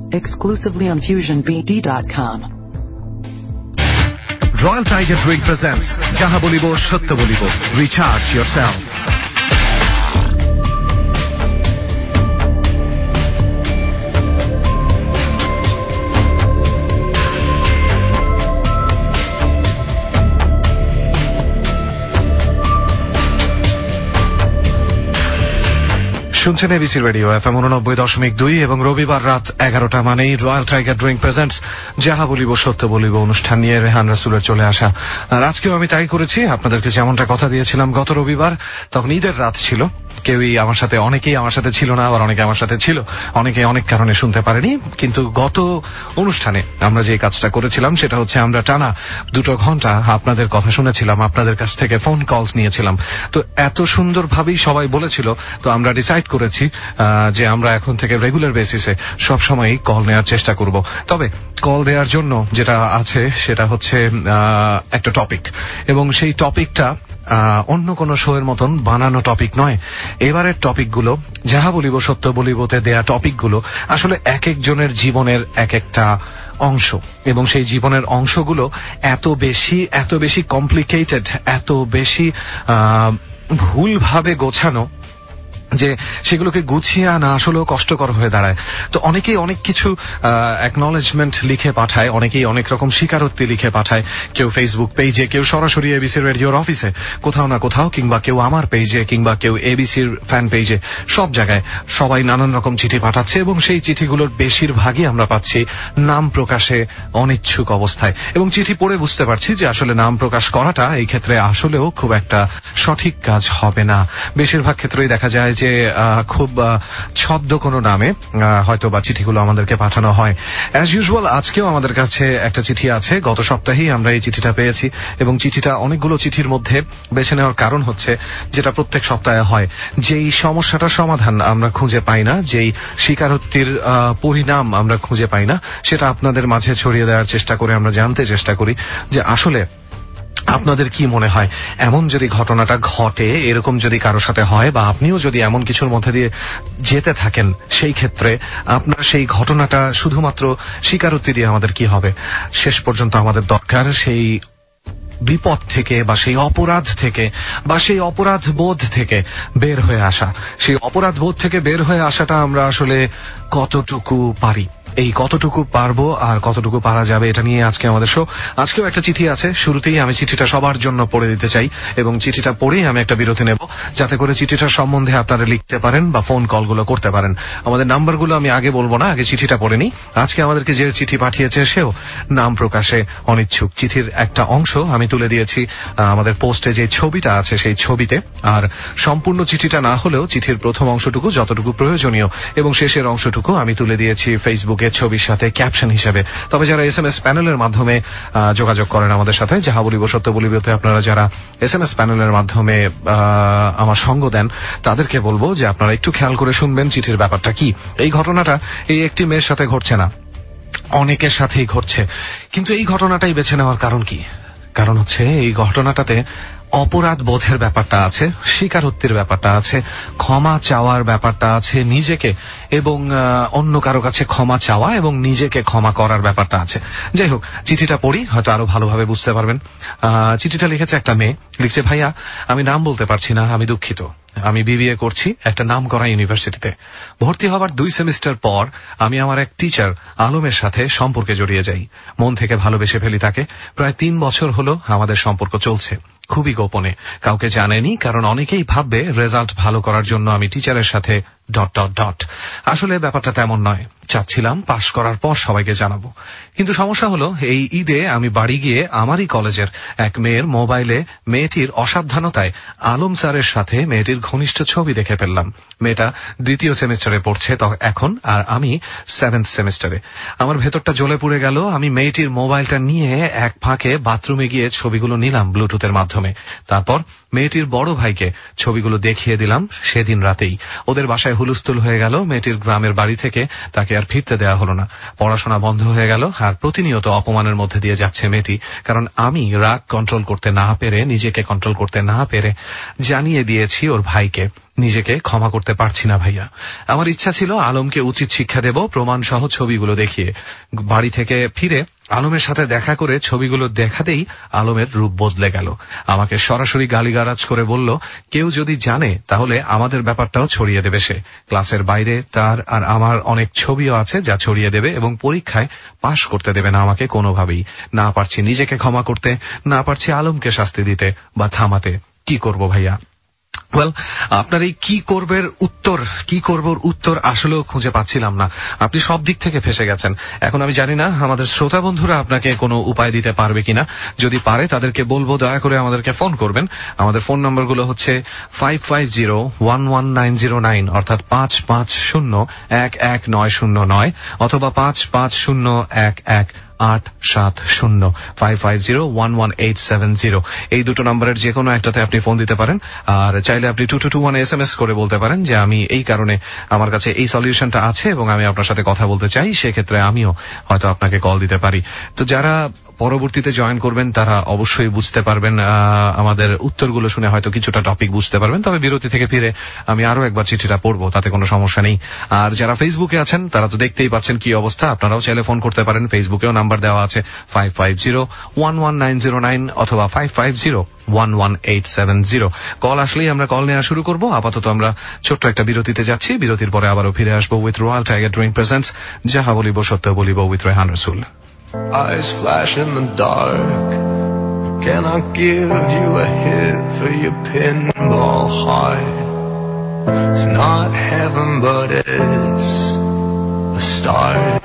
exclusively on FusionBD.com. Royal Tiger Drink presents Jaha Bolibo Shatya Bolibo. Recharge yourself. শুনছেন ABC radio FM 89.2 এবং রবিবার রাত 11টা মানেই royal Tiger drink presents যাহা বলিব সত্য বলিব অনুষ্ঠান নিয়ে রেহান রাসুলের চলে আসা। আর আজকেও আমি তাই করেছি, আপনাদেরকে যেমনটা কথা দিয়েছিলাম গত রবিবার, তখন ঈদের রাত ছিল। অনেকেই আমার সাথে ছিল না, আবার অনেকে আমার সাথে ছিল, অনেকে অনেক কারণে শুনতে পারেনি। কিন্তু গত অনুষ্ঠানে আমরা যে কাজটা করেছিলাম সেটা হচ্ছে আমরা টানা 2 ঘন্টা আপনাদের কথা শুনেছিলাম, আপনাদের কাছ থেকে ফোন কলস নিয়েছিলাম। তো এত সুন্দরভাবেই সবাই বলেছিল, তো আমরা ডিসাইড করেছি যে আমরা এখন থেকে রেগুলার বেসিসে সবসময় কল নেওয়ার চেষ্টা করব। তবে কল দেওয়ার জন্য যেটা আছে সেটা হচ্ছে একটা টপিক, এবং সেই টপিকটা অন্য কোন শো এর মতন বানানো টপিক নয়। এবারের টপিকগুলো যাহা বলিব সত্য বলিবতে দেয়া টপিকগুলো আসলে এক একজনের জীবনের এক একটা অংশ, এবং সেই জীবনের অংশগুলো এত বেশি কমপ্লিকেটেড, এত বেশি ভুলভাবে গোছানো যে সেগুলোকে গুছিয়ে আনা আসলেও কষ্টকর হয়ে দাঁড়ায়। তো অনেকেই অনেক কিছু অ্যাকনলেজমেন্ট লিখে পাঠায়, অনেকেই অনেক রকম স্বীকারোক্তি লিখে পাঠায়, কেউ ফেসবুক পেজে, কেউ সরাসরি এবিসি রেডিওর অফিসে কোথাও না কোথাও, কিংবা কেউ আমার পেজে, কিংবা কেউ এবিসির ফ্যান পেজে। সব জায়গায় সবাই নানান রকম চিঠি পাঠাচ্ছে, এবং সেই চিঠিগুলোর বেশিরভাগই আমরা পাচ্ছি নাম প্রকাশে অনিচ্ছুক অবস্থায়। এবং চিঠি পড়ে বুঝতে পারছি যে আসলে নাম প্রকাশ করাটা এই ক্ষেত্রে আসলেও খুব একটা সঠিক কাজ হবে না। বেশিরভাগ ক্ষেত্রেই দেখা যায় যে খুব ছদ্ম কোনো নামে হয়তো বা চিঠিগুলো আমাদেরকে পাঠানো হয়। অ্যাজ ইউজুয়াল আজকেও আমাদের কাছে একটা চিঠি আছে, গত সপ্তাহেই আমরা এই চিঠিটা পেয়েছি, এবং চিঠিটা অনেকগুলো চিঠির মধ্যে বেছে নেওয়ার কারণ হচ্ছে যেটা প্রত্যেক সপ্তাহে হয়, যেই সমস্যাটার সমাধান আমরা খুঁজে পাই না, যেই স্বীকারোক্তির পরিণাম আমরা খুঁজে পাই না, সেটা আপনাদের মাঝে ছড়িয়ে দেওয়ার চেষ্টা করে আমরা জানতে চেষ্টা করি যে আসলে আপনাদের কি মনে হয়, এমন যদি ঘটনাটা ঘটে, এরকম যদি কারোর সাথে হয়, বা আপনিও যদি এমন কিছুর মধ্যে দিয়ে যেতে থাকেন, সেই ক্ষেত্রে আপনার সেই ঘটনাটা শুধুমাত্র স্বীকারোক্তি দিয়ে আমাদের কি হবে? শেষ পর্যন্ত আমাদের দরকার সেই বিপদ থেকে, বা সেই অপরাধ থেকে, বা সেই অপরাধ বোধ থেকে বের হয়ে আসা। সেই অপরাধ বোধ থেকে বের হয়ে আসাটা আমরা আসলে কতটুকু পারি, এই কতটুকু পারবো আর কতটুকু পারা যাবে, এটা নিয়ে আজকে আমাদের শো। আজকেও একটা চিঠি আছে, শুরুতেই আমি চিঠিটা সবার জন্য পড়ে দিতে চাই, এবং চিঠিটা পড়েই আমি একটা বিরতি নেব, যাতে করে চিঠিটার সম্বন্ধে আপনারা লিখতে পারেন বা ফোন কলগুলো করতে পারেন। আমাদের নাম্বারগুলো আমি আগে বলবো না, আগে চিঠিটা পড়ে নিই। আজকে আমাদেরকে যে চিঠি পাঠিয়েছে সেও নাম প্রকাশে অনিচ্ছুক। চিঠির একটা অংশ আমি তুলে দিয়েছি আমাদের পোস্টে যে ছবিটা আছে সেই ছবিতে, আর সম্পূর্ণ চিঠিটা না হলেও চিঠির প্রথম অংশটুকু যতটুকু প্রয়োজনীয়, এবং শেষের অংশটুকু আমি তুলে দিয়েছি ফেসবুকে ছবির সাথে ক্যাপশন হিসেবে। তবে যারা SMS প্যানেলের মাধ্যমে যোগাযোগ করেন আমাদের সাথে, যাহা বলিব সত্য বলিবতে আপনারা যারা SMS প্যানেলের মাধ্যমে আমার সঙ্গ দেন, তাদেরকে বলবো যে আপনারা একটু খেয়াল করে শুনবেন চিঠির ব্যাপারটা কি। এই ঘটনাটা এই একটি মেয়ের সাথে ঘটছে না, অনেকের সাথেই ঘটছে। কিন্তু এই ঘটনাটাই বেছে নেওয়ার কারণ কি? কারণ হচ্ছে এই ঘটনাটাতে অপরাধ বোধের ব্যাপারটা আছে, স্বীকারোক্তির ব্যাপারটা আছে, ক্ষমা চাওয়ার ব্যাপারটা আছে, নিজেকে এবং অন্য কারো কাছে ক্ষমা চাওয়া এবং নিজেকে ক্ষমা করার ব্যাপারটা আছে। যাই হোক, চিঠিটা পড়ি, হয়তো আরো ভালোভাবে বুঝতে পারবেন। চিঠিটা লিখেছে একটা মেয়ে, লিখছে, ভাইয়া আমি নাম বলতে পারছি না, আমি দুঃখিত। আমি বিবিএ করছি একটা নামকরা ইউনিভার্সিটিতে। ভর্তি হবার 2 সেমিস্টার পর আমি আমার এক টিচার আলমের সাথে সম্পর্কে জড়িয়ে যাই। মন থেকে ভালোবেসে ফেলি তাকে। প্রায় 3 বছর হলো আমাদের সম্পর্ক চলছে, খুবই গোপনে, কাউকে জানেনি, কারণ অনেকেই ভাববে রেজাল্ট ভালো করার জন্য আমি টিচারের সাথে ... আসলে ব্যাপারটা তেমন নয়, চাচ্ছিলাম পাশ করার পর সবাইকে জানাবো। কিন্তু সমস্যা হলো এই ঈদে আমি বাড়ি গিয়ে আমারই কলেজের এক মেয়ের মোবাইলে মেয়েটির অসাবধানতায় আলম স্যারের সাথে মেয়েটির ঘনিষ্ঠ ছবি দেখে ফেললাম। মেয়েটা 2য় সেমিস্টারে পড়ছে এখন, আর আমি 7th সেমিস্টারে। আমার ভেতরটা জ্বলে পুড়ে গেল। আমি মেয়েটির মোবাইলটা নিয়ে এক ফাঁকে বাথরুমে গিয়ে ছবিগুলো নিলাম ব্লুটুথের মাধ্যমে। তারপর মেয়েটির বড় ভাইকে ছবিগুলো দেখিয়ে দিলাম সেদিন রাতেই। ওদের বাসায় হুলস্থুল হয়ে গেল। মেয়েটির গ্রামের বাড়ি থেকে তাকে আর ফিরতে দেওয়া হলো না। পড়াশোনা বন্ধ হয়ে গেল, আর প্রতিনিয়ত অপমানের মধ্যে দিয়ে যাচ্ছে মেয়েটি, কারণ আমি রাগ কন্ট্রোল করতে না পেরে, নিজেকে কন্ট্রোল করতে না পেরে জানিয়ে দিয়েছি ওর ভাইকে নিজেকে ক্ষমা করতে পারছি না ভাইয়া। আমার ইচ্ছা ছিল আলমকে উচিত শিক্ষা দেব প্রমাণ সহ ছবিগুলো দেখিয়ে। বাড়ি থেকে ফিরে আলমের সাথে দেখা করে ছবিগুলো দেখাতেই আলমের রূপ বদলে গেল। আমাকে সরাসরি গালিগালাজ করে বলল, কেউ যদি জানে তাহলে আমাদের ব্যাপারটাও ছড়িয়ে দেবে সে। ক্লাসের বাইরে তার আর আমার অনেক ছবিও আছে যা ছড়িয়ে দেবে এবং পরীক্ষায় পাশ করতে দেবে না আমাকে কোনোভাবেই। না পারছি নিজেকে ক্ষমা করতে, না পারছি আলমকে শাস্তি দিতে বা থামাতে। কি করব ভাইয়া? ওয়েল, আপনার এই কি করবর উত্তর আসলেও খুঁজে পাচ্ছিলাম না। আপনি সব দিক থেকে ফেসে গেছেন। এখন আমি জানি না আমাদের শ্রোতা বন্ধুরা আপনাকে কোনো উপায় দিতে পারবে কিনা। যদি পারে তাদেরকে বলবো দয়া করে আমাদেরকে ফোন করবেন। আমাদের ফোন নম্বরগুলো হচ্ছে 55011909 অর্থাৎ 55011909 অথবা 55011870 55011870। এই দুটো নম্বরের যে কোনো একটাতে আপনি ফোন দিতে পারেন। আর চাইলে আপনি 2221 SMS করে বলতে পারেন যে আমি এই কারণে আমার কাছে এই সলিউশনটা আছে এবং আমি আপনার সাথে কথা বলতে চাই। সেক্ষেত্রে আমিও হয়তো আপনাকে কল দিতে পারি। তো যারা পরবর্তীতে জয়েন করবেন তারা অবশ্যই বুঝতে পারবেন, আমাদের উত্তরগুলো শুনে হয়তো কিছুটা টপিক বুঝতে পারবেন। তবে বিরতি থেকে ফিরে আমি আরো একবার চিঠিটা পড়বো, তাতে কোনো সমস্যা নেই। আর যারা ফেসবুকে আছেন তারা তো দেখতেই পাচ্ছেন কি অবস্থা। আপনারাও চাইলে ফোন করতে পারেন। ফেসবুকেও নাম্বার দেওয়া আছে 55011909 অথবা 55011870। কল আসলেই আমরা কল নেওয়া শুরু করব। আপাতত আমরা ছোট্ট একটা বিরতিতে যাচ্ছি। বিরতির পরে আবারও ফিরে আসবো with Royal Tiger drink presents যাহা বলিব সত্য বলিব উইথ রেহান রসুল। Eyes flash in the dark. Can I give you a hit for your pinball heart? It's not heaven, but it's a start.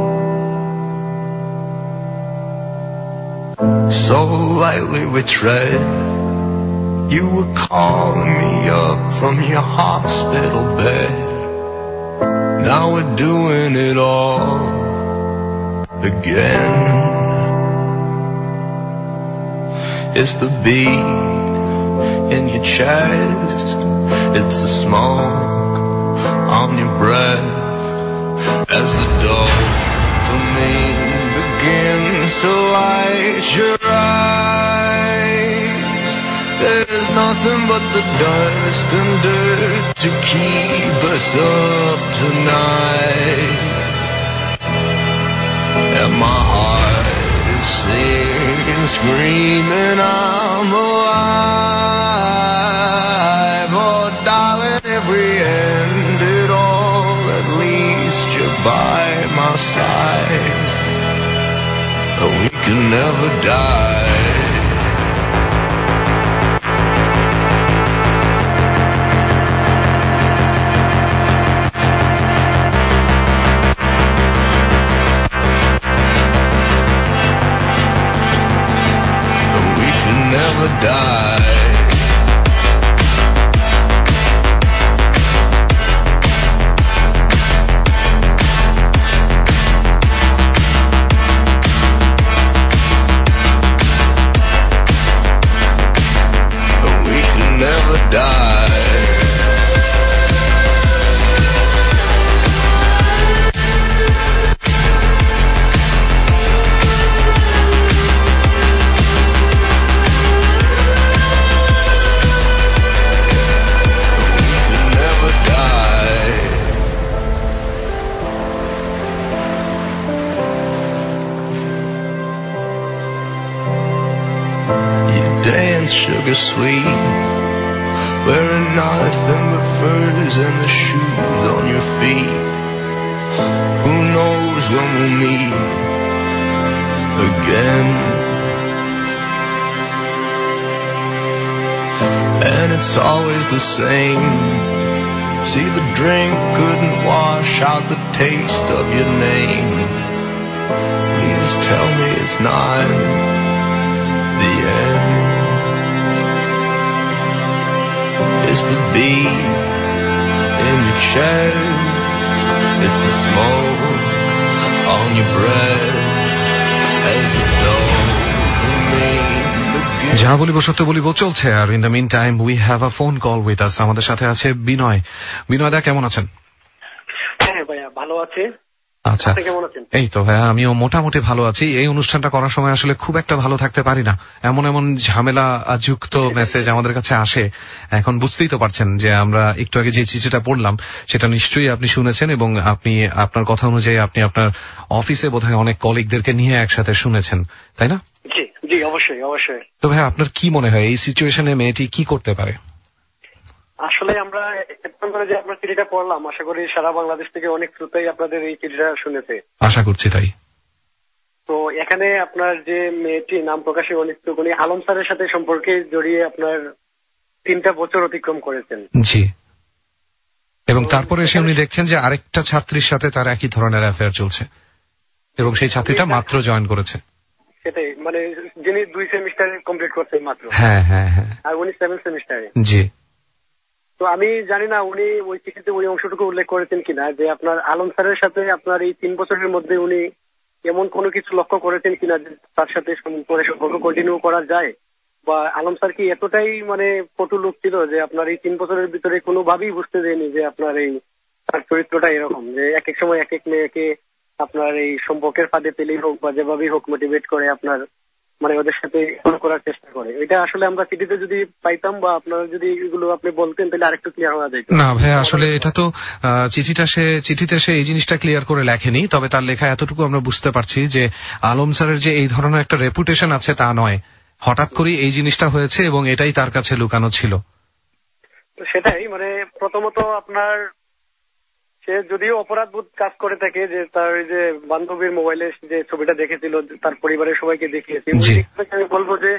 So lightly we tread. You were calling me up from your hospital bed. Now we're doing it all again. It's the beat in your chest, it's the smoke on your breath as the dopamine begins to light your eyes. There's nothing but the dust and dirt to keep us up tonight. And my heart is singing, screaming, I'm alive. Oh, darling, if we end it all, at least you're by my side. We can never die. Sugar sweet, wearing nothing but furs and the shoes on your feet. Who knows when we'll meet again? And it's always the same. See, the drink couldn't wash out the taste of your name. Please tell me it's not the end. It's the beat in your chest, it's the smoke on your breath as the dopamine যা বলিব সত্য বলিব চলছে। আর in the mean time we have a phone call with us. আমাদের সাথে আছে বিনয়। বিনয় দা, কেমন আছেন? হ্যাঁ ভাইয়া, ভালো আছে। আচ্ছা, এই তো ভাইয়া আমিও মোটামুটি ভালো আছি। এই অনুষ্ঠানটা করার সময় আসলে খুব একটা ভালো থাকতে পারি না, এমন এমন ঝামেলা যুক্ত মেসেজ আমাদের কাছে আসে। এখন বুঝতেই তো পারছেন যে আমরা একটু আগে যে চিঠিটা পড়লাম সেটা নিশ্চয়ই আপনি শুনেছেন, এবং আপনি আপনার কথা অনুযায়ী আপনি আপনার অফিসে বোধহয় অনেক কলিগদেরকে নিয়ে একসাথে শুনেছেন, তাই না? জি জি, অবশ্যই অবশ্যই। তো ভাইয়া আপনার কি মনে হয় এই সিচুয়েশনে মেয়েটি কি করতে পারে? আসলে আমরা যে আপনার চিঠিটা পড়লাম, আশা করি সারা বাংলাদেশ থেকে অনেক শ্রোতাই আপনাদের এই চিঠিটা শুনেছে, আশা করছি তাই। তো এখানে আপনার যে মেয়েটি নাম প্রকাশে অনিচ্ছুক, উনি আলম স্যারের সাথে সম্পর্কে জড়িয়ে আপনার 3টা বছর অতিক্রম করেছেন। জি, এবং তারপরে এসে উনি দেখছেন যে আরেকটা ছাত্রীর সাথে তার একই ধরনের অ্যাফেয়ার চলছে, এবং সেই ছাত্রীটা মাত্র জয়েন করেছে। সেটাই, মানে যিনি 2 সেমিস্টার কমপ্লিট করছেন মাত্র। হ্যাঁ হ্যাঁ হ্যাঁ, আর উনি 7 সেমিস্টারে। জি। তো আমি জানি না উনি ওই চিঠিতে ওই অংশটুকু উল্লেখ করেছেন কিনা যে আপনার আলম স্যারের সাথে আপনার এই 3 বছরের মধ্যে উনি এমন কোনো কিছু লক্ষ্য করেছেন কিনা যে তার সাথে সম্পর্ক কন্টিনিউ করা যায়, বা আলম স্যার কি এতটাই মানে পটু লোক ছিল যে আপনার এই 3 বছরের ভিতরে কোনোভাবেই বুঝতে দেয়নি যে আপনার এই তার চরিত্রটা এরকম, যে এক এক সময় এক এক মেয়েকে আপনার এই সম্পর্কের ফাঁদে পেলেই হোক বা যেভাবেই হোক মোটিভেট করে আপনার মানে ওদের সাথে করার চেষ্টা করে। এটা আসলে আমরা চিঠিতে যদি পাইতাম বা আপনারা যদি এগুলো আপনি বলতেন তাহলে আরেকটু ক্লিয়ার হওয়া যেত। না ভাই, আসলে এটা তো চিঠিতে সে এই জিনিসটা ক্লিয়ার করে লেখেনি, তবে তার লেখা এতটুকু আমরা বুঝতে পারছি যে আলম স্যারের যে এই ধরনের একটা রেপুটেশন আছে তা নয়, হঠাৎ করে এই জিনিসটা হয়েছে এবং এটাই তার কাছে লুকানো ছিল। তো সেটাই, মানে প্রথমত আপনার সে যদিও অপরাধবোধ কাজ করে থাকে যে তার যে বান্ধবীর মোবাইলে যে ছবিটা দেখেছিল তার পরিবারের সবাইকে দেখিয়েছে, আমি বলবো যে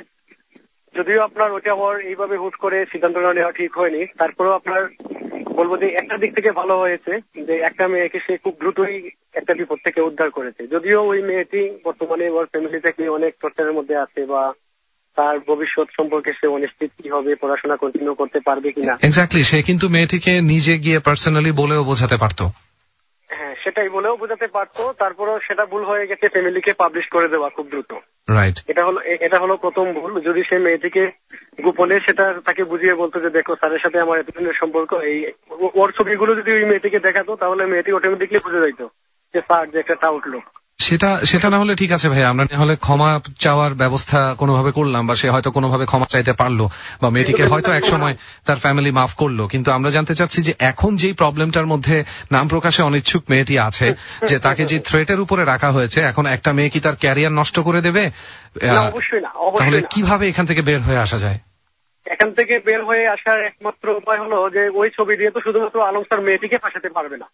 যদিও আপনার ওটা আবার এইভাবে হুট করে সিদ্ধান্ত নেওয়া ঠিক হয়নি, তারপরেও আপনার বলবো যে একটা দিক থেকে ভালো হয়েছে যে একটা মেয়েকে সে খুব দ্রুতই একটা বিপদ থেকে উদ্ধার করেছে। যদিও ওই মেয়েটি বর্তমানে ওর ফ্যামিলি থেকে অনেক টর্চারের মধ্যে আছে বা তার ভবিষ্যৎ সম্পর্কে সে অনিশ্চিত কি হবে, পড়াশোনা কন্টিনিউ করতে পারবে কিনা। এক্স্যাক্টলি, সে কিন্তু মেয়েটিকে নিজে গিয়ে পার্সোনালি বলেও বোঝাতে পারতো। হ্যাঁ, সেটাই বলেও বোঝাতে পারতো, তারপরও সেটা ভুল হয়ে গেছে ফ্যামিলিকে পাবলিশ করে দেওয়া খুব দ্রুত। রাইট, এটা হলো প্রথম ভুল। যদি সে মেয়েটিকে গোপনে সেটা তাকে বুঝিয়ে বলতো যে দেখো স্যারের সাথে আমার এতদিনের সম্পর্ক, এই ওর ছবিগুলো যদি ওই মেয়েটিকে দেখাতো তাহলে মেয়েটি অটোমেটিকলি বুঝে যাইতো যে স্যার যে একটা টাউট লোক। সেটা না হলে ঠিক আছে ভাই, আমরা না হলে ক্ষমা চাওয়ার ব্যবস্থা কোনোভাবে করলাম, বা সে হয়তো কোনোভাবে ক্ষমা চাইতে পারলো, বা মেয়েটিকে হয়তো একসময় তার ফ্যামিলি মাফ করলো। কিন্তু আমরা জানতে চাচ্ছি যে এখন যেই প্রবলেমটার মধ্যে নাম প্রকাশে অনিচ্ছুক মেয়েটি আছে, যে তাকে যে থ্রেটের উপরে রাখা হয়েছে, এখন একটা মেয়ে কি তার ক্যারিয়ার নষ্ট করে দেবে? অবশ্যই না। তাহলে কিভাবে এখান থেকে বের হয়ে আসা যায়? এখান থেকে বের হয়ে আসার একমাত্র উপায় হলো যে ওই ছবি দিয়ে তো শুধুমাত্র আলম স্যার মেয়েটিকে ফাঁসাতে পারবে না।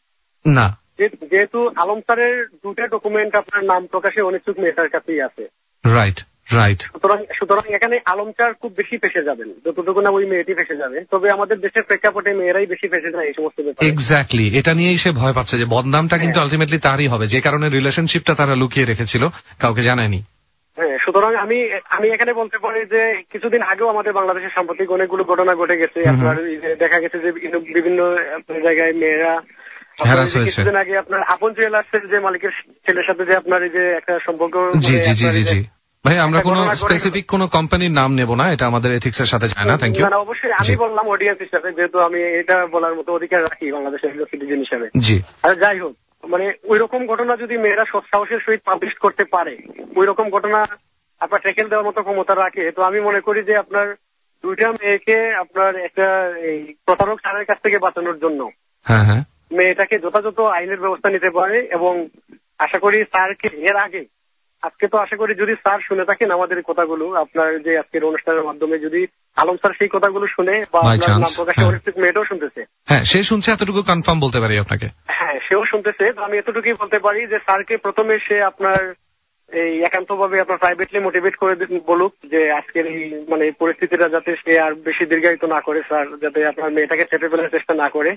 না, যেহেতু আলম স্যারের 2টা ডকুমেন্ট আপনার নাম প্রকাশে অনিচ্ছুক মেয়েটার কাছেই আছে। Right right. সুতরাং এখানে আলম স্যার খুব বেশি ফেসে যাবেন, যতটুকু না ওই মেয়েটি ফেসে যাবে। তবে আমাদের দেশের প্রেক্ষাপটে মেয়েরাই বেশি ফেসে যায় এই সমস্ত ব্যাপারে। এক্স্যাক্টলি, এটা নিয়েই সে ভয় পাচ্ছে যে বদনামটা কিন্তু আলটিমেটলি তারই হবে, যে কারণে রিলেশনশিপটা তারা লুকিয়ে রেখেছিল, কাউকে জানায়নি। হ্যাঁ, সুতরাং আমি এখানে বলতে পারি যে কিছুদিন আগেও আমাদের বাংলাদেশের সাম্প্রতিক অনেকগুলো ঘটনা ঘটে গেছে। আপনার দেখা গেছে যে বিভিন্ন জায়গায় মেয়েরা কিছুদিন আগে আপনার আপন জুয়েলার্সের যে মালিকের ছেলের সাথে যে আপনার এই যে একটা সম্পর্ক। জি জি জি জি জি ভাই, আমরা কোনো স্পেসিফিক কোনো কোম্পানির নাম নেব না, এটা আমাদের এথিক্স এর সাথে যায় না। Thank you. না, অবশ্যই আমি বললাম অডিয়েন্স হিসাবে, যেহেতু আমি এটা বলার মতো অধিকার রাখি বাংলাদেশের সিটিজেন হিসাবে। জি, আর যাই হোক, মানে ওই রকম ঘটনা যদি মেয়েরা সাহসের সহিত পাবলিশ করতে পারে, ওই রকম ঘটনা আপনার ট্যাকেল দেওয়ার মতো ক্ষমতা রাখে, তো আমি মনে করি যে আপনার 2টা মেয়েকে আপনার একটা এই প্রতারক স্যারের কাছ থেকে বাঁচানোর জন্য মেয়েটাকে যথাযথ আইনের ব্যবস্থা নিতে পারে। এবং আশা করি স্যারকে এর আগে, আজকে তো আশা করি যদি স্যার শুনে থাকেন আমাদের কথাগুলো, আপনার যে আজকের অনুষ্ঠানের মাধ্যমে যদি আলম স্যার সেই কথাগুলো শুনে বা আপনার নাম প্রকাশে অনিচ্ছুক মেয়েটাও শুনতেছে। হ্যাঁ, সে শুনছে, এতটুকু কনফার্ম বলতে পারি আপনাকে। হ্যাঁ, সেও শুনতেছে। তো আমি এতটুকুই বলতে পারি যে স্যারকে প্রথমে সে আপনার এই একান্তভাবে আপনার প্রাইভেটলি মোটিভেট করে বলুক যে আজকের এই মানে পরিস্থিতিটা যাতে সে আর বেশি দীর্ঘায়িত না করে, স্যার যাতে আপনার মেয়েটাকে চেপে ফেলার চেষ্টা না করে।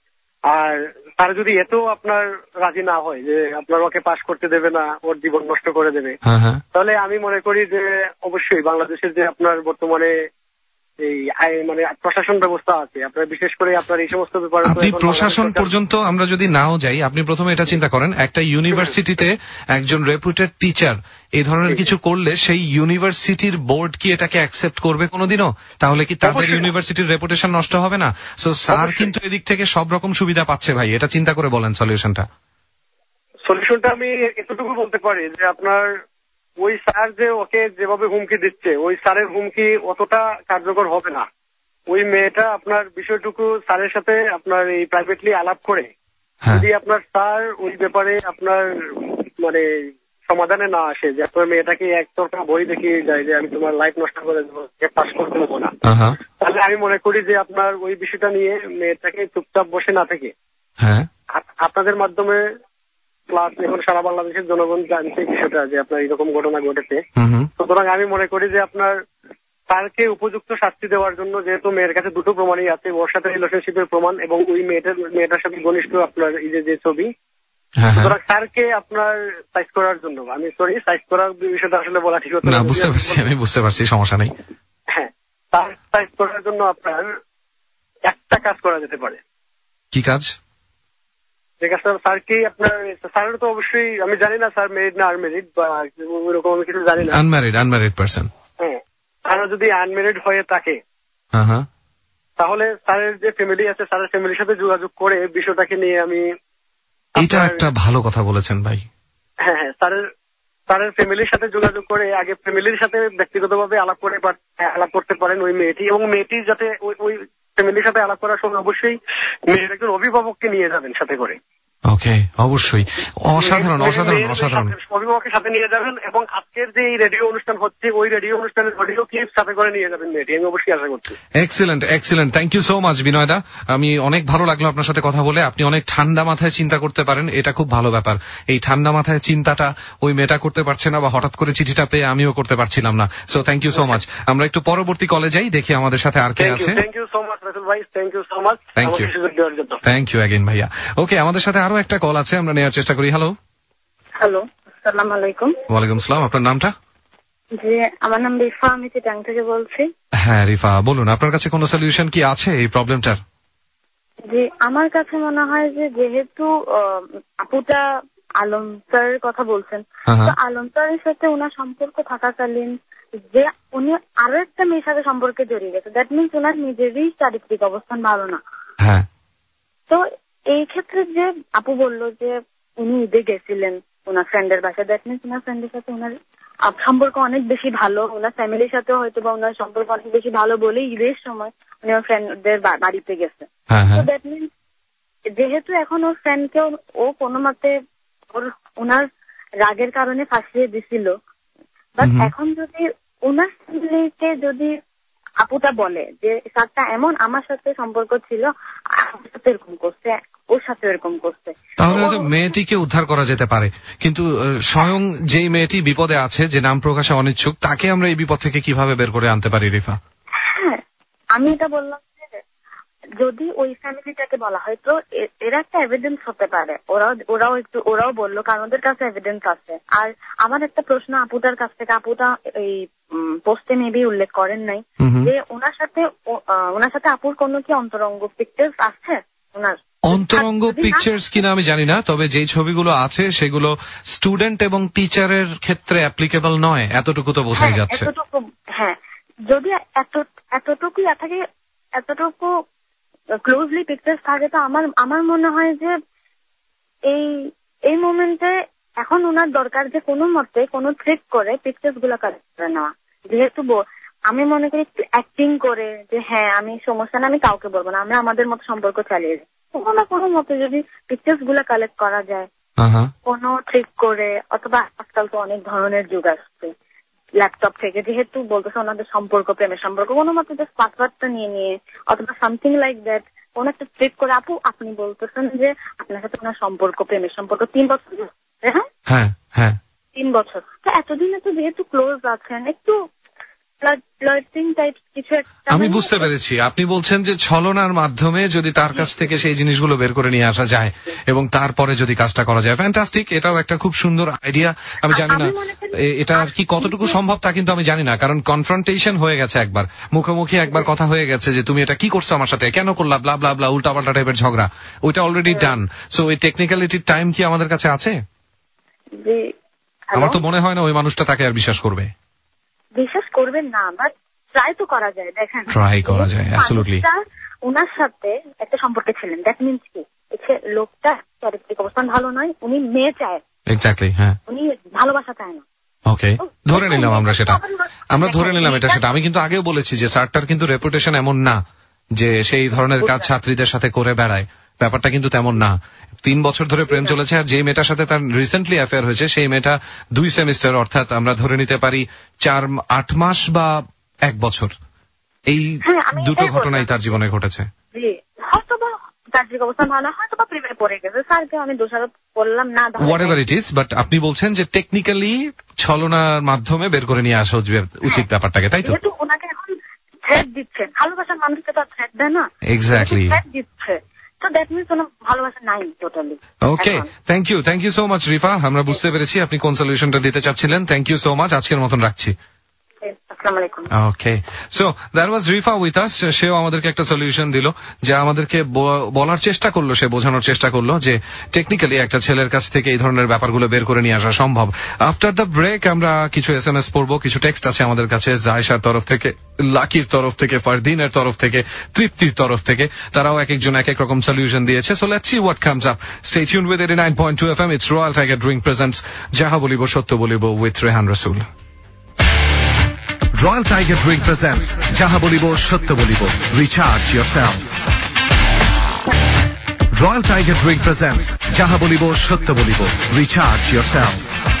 আর তার যদি এত আপনার রাজি না হয় যে আপনার ওকে পাশ করতে দেবে না, ওর জীবন নষ্ট করে দেবে, তাহলে আমি মনে করি যে অবশ্যই বাংলাদেশের যে আপনার বর্তমানে এই মানে প্রশাসন ব্যবস্থা আছে, আপনার বিশেষ করে আপনার এই সমস্ত ব্যাপারে আপনি প্রশাসন পর্যন্ত আমরা যদি নাও যাই, আপনি প্রথমে এটা চিন্তা করেন, একটা ইউনিভার্সিটিতে একজন রেপুটেড টিচার এই ধরনের কিছু করলে সেই ইউনিভার্সিটির বোর্ড কি এটাকে অ্যাকসেপ্ট করবে কোনোদিনও? তাহলে কি তাদের ইউনিভার্সিটির রেপুটেশন নষ্ট হবে না? সো স্যার কিন্তু এদিক থেকে সব রকম সুবিধা পাচ্ছে ভাই, এটা চিন্তা করে বলেন সলিউশনটা। সলিউশনটা আমি এতটুকু বলতে পারি যে আপনার ওই স্যার যে ওকে যেভাবে হুমকি দিচ্ছে ওই স্যারের হুমকি অতটা কার্যকর হবে না। ওই মেয়েটা আপনার বিষয়টুকু স্যারের সাথে আপনার এই প্রাইভেটলি আলাপ করে যদি আপনার স্যার ওই ব্যাপারে আপনার মানে সমাধানে না আসে যে আপনার মেয়েটাকে একতরফা বই দেখিয়ে যায় যে আমি তোমার লাইফ নষ্ট করে দেবো, পাস করতে দেবো না, তাহলে আমি মনে করি যে আপনার ওই বিষয়টা নিয়ে মেয়েটাকে চুপচাপ বসে না থেকে আপনাদের মাধ্যমে প্লাস এখন সারা বাংলাদেশের জনগণ জানছে বিষয়টা যে আপনার এরকম ঘটনা ঘটেছে। সুতরাং আমি মনে করি যে আপনার স্যারকে উপযুক্ত শাস্তি দেওয়ার জন্য, যেহেতু মেয়ের কাছে দুটো প্রমাণই আছে, ওর সাথে রিলেশনশিপের প্রমাণ এবং ওই মেয়েটার সাথে ঘনিষ্ঠ আপনার এই যে ছবি, সুতরাং স্যারকে আপনার সাইজ করার জন্য, আমি সরি সাইজ করার বিষয়টা আসলে বলা ঠিক হতো না, আমি বুঝতে পারছি, সমস্যা নেই। হ্যাঁ, তার সাইজ করার জন্য আপনার একটা কাজ করা যেতে পারে। কি কাজ? ঠিক আছে স্যারকে আপনার, স্যারের তো অবশ্যই আমি জানি না স্যার মেরিড না আনমেরিড বা ওইরকম আমি কিছু জানি না। Unmarried person. হ্যাঁ, স্যার যদি আনমেরিড হয়ে থাকে তাহলে স্যারের যে ফ্যামিলি আছে স্যারের ফ্যামিলির সাথে যোগাযোগ করে বিষয়টাকে নিয়ে আমি, এটা একটা ভালো কথা বলেছেন ভাই। হ্যাঁ, স্যারের ফ্যামিলির সাথে যোগাযোগ করে আগে ফ্যামিলির সাথে ব্যক্তিগতভাবে আলাপ করতে পারেন ওই মেয়েটি, এবং মেয়েটি যাতে ওই ফ্যামিলির সাথে আলাপ করার সময় অবশ্যই মেয়ের একজন অভিভাবককে নিয়ে যাবেন সাথে করে। ওকে, অবশ্যই। অসাধারণ অসাধারণ অসাধারণ। অভিভাবকের সাথে নিয়ে যাবেন এবং আজকের যে এই রেডিও অনুষ্ঠান হচ্ছে ওই রেডিও অনুষ্ঠানের অডিও ক্লিপ সাথে করে নিয়ে যাবেন মেয়েটি, আমি অবশ্যই আশা করছি। Excellent excellent, thank you so much বিনয়দা, আমি অনেক ভালো লাগলো আপনার সাথে কথা বলে। আপনি অনেক ঠান্ডা মাথায় চিন্তা করতে পারেন, এটা খুব ভালো ব্যাপার। এই ঠান্ডা মাথায় চিন্তাটা ওই মেয়েটা করতে পারছে না, বা হঠাৎ করে চিঠিটা পেয়ে আমিও করতে পারছিলাম না। So thank you so much. আমরা একটু পরবর্তী কলে যাই, দেখি আমাদের সাথে আর কে আছে। Thank you so much Rasel ভাই, thank you so much. Thank you again ভাইয়া। ওকে, আমাদের সাথে আরো একটা কল আছে, আমরা নেওয়ার চেষ্টা করি। হ্যালো হ্যালো, আসসালামু আলাইকুম। ওয়ালাইকুম আসসালাম, আপনার নামটা? জি, আমার নাম রিফা, আমি চিটাং থেকে বলছি। হ্যাঁ রিফা, বলুন আপনার কাছে কোনো সলিউশন কি আছে এই প্রবলেমটার? জি, আমার কাছে মনে হয় যে যেহেতু আপুটা আলম স্যারের কথা বলছেন, তো আলম স্যারের সাথে ওনার সম্পর্ক থাকাকালীন যে উনি আরো একটা মেয়ের সাথে সম্পর্কে জড়িয়ে গেছে, দ্যাট মিনস ওনার নিজেরই চারিত্রিক অবস্থান ভালো না। হ্যাঁ, তো এই ক্ষেত্রে যে আপু বললো যে উনি ঈদে গেছিলেন ওনার ফ্রেন্ডের বাসায়, দ্যাট মিনস ওনার ফ্রেন্ডের সাথে ওনার সম্পর্ক অনেক বেশি ভালো, ওনার ফ্যামিলির সাথেও হয়তো বা ওনার সম্পর্ক অনেক বেশি ভালো বলে ঈদের সময় উনি ওর ফ্রেন্ডদের বাড়িতে গেছে। তো দ্যাট মিনস যেহেতু এখন ওর ফ্রেন্ডকেও ও কোনো মতে ওনার রাগের কারণে ফাঁসিয়ে দিছিল, বাট এখন যদি ওনার ফ্যামিলিকে যদি আপুটা বলে যে স্যারটা এমন আমার সাথে সম্পর্ক ছিল, আমার সাথে এরকম করছে, ওর সাথে এরকম করছে, তাহলে হয়তো মেয়েটিকে উদ্ধার করা যেতে পারে। কিন্তু স্বয়ং যেই মেয়েটি বিপদে আছে, যে নাম প্রকাশে অনিচ্ছুক, তাকে আমরা এই বিপদ থেকে কিভাবে বের করে আনতে পারি রিফা? হ্যাঁ, আমি এটা বললাম যে যদি ওই ফ্যামিলিটাকে বলা হয় তো এরা একটা এভিডেন্স হতে পারে, ওরাও বললো, কারণ ওদের কাছে এভিডেন্স আছে। আর আমার একটা প্রশ্ন আপুটার কাছ থেকে, আপুটা এই পোস্টে মেবি উল্লেখ করেন নাই যে ওনার সাথে আপুর কোনো কি অন্তরঙ্গ পিকচার্স আছে? ওনার অন্তরঙ্গ পিকচার্স কিনা আমি জানি না, তবে যেই ছবিগুলো আছে সেগুলো স্টুডেন্ট এবং টিচারের ক্ষেত্রে অ্যাপ্লিকেবল নয়, এতটুকু তো বোঝাই যাচ্ছে। হ্যাঁ, যদি এতটুকু ক্লোজলি পিকচার্স থাকে, তো আমার মনে হয় যে এই মোমেন্টে এখন ওনার দরকার যে কোনো মতে কোনো ট্রিক করে পিকচার্স গুলো কালেক্ট করে নেওয়া। যেহেতু আমি মনে করি একটু অ্যাক্টিং করে যে হ্যাঁ আমি সমস্যা না, আমি কাউকে বলবো না, আমরা আমাদের মতো সম্পর্ক চালিয়ে যাই, কোনো না কোনো মতে যদি পিকচার্স গুলো কালেক্ট করা যায় কোনো ট্রিক করে, অথবা আজকাল তো অনেক ধরনের যুগ আসছে ল্যাপটপ থেকে, যেহেতু বলতেছে ওনাদের সম্পর্ক প্রেমের সম্পর্ক, কোনো মতে জাস্ট পাসওয়ার্ডটা নিয়ে অথবা সামথিং লাইক দ্যাট কোন একটা ট্রিক করে, আপু আপনি বলতেছেন যে আপনার সাথে ওনার সম্পর্ক প্রেমের সম্পর্ক 3 বছর, হ্যাঁ 3 বছর, তো এতদিনে তো যেহেতু ক্লোজ আছেন, একটু আমি বুঝতে পেরেছি। আপনি বলছেন যে ছলনার মাধ্যমে যদি তার কাছ থেকে সেই জিনিসগুলো বের করে নিয়ে আসা যায় এবং তারপরে যদি কাজটা করা যায়, ফ্যান্টাস্টিক, এটাও একটা খুব সুন্দর আইডিয়া। আমি জানি না এটা আর কি কতটুকু সম্ভব, তা কিন্তু আমি জানি না, কারণ কনফ্রন্টেশন হয়ে গেছে একবার, মুখোমুখি একবার কথা হয়ে গেছে যে তুমি এটা কি করছো আমার সাথে, কেন করলা, ব্লা ব্লা ব্লা, উল্টাপাল্টা টাইপের ঝগড়া, ওইটা অলরেডি ডান। সো ওই টেকনিক্যালিটির টাইম কি আমাদের কাছে আছে? আমার তো মনে হয় না ওই মানুষটা তাকে আর বিশ্বাস করবেন না, বাট ট্রাই তো করা যায়। দেখেন, ট্রাই করা যায়, অ্যাবসলিউটলি। ওনার সাথে একটা সম্পর্কে ছিলেন, দ্যাট মিনস কি লোকটা চারিত্রিক অবস্থান ভালো নয়, উনি মেয়ে চায়, এক্স্যাক্টলি, হ্যাঁ। উনি ভালোবাসা চায় না। ওকে, ধরে নিলাম আমরা সেটা, ধরে নিলাম এটা সেটা। আমি কিন্তু আগেও বলেছি যে স্যারটার কিন্তু রেপুটেশন এমন না যে সেই ধরনের কাজ ছাত্রীদের সাথে করে বেড়ায়, ব্যাপারটা কিন্তু তেমন না। 3 বছর ধরে প্রেম চলেছে, আর যে মেয়েটার সাথে তার রিসেন্টলি অ্যাফেয়ার হয়েছে সেই মেয়েটা 2 সেমিস্টার, অর্থাৎ আমরা ধরে নিতে পারি 8 মাস বা 1 বছর, এই দুটো ঘটনাই তার জীবনে ঘটেছে। হয়তো বা চাকরির অবস্থা ভালো, হয়তো বা প্রেমে পড়ে গেছে, স্যারকে আমি দোষারোপ করলাম না, হোয়াটএভার ইট ইজ, বাট আপনি বলছেন যে টেকনিক্যালি ছলনার মাধ্যমে বের করে নিয়ে আসা উচিত ব্যাপারটাকে, তাই তো? যেহেতু ওনাকে এখন থ্রেট দিচ্ছে, ভালোবাসার মানুষকে তো থ্রেট দেয় না, এক্স্যাক্টলি থ্রেট দিচ্ছে, তো দ্যাট মিন্স ওনার ভালোবাসা নাই totally. Okay, thank you so much Rifa, আমরা বুঝতে পেরেছি আপনি কোন সলিউশনটা দিতে চাচ্ছিলেন। থ্যাংক ইউ সো মাচ, আজকের মতন রাখছি। Okay, so that was Rifa with us. সেও আমাদেরকে একটা সলিউশন দিল, যা আমাদেরকে বলার চেষ্টা করলো, সে বোঝানোর চেষ্টা করলো যে টেকনিক্যালি একটা ছেলের কাছ থেকে এই ধরনের ব্যাপারগুলো বের করে নিয়ে আসা সম্ভব। আফটার দ্য ব্রেক আমরা কিছু SMS পড়বো, কিছু টেক্সট আছে আমাদের কাছে, জায়সার তরফ থেকে, লাকির তরফ থেকে, ফারদিনের তরফ থেকে, তৃপ্তির তরফ থেকে, তারাও এক একজন এক এক রকম সলিউশন দিয়েছে। So let's see what comes up. Stay tuned with 89.2 FM। It's Royal Tiger drink presents যাহা বলিব সত্য বলিব উইথ রেহান রসুল। Royal Tiger Drink presents Jaha Bolibo Shatya Bolibo. Recharge yourself. Royal Tiger Drink presents Jaha Bolibo Shatya Bolibo. Recharge yourself.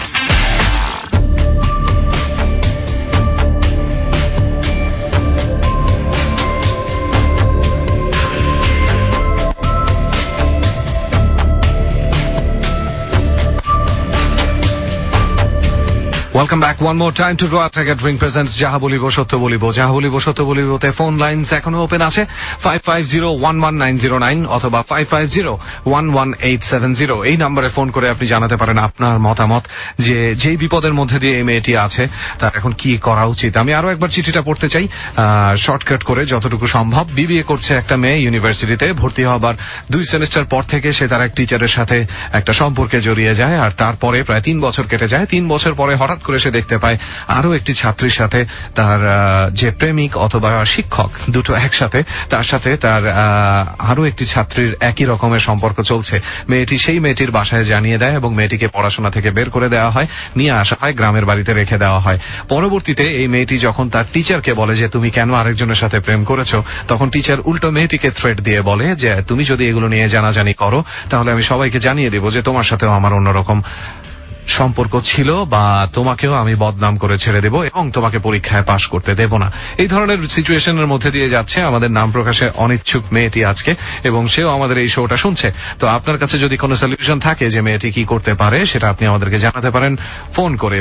Welcome back one more time to Royal Tiger Drink presents Jaha Bolibo Shatya Bolibo. Jaha Bolibo Shatya Bolibo te phone lines ekhon open ache 55011909 অথবা 55011870 এই নম্বরে phone করে আপনি জানাতে পারেন আপনার মতামত, যে যেই বিপদের মধ্যে দিয়ে এই মেয়েটি আছে তার এখন কি করা উচিত। আমি আরো একবার চিঠিটা পড়তে চাই শর্টকাট করে যতটুকু সম্ভব। বিবিএ করছে একটা মেয়ে ইউনিভার্সিটিতে, ভর্তি হবার 2 সেমিস্টার পর থেকে সে তার এক টিচারের সাথে একটা সম্পর্কে জড়িয়ে যায়, আর তারপরে প্রায় 3 বছর কেটে যায়। 3 বছর পরে হঠাৎ করে সে দেখতে পায় আরো একটি ছাত্রীর সাথে তার যে প্রেমিক অথবা শিক্ষক, দুটো একসাথে, তার সাথে তার আরো একটি ছাত্রীর একই রকমের সম্পর্ক চলছে। মেয়েটি সেই মেয়েটির বাসায় জানিয়ে দেয় এবং মেয়েটিকে পড়াশোনা থেকে বের করে দেওয়া হয়, নিয়ে আসা হয়, গ্রামের বাড়িতে রেখে দেওয়া হয়। পরবর্তীতে এই মেয়েটি যখন তার টিচারকে বলে যে তুমি কেন আরেকজনের সাথে প্রেম করেছো, তখন টিচার উল্টো মেয়েটিকে থ্রেট দিয়ে বলে যে তুমি যদি এগুলো নিয়ে জানাজানি করো তাহলে আমি সবাইকে জানিয়ে দেবো যে তোমার সাথেও আমার অন্যরকম সম্পর্ক ছিল, বা তোমাকেও আমি বদনাম করে ছেড়ে দেব এবং তোমাকে পরীক্ষায় পাশ করতে দেব না। এই ধরনের সিচুয়েশনের মধ্যে দিয়ে যাচ্ছে আমাদের নাম প্রকাশে অনিচ্ছুক মেয়েটি আজকে, এবং সেও আমাদের এই শোটা শুনছে। তো আপনার কাছে যদি কোনো সলিউশন থাকে যে মেয়েটি কি করতে পারে, সেটা আপনি আমাদেরকে জানাতে পারেন ফোন করে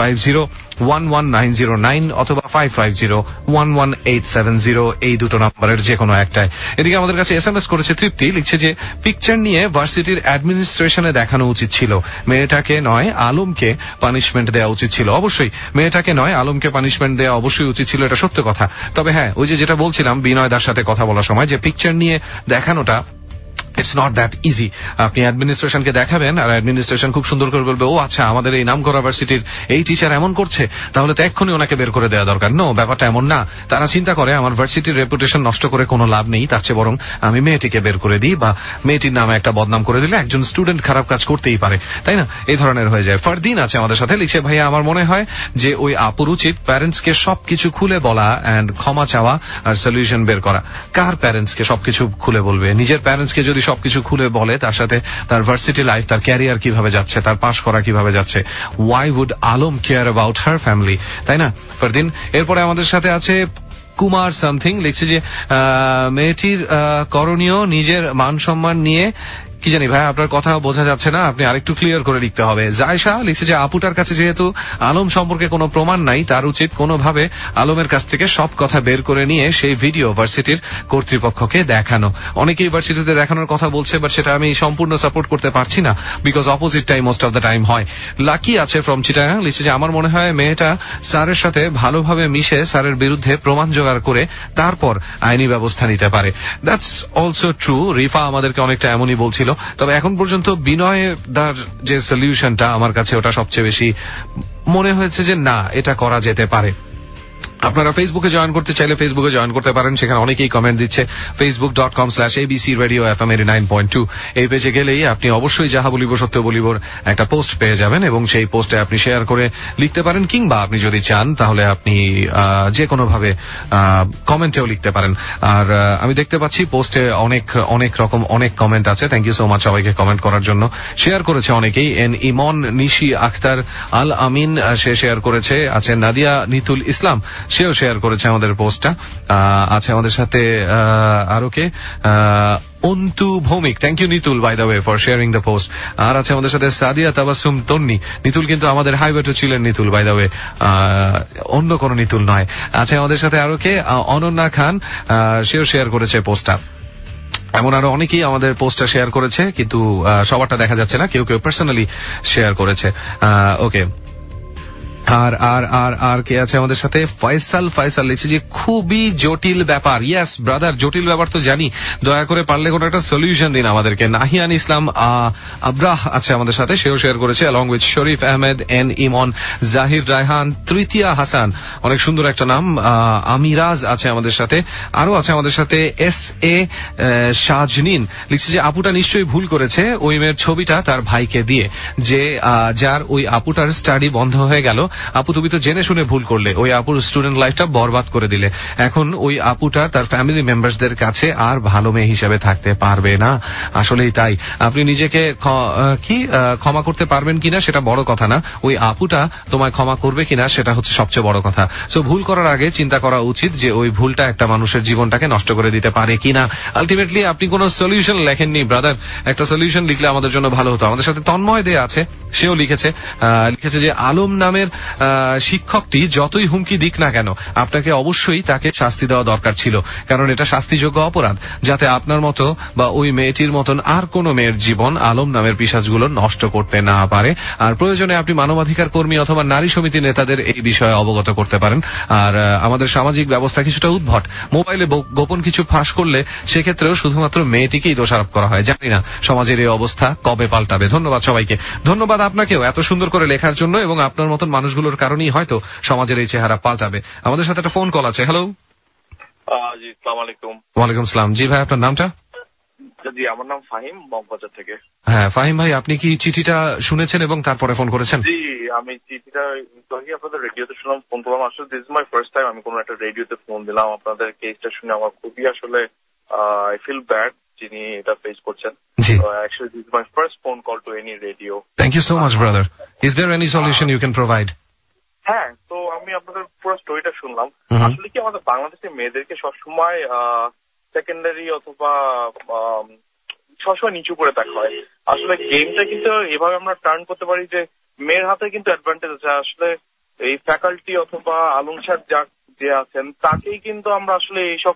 55011909 অথবা 55011870 এই দুটো নম্বরের যে কোনো একটায়। এদিকে আমাদের কাছে SMS করেছে তৃপ্তি, লিখছে যে পিকচার নিয়ে ভার্সিটির অ্যাডমিনিস্ট্রেশনে দেখানো উচিত ছিল, মেয়েটাকে নয় আলমকে পানিশমেন্ট দেওয়া উচিত ছিল। অবশ্যই মেয়েটাকে নয় আলমকে পানিশমেন্ট দেওয়া অবশ্যই উচিত ছিল, এটা সত্য কথা। তবে হ্যাঁ, ওই যেটা বলছিলাম বিনয় দার সাথে কথা বলার সময়, যে পিকচার নিয়ে দেখানোটা ইটস নট দ্যাট ইজি। আপনি অ্যাডমিনিস্ট্রেশনকে দেখাবেন আর অ্যাডমিনিস্ট্রেশন খুব সুন্দর করে বলবে ও আচ্ছা আমাদের এই নামকরা ভার্সিটির এই টিচার এমন করছে, তাহলে তো এক্ষুনি ওনাকে বের করে দেওয়া দরকার। নো, ব্যাপারটা এমন না। তারা চিন্তা করে আমার ভার্সিটির রেপুটেশন নষ্ট করে কোনো লাভ নেই, তার চেয়ে বরং আমি মেয়েটিকে বের করে দিই, বা মেয়েটির নামে একটা বদনাম করে দিলে একজন স্টুডেন্ট খারাপ কাজ করতেই পারে, তাই না? এই ধরনের হয়ে যায়। ফারদিন আছে আমাদের সাথে, লিখছে ভাইয়া আমার মনে হয় যে ওই আপুর উচিত প্যারেন্টসকে সবকিছু খুলে বলা এন্ড ক্ষমা চাওয়া আর সলিউশন বের করা। কার প্যারেন্টসকে সবকিছু খুলে বলবে? নিজের প্যারেন্টসকে যদি সবকিছু খুলে বলে, তার সাথে তার ভার্সিটি লাইফ, তার ক্যারিয়ার কিভাবে যাচ্ছে, তার পাশ করা কিভাবে যাচ্ছে, why would Alam care about her family, তাই না? ফারদিন। এরপরে আমাদের সাথে আছে কুমার সামথিং, লিখছে যে মেয়েটির করণীয় নিজের মান সম্মান নিয়ে, কি জানি ভাই আপনার কথা বোঝা যাচ্ছে না, আপনি আরেকটু ক্লিয়ার করে লিখতে হবে। জায়সা লিখছে যে আপুটার কাছে যেহেতু আলম সম্পর্কে কোনো প্রমাণ নাই, তার উচিত কোনোভাবে আলমের কাছ থেকে সব কথা বের করে নিয়ে সেই ভিডিও ভার্সিটির কর্তৃপক্ষকে দেখানো। অনেকেই ভার্সিটিতে দেখানোর কথা বলছে, বাট সেটা আমি সম্পূর্ণ সাপোর্ট করতে পারছি না, বিকজ অপোজিটটাই মোস্ট অফ দ্য টাইম হয়। লাকি আছে ফ্রম চিটাগাং, লিখছে যে আমার মনে হয় মেয়েটা স্যারের সাথে ভালোভাবে মিশে স্যারের বিরুদ্ধে প্রমাণ জোগাড় করে তারপর আইনি ব্যবস্থা নিতে পারে। That's also true. রিফা আমাদেরকে অনেকটা এমনই বলছিল। তবে এখন পর্যন্ত বিনয় দার যে সলিউশনটা আমার কাছে ওটা সবচেয়ে বেশি মনে হয়েছে যে না, এটা করা যেতে পারে। আপনারা ফেসবুকে জয়েন করতে চাইলে ফেসবুকে জয়েন করতে পারেন, সেখানে অনেকেই কমেন্ট দিচ্ছে। facebook.com/abcradio.fm 89.2 এই পেজে গেলেই আপনি অবশ্যই যাহা বলিব সত্য বলিবর একটা পোস্ট পেয়ে যাবেন এবং সেই পোস্টে আপনি শেয়ার করে লিখতে পারেন, কিংবা আপনি যদি চান তাহলে আপনি যে কোনো ভাবে কমেন্টেও লিখতে পারেন। আর আমি দেখতে পাচ্ছি পোস্টে অনেক রকম অনেক কমেন্ট আছে। থ্যাংক ইউ সো মাচ সবাইকে কমেন্ট করার জন্য। শেয়ার করেছে অনেকেই। ইমন, নিশি আখতার, আল আমিন সে শেয়ার করেছে, আছে নাদিয়া নিতুল ইসলাম, সেও শেয়ার করেছে আমাদের পোস্টটা। আছে আমাদের সাথে আরো কে, Antu Bhowmik. Thank you Nitul by the way for sharing the post. আর আছে আমাদের সাথে সাদিয়া তাবাসসুম তন্নি। নিতুল কিন্তু আমাদের হাইওয়েটে ছিলেন নিতুল বাই দ্য ওয়ে, অন্য কোন নিতুল নয়। আছে আমাদের সাথে আরো কে, অনন্যা খান, সেও শেয়ার করেছে পোস্টটা। এমন আরো অনেকেই আমাদের পোস্টটা শেয়ার করেছে, কিন্তু সবারটা দেখা যাচ্ছে না, কেউ কেউ পার্সোনালি শেয়ার করেছে। ওকে, আর আর আর আর কে আছে আমাদের সাথে? ফয়সাল লিখছে যে খুবই জটিল ব্যাপার। ইয়েস ব্রাদার, জটিল ব্যাপার তো জানি, দয়া করে পারলে কোনো একটা সলিউশন দিন আমাদেরকে। নাহিয়ান ইসলাম আব্রাহ আছে আমাদের সাথে, সেও শেয়ার করেছে, অলং উইথ শরীফ আহমেদ, ইমন, জাহির রায়হান, তৃতীয়া হাসান, অনেক সুন্দর একটা নাম। আমিরাজ আছে আমাদের সাথে, আরো আছে আমাদের সাথে SA শাজনীন লিখছে যে আপুটা নিশ্চয়ই ভুল করেছে ওই মেয়ের ছবিটা তার ভাইকে দিয়ে, যে যার ওই আপুটার স্টাডি বন্ধ হয়ে গেল। আপু তুমি তো জেনে শুনে ভুল করলে, ওই আপুর স্টুডেন্ট লাইফটা বরবাদ করে দিলে। এখন ওই আপুটা তার ফ্যামিলি মেম্বারসদের কাছে আর ভালো মেয়ে হিসেবে থাকতে পারবে না। আসলেই তাই। আপনি নিজেকে ক্ষমা করতে পারবেন কিনা সেটা বড় কথা না, ওই আপুটা তোমায় ক্ষমা করবে কিনা সেটা হচ্ছে সবচেয়ে বড় কথা। সো ভুল করার আগে চিন্তা করা উচিত যে ওই ভুলটা একটা মানুষের জীবনটাকে নষ্ট করে দিতে পারে কিনা। আলটিমেটলি আপনি কোন সলিউশন লেখেননি ব্রাদার, একটা সলিউশন লিখলে আমাদের জন্য ভালো হতো। আমাদের সাথে তন্ময় দে আছে, সেও লিখেছে যে আলম নামের শিক্ষকটি যতই হুমকি দিক না কেন আপনাকে অবশ্যই তাকে শাস্তি দেওয়া দরকার ছিল, কারণ এটা শাস্তিযোগ্য অপরাধ, যাতে আপনার মতো বা ওই মেয়েটির মতন আর কোন মেয়ের জীবন আলম নামের পিশাচগুলো নষ্ট করতে না পারে। আর প্রয়োজনে আপনি মানবাধিকার কর্মী অথবা নারী সমিতি নেতাদের এই বিষয়ে অবগত করতে পারেন। আর আমাদের সামাজিক ব্যবস্থা কিছুটা উদ্ভট, মোবাইলে গোপন কিছু ফাঁস করলে সেক্ষেত্রেও শুধুমাত্র মেয়েটিকেই দোষারোপ করা হয়। জানি না সমাজের এই অবস্থা কবে পাল্টাবে। ধন্যবাদ সবাইকে, ধন্যবাদ আপনাকেও এত সুন্দর করে লেখার জন্য, এবং আপনার মতন মানুষগুলোর কারণেই হয়তো সমাজের এই চেহারা পাল্টাবে। আমাদের সাথে একটা ফোন কল আছে। হ্যালো। জি, আসসালামু আলাইকুম। ওয়ালাইকুম আসসালাম। জি ভাই, আপনার নামটা? জি, আমার নাম ফাহিম, মগবাজার থেকে। হ্যাঁ ফাহিম ভাই, আপনি কি চিঠিটা শুনেছেন এবং তারপরে ফোন করেছেন? জি, আমি চিঠিটা আপনাদের রেডিওতে শুনলাম, ফোন করলাম। আসলে this is my first time আমি কোনো একটা রেডিওতে ফোন দিলাম। আপনাদের কেসটা শুনে আমার খুবই আসলে আই ফিল ব্যাড যিনি এটা ফেস করছেন। Actually this is my first phone call to any radio. Thank you so much brother. Is there any solution you can provide? হ্যাঁ, তো আমি আপনাদের পুরো স্টোরিটা শুনলাম। আসলে কি আমাদের বাংলাদেশের মেয়েদেরকে সবসময় সেকেন্ডারি অথবা সবসময় নিচু করে দেখা হয়। আসলে গেমটা কিন্তু এভাবে আমরা টার্ন করতে পারি যে মেয়ের হাতে কিন্তু অ্যাডভান্টেজ আছে। আসলে এই ফ্যাকাল্টি অথবা আলম স্যার যে আছেন তাকেই কিন্তু আমরা আসলে এইসব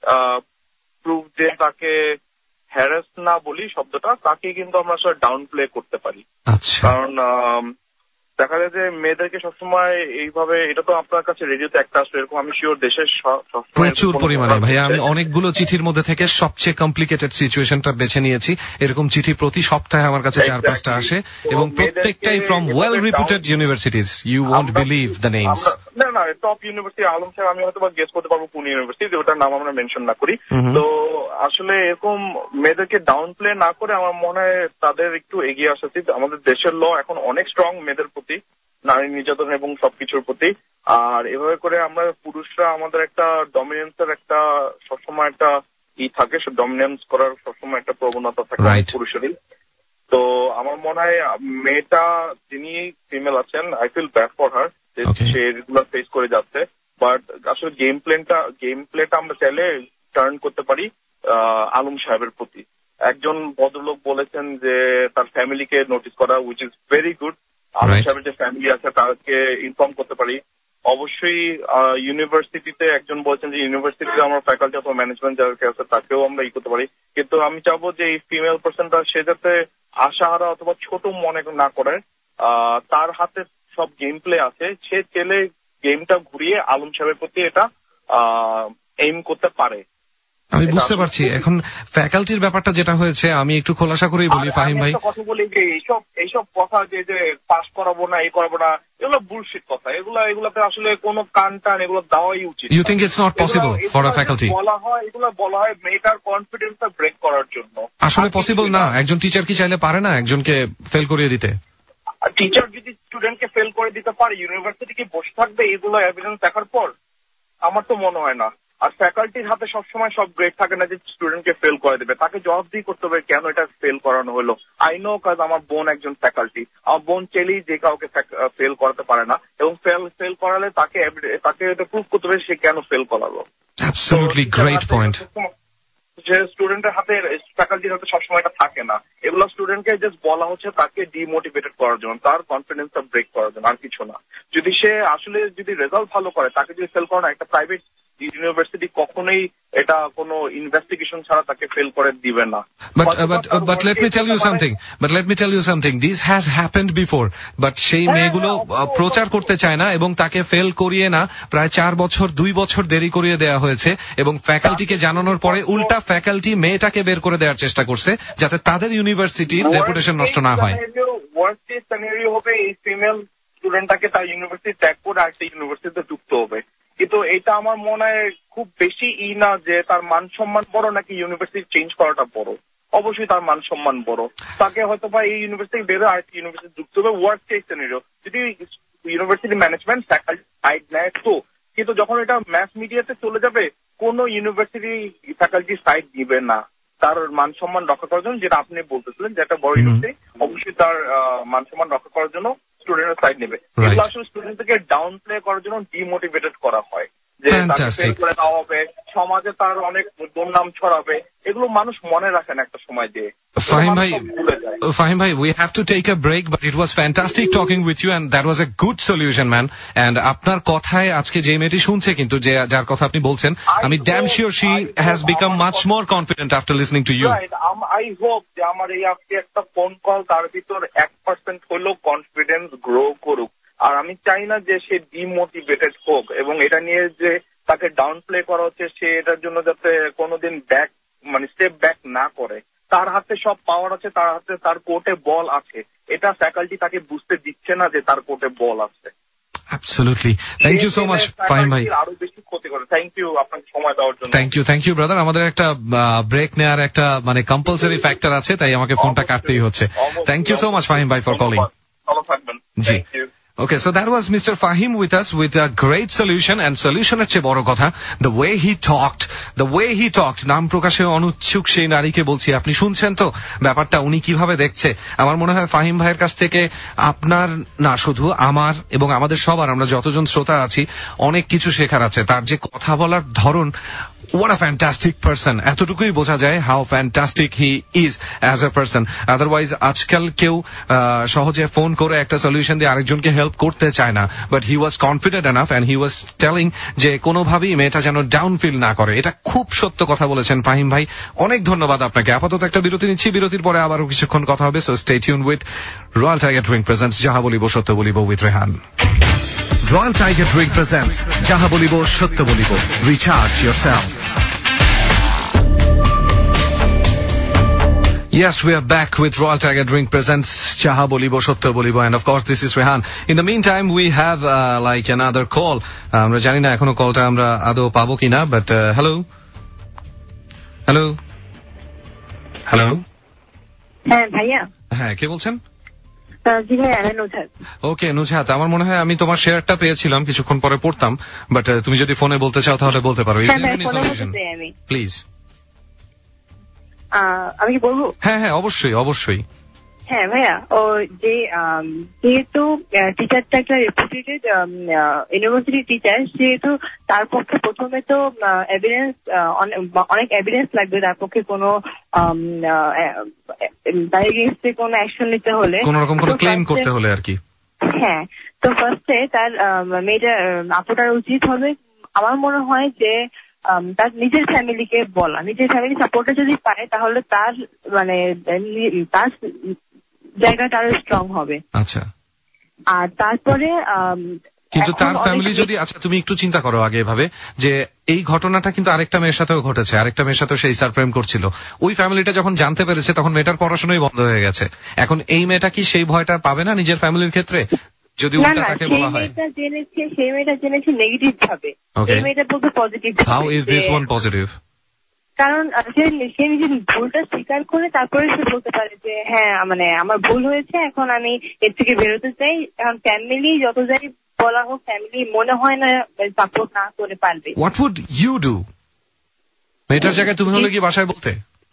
প্রুফ যে তাকে হ্যারাস না বলি শব্দটা, তাকে কিন্তু আমরা আসলে ডাউন প্লে করতে পারি। কারণ দেখা যায় যে মেয়েদেরকে সবসময় এইভাবে, এটা তো আপনার কাছে রেডিওতে একটা আসলে এরকম আমি শিওর দেশের প্রচুর পরিমাণে। ভাইয়া আমি অনেকগুলো চিঠির মধ্যে থেকে সবচেয়ে কমপ্লিকেটেড সিচুয়েশনটা বেছে নিয়েছি। এরকম চিঠি প্রতি সপ্তাহে আমার কাছে 4-5টা আসে এবং প্রত্যেকটাই from well reputed universities. You won't believe the names. না, টপ ইউনিভার্সিটি আলম স্যার আমি হয়তো বা গেস করতে পারবো কোন ইউনিভার্সিটি, ওটার নাম আমরা মেনশন না করি। তো আসলে এরকম মেয়েদেরকে ডাউন প্লে না করে আমার মনে হয় তাদের একটু এগিয়ে আসা উচিত। আমাদের দেশের ল এখন অনেক স্ট্রং মেয়েদের প্রতি, নারী নির্যাতন এবং সবকিছুর প্রতি। আর এভাবে করে আমরা পুরুষরা আমাদের একটা ডমিনেন্সের একটা সবসময় একটা থাকে, ডমিনেন্স করার সবসময় একটা প্রবণতা থাকে পুরুষেরই। তো আমার মনে হয় মেয়েটা যিনি ফিমেল আছেন, I feel bad for her, সে রেগুলার ফেস করে যাচ্ছে। বাট আসলে গেম প্লেটা আমরা চাইলে টার্ন করতে পারি আলম সাহেবের প্রতি। একজন ভদ্রলোক বলেছেন যে তার ফ্যামিলিকে নোটিস করা, which is very good. Alam সাহেবের যে ফ্যামিলি আছে তাকে ইনফর্ম করতে পারি। অবশ্যই ইউনিভার্সিটিতে একজন বলছেন যে ইউনিভার্সিটিতে আমরা ফ্যাকাল্টি অথবা ম্যানেজমেন্ট যাদেরকে আছে তাকেও আমরা করতে পারি। কিন্তু আমি চাবো যে এই ফিমেল পার্সনটা সে যাতে আশাহারা অথবা ছোট মনে না করে, তার হাতে সব গেম প্লে আছে, সে চেলে গেমটা ঘুরিয়ে আলম সাহেবের প্রতি এটা এইম করতে পারে। আমি বুঝতে পারছি। এখন ফ্যাকাল্টির ব্যাপারটা যেটা হয়েছে, আমি একটু খোলাসা করেই বলি ফাহিম ভাই, কথা বলি যে এইসব কথা যে পাস করাবো না, এই করাবো না, এগুলো বুলশিট কথা। এগুলোতে আসলে কোনো কান টান এগুলো দেওয়াই উচিত। You think it's not possible for a faculty? এগুলো বলা হয় মেয়েটার কনফিডেন্সটা ব্রেক করার জন্য। আসলে পসিবল না। একজন টিচার কি চাইলে পারে না একজনকে ফেল করিয়ে দিতে? টিচার যদি স্টুডেন্টকে ফেল করে দিতে পারে, ইউনিভার্সিটি কি বসে থাকবে এগুলো এভিডেন্স দেখার পর? আমার তো মনে হয় না। আর ফ্যাকাল্টির হাতে সবসময় সব গ্রেড থাকে না যে স্টুডেন্টকে ফেল করে দেবে। তাকে জবাবদিহি করতে হবে কেন এটা ফেল করানো হলো। আই নো, কাজ আমার বোন একজন ফ্যাকাল্টি। আমার বোন চাইলেই যে কাউকে ফেল করাতে পারে না, এবং ফেল করালে তাকে এটা প্রুভ করতে হবে সে কেন ফেল করালো। Absolutely great point. যে স্টুডেন্টের হাতে, ফ্যাকাল্টির হাতে সবসময় এটা থাকে না। এগুলো স্টুডেন্টকে জাস্ট বলা হচ্ছে তাকে ডিমোটিভেটেড করার জন্য, তার কনফিডেন্সটা ব্রেক করার জন্য, আর কিছু না। যদি সে আসলে রেজাল্ট ভালো করে, তাকে যদি ফেল করে না, একটা প্রাইভেট ইউনিভার্সিটি কখনোই এটা কোনো ইনভেস্টিগেশন ছাড়া তাকে ফেল করে দিবে না। But let me tell you something. This has happened before. But সেই মেয়েগুলো প্রচার করতে চায় না এবং তাকে ফেল করিয়ে না প্রায় 4 বছর 2 বছর দেরি করিয়ে দেওয়া হয়েছে, এবং ফ্যাকাল্টিকে জানানোর পরে উল্টা ফ্যাকাল্টি মেয়েটাকে বের করে দেওয়ার চেষ্টা করছে যাতে তাদের ইউনিভার্সিটির রেপুটেশন নষ্ট না হয়। ওয়ার্স্ট কেস সিনারিও হবে এই ফিমেল স্টুডেন্টটাকে তার ইউনিভার্সিটি ত্যাগ করে আরেকটা ইউনিভার্সিটিতে যুক্ত হবে। কিন্তু এটা আমার মনে হয় খুব বেশি না যে তার মান সম্মান বড় নাকি ইউনিভার্সিটি চেঞ্জ করাটা বড়। অবশ্যই তার মান সম্মান বড়। তাকে হয়তো বা এই ইউনিভার্সিটি বেরো আরেকটা ইউনিভার্সিটি যুক্ত হবে। ওয়ার্স্ট কেস সিনারিও যদি ইউনিভার্সিটি ম্যানেজমেন্ট ফ্যাকাল্টি সাইড নেয় তো, কিন্তু যখন এটা ম্যাস মিডিয়াতে চলে যাবে, কোন ইউনিভার্সিটি ফ্যাকাল্টি সাইড দিবে না তার মান সম্মান রক্ষা করার জন্য। যেটা আপনি বলতেছিলেন যে একটা বড় ইউনিভার্সিটি অবশ্যই তার মান সম্মান রক্ষা করার জন্য স্টুডেন্টের সাইড নেবে। এগুলো আসলে স্টুডেন্টকে ডাউন প্লে করার জন্য ডিমোটিভেটেড করা হয়, যে তাকে ফেল করে দেওয়া হবে, সমাজে তার অনেক দুর্নাম ছড়াবে। এগুলো মানুষ মনে রাখেন একটা সময় দিয়ে। Fahim bhai, we have to take a break, but it was fantastic talking with you and that was a good solution, man. And আপনার কথায় আজকে যে মেয়েটি শুনছে, কিন্তু যে যার কথা আপনি বলছেন, আমি damn sure she has become much more confident after listening to you. I hope যে আমার এই আজকে একটা ফোন কল তার ভিতর 1% হলেও কনফিডেন্স গ্রো করুক। আর আমি চাই না যে সে ডিমোটিভেটেড হোক, এবং এটা নিয়ে যে তাকে ডাউন প্লে করা হচ্ছে, সে এটার জন্য যাতে কোনোদিন স্টেপ ব্যাক না করে। তার হাতে সব পাওয়ার আছে, তার হাতে তার কোর্টে বল আছে। এটা ফ্যাকাল্টি তাকে বুঝতে দিচ্ছে না যে তার কোর্টে বল আছে। Absolutely. Thank you so much, Fahim bhai. আরো বেশি ক্ষতি করে। থ্যাংক ইউ আপনাকে সময় দেওয়ার জন্য। Thank you brother. আমাদের একটা ব্রেক নেওয়ার একটা কম্পালসারি ফ্যাক্টর আছে, তাই আমাকে ফোনটা কাটতেই হচ্ছে। Thank you so much Fahim bhai for calling. ভালো থাকবেন। জি। Okay, so that was Mr. Fahim with us with a great solution, and solution এর চেয়ে বড় কথা, the way he talked, নাম প্রকাশে অনুচ্ছুক সেই নারীকে বলছি, আপনি শুনছেন তো ব্যাপারটা উনি কিভাবে দেখছে। আমার মনে হয় ফাহিম ভাইয়ের কাছ থেকে আপনার না, শুধু আমার এবং আমাদের সবার, আমরা যতজন শ্রোতা আছি, অনেক কিছু শেখার আছে। তার যে কথা বলার ধরন, what a fantastic person, এতটুকুই বোঝা যায় how fantastic he is as a person. Otherwise আজকাল কেউ সহজে ফোন করে একটা সলিউশন দিয়ে আরেকজনকে হেল্প করতে চায় না, but he was confident enough and he was telling যে কোনোভাবেই মেয়েটা যেন ডাউন ফিল না করে। এটা খুব সত্য কথা বলেছেন ফাহিম ভাই, অনেক ধন্যবাদ আপনাকে। আপাতত একটা বিরতি নিচ্ছি, বিরতির পরে আবারও কিছুক্ষণ কথা হবে। So stay tune with Royal Tiger drink presents যাহা বলিব সত্য বলিব with Rehan. Royal Tiger drink presents যাহা বলিব সত্য বলিব, recharge yourself. Yes, we are back with Royal Tiger Drink presents Jaha Bolibo Sotto Bolibo, and of course this is Rehan. In the meantime we have like another call. আমরা জানি না এখনো কলটা আমরা আদৌ পাবো কিনা, but hello. হ্যাঁ ভাইয়া। হ্যাঁ, কে বলছেন? জি ভাইয়া, আমি নুজহাত। ওকে নুজহাত, আমার মনে হয় আমি তোমার শেয়ারটা পেয়েছিলাম, কিছুক্ষণ পরে পড়তাম, বাট তুমি যদি ফোনে বলতে চাও তাহলে বলতে পারো। প্লিজ। আমি কি বলবো? হ্যাঁ, অবশ্যই। হ্যাঁ ভাইয়া, ও যে যেহেতু টিচারটা একটা রেপুটেড ইউনিভার্সিটি টিচার, সেহেতু তার পক্ষে প্রথমে তো এভিডেন্স, অনেক এভিডেন্স লাগবে তার পক্ষে কোনো তার এগেইনস্টে কোনো অ্যাকশন নিতে হলে, কোন রকম কোনো ক্লেম করতে হলে আর কি। হ্যাঁ, তো ফার্স্টে তার মেয়েটা আপুটার উচিত হবে, আমার মনে হয় যে তার নিজের ফ্যামিলিকে বলা, নিজের ফ্যামিলি সাপোর্টটা যদি পায় তাহলে তার তার জায়গাটা আরো স্ট্রং হবে। আচ্ছা। আর তারপরে কিন্তু তার ফ্যামিলি যদি, আচ্ছা তুমি একটু চিন্তা করো আগে এভাবে যে এই ঘটনাটা কিন্তু আরেকটা মেয়ের সাথেও ঘটেছে, আরেকটা মেয়ের সাথেও সেই স্যার প্রেম করছিল, ওই ফ্যামিলিটা যখন জানতে পেরেছে তখন মেয়েটার পড়াশোনাই বন্ধ হয়ে গেছে। এখন এই মেয়েটা কি সেই ভয়টা পাবে না নিজের ফ্যামিলির ক্ষেত্রে যদি উল্টা তাকে বলা হয়? সেই মেয়েটা জেনেছে নেগেটিভ ভাবে, এই মেয়েটা বলতে positive. How is this one positive? কারণ সে নিজের ভুলটা স্বীকার করে তারপরে সে বলতে পারে যে হ্যাঁ মানে আমার ভুল হয়েছে, এখন আমি এর থেকে বেরোতে চাই। এখন ফ্যামিলি যত যাই বলা হোক, ফ্যামিলি মনে হয় না সাপোর্ট না করে পারবে। What would you do? মেয়েটার জায়গায় তুমি হলে কি বাসায় বলতে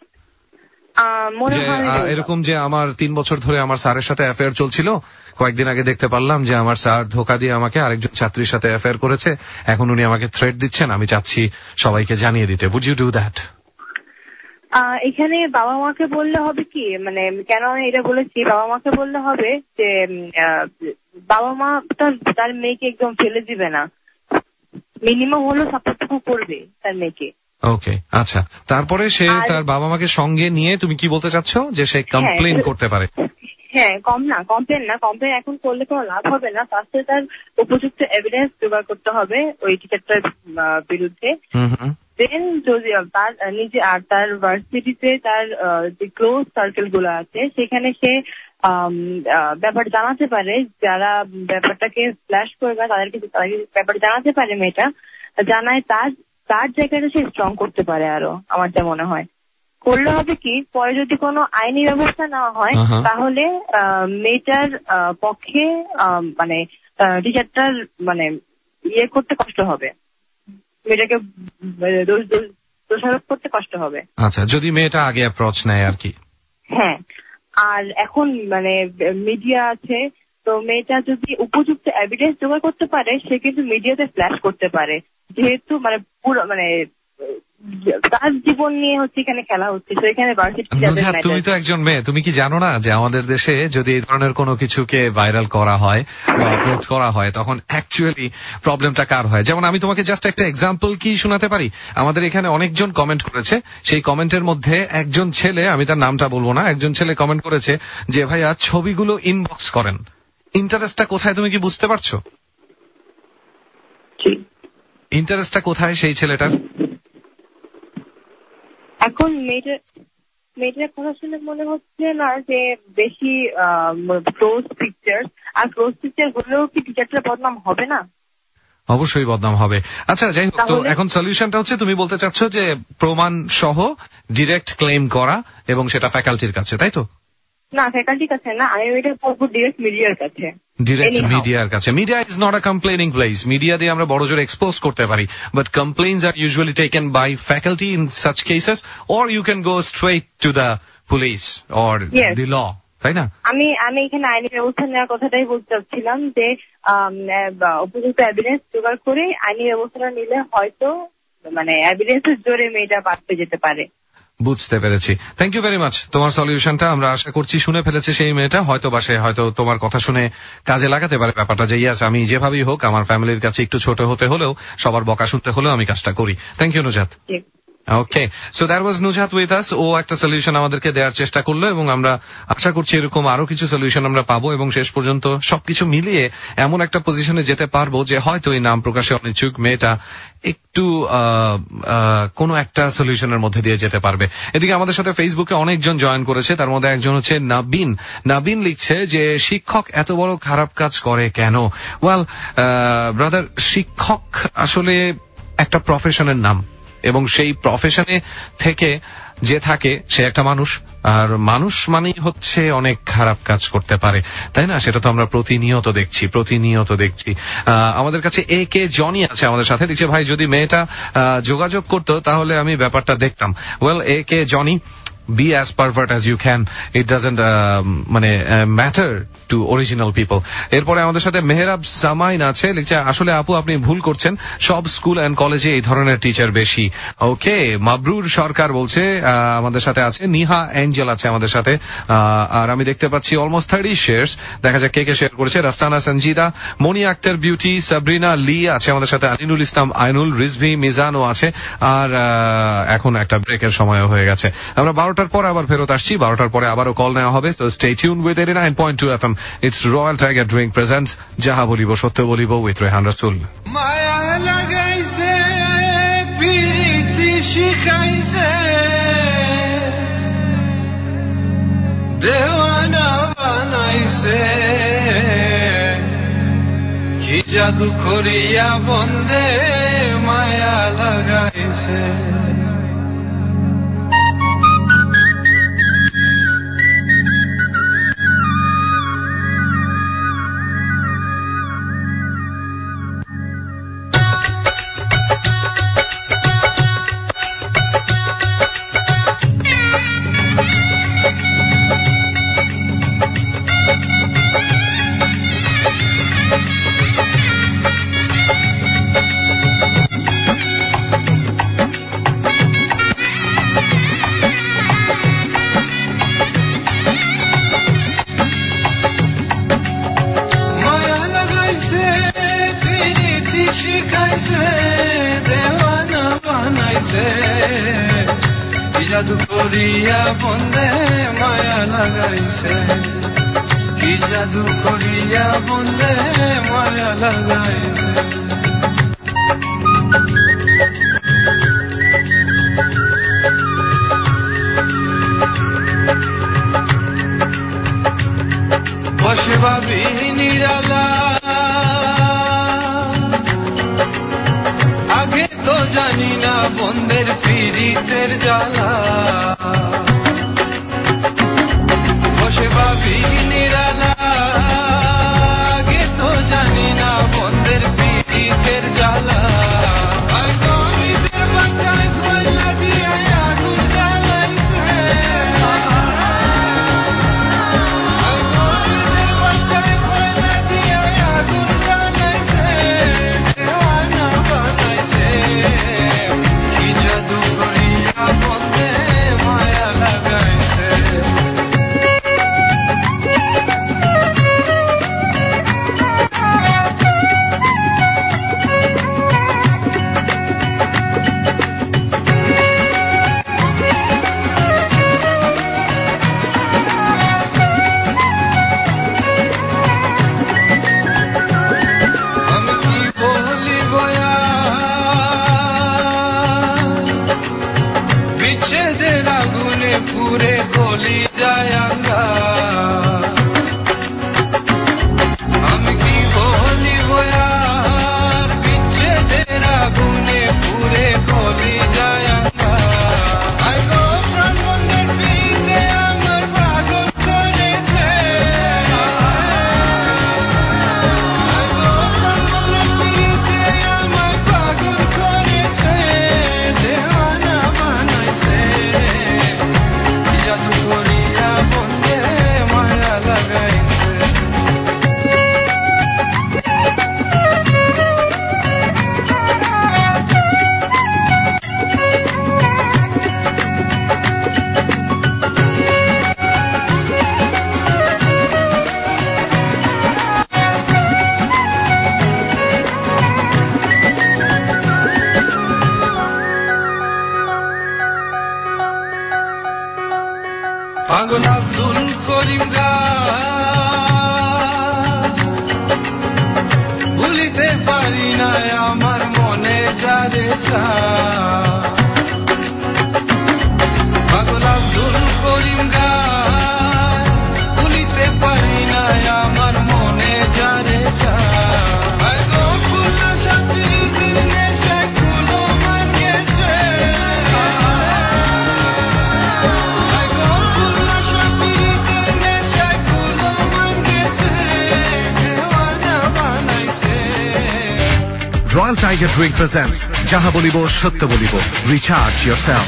এরকম যে আমার 3 বছর ধরে আমার স্যারের সাথে অ্যাফেয়ার চলছিল, কয়েকদিন আগে দেখতে পারলাম যে আমার স্যার ধোকা দিয়ে আমাকে আরেকজন ছাত্রীর সাথে অ্যাফেয়ার করেছে, এখন উনি আমাকে থ্রেট দিচ্ছেন, আমি চাচ্ছি সবাইকে জানিয়ে দিতে। Would you do that? এখানে বাবা মাকে বললে হবে কি, মানে কেন আমি এটা বলেছি, বাবা মাকে বললে হবে যে বাবা মা তার মেয়েকে একদম ফেলে দিবে না, মিনিমাম হলো সাপোর্টটুকু করবে তার মেয়েকে। ওকে, আচ্ছা, তারপরে সে তার বাবা মাকে সঙ্গে নিয়ে, তুমি কি বলতে চাচ্ছ যে সে কমপ্লেন করতে পারে? হ্যাঁ, কমপ্লেন এখন করলে কোনো লাভ হবে না, ফার্স্টে তার উপযুক্ত এভিডেন্স জোগাড় করতে হবে ওই টিচারটার বিরুদ্ধে। দেন যদি তার নিজে আর তার ভার্সিটিতে তার যে ক্লোজ সার্কেল গুলো আছে সেখানে সে ব্যাপার জানাতে পারে, যারা ব্যাপারটাকে ফ্ল্যাশ করবে তাদেরকে ব্যাপার জানাতে পারে, মেয়েটা জানায় তার জায়গাটা সে স্ট্রং করতে পারে আরো, আমার যা মনে হয়। করলে হবে কি, পরে যদি কোনো আইনি ব্যবস্থা নেওয়া হয় তাহলে মেয়েটার পক্ষে মানে টিচারটার মানে ইয়ে করতে কষ্ট হবে, মেয়েটাকে দোষারোপ করতে কষ্ট হবে। আচ্ছা, যদি মেয়েটা আগে অ্যাপ্রোচ নেয় আর কি। হ্যাঁ, আর এখন মানে মিডিয়া আছে, তো মেয়েটা যদি উপযুক্ত এভিডেন্স জোগাড় করতে পারে সে কিন্তু মিডিয়াতে ফ্ল্যাশ করতে পারে, যেহেতু মানে পুরো মানে তার জীবন নিয়ে হচ্ছে এখানে খেলা হচ্ছে। তো এখানে তুমি তো একজন মেয়ে, তুমি কি জানো না যে আমাদের দেশে যদি এই ধরনের কোনো কিছুকে ভাইরাল করা হয় বা আপলোড করা হয় তখন অ্যাকচুয়ালি প্রবলেমটা কার হয়? যেমন আমি তোমাকে জাস্ট একটা এক্সাম্পল কি শোনাতে পারি। আমাদের এখানে অনেকজন কমেন্ট করেছে, সেই কমেন্টের মধ্যে একজন ছেলে, আমি তার নামটা বলবো না, একজন ছেলে কমেন্ট করেছে যে ভাইয়া ছবিগুলো ইনবক্স করেন। ইন্টারেস্টটা কোথায় তুমি কি বুঝতে পারছো? ইন্টারেস্টটা কোথায় সেই ছেলেটার? এখন মেয়েটার কথা শুনে মনে হচ্ছে না যে বেশি ক্লোজ পিকচার, আর ক্লোজ পিকচার হলেও কি টিচারটা বদনাম হবে না? অবশ্যই বদনাম হবে। আচ্ছা, যাই হোক, তো এখন সলিউশনটা হচ্ছে তুমি বলতে চাচ্ছ যে প্রমাণ সহ ডিরেক্ট ক্লেম করা এবং সেটা ফ্যাকাল্টির কাছে, তাই তো? না, ফ্যাকাল্টির কাছে না, আমি এটা বলবো ডিরেক্ট মিডিয়ার কাছে। ডিরেক্ট মিডিয়ার কাছে। Media is not a complaining place. Media দিয়ে আমরা বড় জোর এক্সপোজ করতে পারি, but complains are usually taken by faculty in such cases, or you can go straight to the police or the law, তাই না? আমি এখানে আইনি ব্যবস্থা নেওয়ার কথাটাই বলতে চাচ্ছিলাম যে উপযুক্ত এভিডেন্স জোগাড় করে আইনি ব্যবস্থাটা নিলে হয়তো মানে এভিডেন্সের জোরে মেয়েটা বাঁচতে যেতে পারে। বুঝতে পেরেছি। Thank you very much. তোমার সলিউশনটা আমরা আশা করছি শুনে ফেলেছে সেই মেয়েটা, হয়তো বা সে হয়তো তোমার কথা শুনে কাজে লাগাতে পারে ব্যাপারটা যে ইয়াস আমি যেভাবেই হোক আমার ফ্যামিলির কাছে একটু ছোট হতে হলেও সবার বকা শুনতে হলেও আমি কাজটা করি। Thank you Nujat. Okay, so that was Nujat with us. ও একটা সলিউশন আমাদেরকে দেওয়ার চেষ্টা করলো এবং আমরা আশা করছি এরকম আরো কিছু সলিউশন আমরা পাবো এবং শেষ পর্যন্ত সবকিছু মিলিয়ে এমন একটা পজিশনে যেতে পারবো যে হয়তো এই নাম প্রকাশে অনিচ্ছুক মেয়েটা একটু কোনো একটা সলিউশনের মধ্যে দিয়ে যেতে পারবে। এদিকে আমাদের সাথে ফেসবুকে অনেকজন জয়েন করেছে, তার মধ্যে একজন হচ্ছে নাবিন লিখছে যে শিক্ষক এত বড় খারাপ কাজ করে কেন? ওয়েল ব্রাদার, শিক্ষক আসলে একটা প্রফেশনের নাম এবং সেই প্রফেশনে থেকে যে থাকে সে একটা মানুষ, আর মানুষ মানেই হচ্ছে অনেক খারাপ কাজ করতে পারে, তাই না? সেটা তো আমরা প্রতিনিয়ত দেখছি। আমাদের কাছে এ কে জনি আছে আমাদের সাথে, লিখছে ভাই যদি মেয়েটা যোগাযোগ করতো তাহলে আমি ব্যাপারটা দেখতাম। Well, A K Joni, be as pervert as you can, it doesn't matter to original people. এরপরে আমাদের সাথে মেহরাব সামাইন আছে, লিখছে আসলে আপু আপনি ভুল করছেন, সব স্কুল এন্ড কলেজে এই ধরনের টিচার বেশি। ওকে, মাবরুর সরকার বলছে আমাদের সাথে আছে, নিহা এঞ্জেল আছে আমাদের সাথে, আর আমি দেখতে পাচ্ছি অলমোস্ট 30 শেয়ারস, দেখা যাক কে কে শেয়ার করেছে। রাফসানা সঞ্জিদা, মনি আক্তার বিউটি, সাবরিনা লি আছে আমাদের সাথে, আলিনুল ইসলাম আইনুল, রিজভি মিজানও আছে, আর এখন একটা ব্রেকের সময় হয়ে গেছে। আমরা 12টার পরে আবার ফেরত আসছি, 12টার পরে আবারও কল নেওয়া হবে। তো stay tune with 89.2 FM। It's Royal Tiger drink presents যাহা বলিব সত্য বলিব উইথ রেহান রাসূল। মায়া লাগাইছে প্রীতি শিখাইছে দেওয়ানা বানাইছে কি জাদু করিয়া বন্দে মায়া লাগাইছে। জাদু করিয়া বন্দে মায়া লাগাইছে কি জাদু করিয়া বন্দে মায়া লাগাইছে। বসে ভাবি নিরালা আগে তো জানি না বন্দের পীড়িতের জ্বালা। বসে ভাবি নিরালা আগে তো জানি না বন্দের পীড়িতের জ্বালা। পাগল আব্দুল করিম ভুলিতে পারি না আমার মনে যারে চা। পাগল আব্দুল করিম ভুলিতে পারি না আমার মনে যারে চা। Royal Tiger Drink presents Jaha Bolibo Shatya Bolibo. Recharge yourself.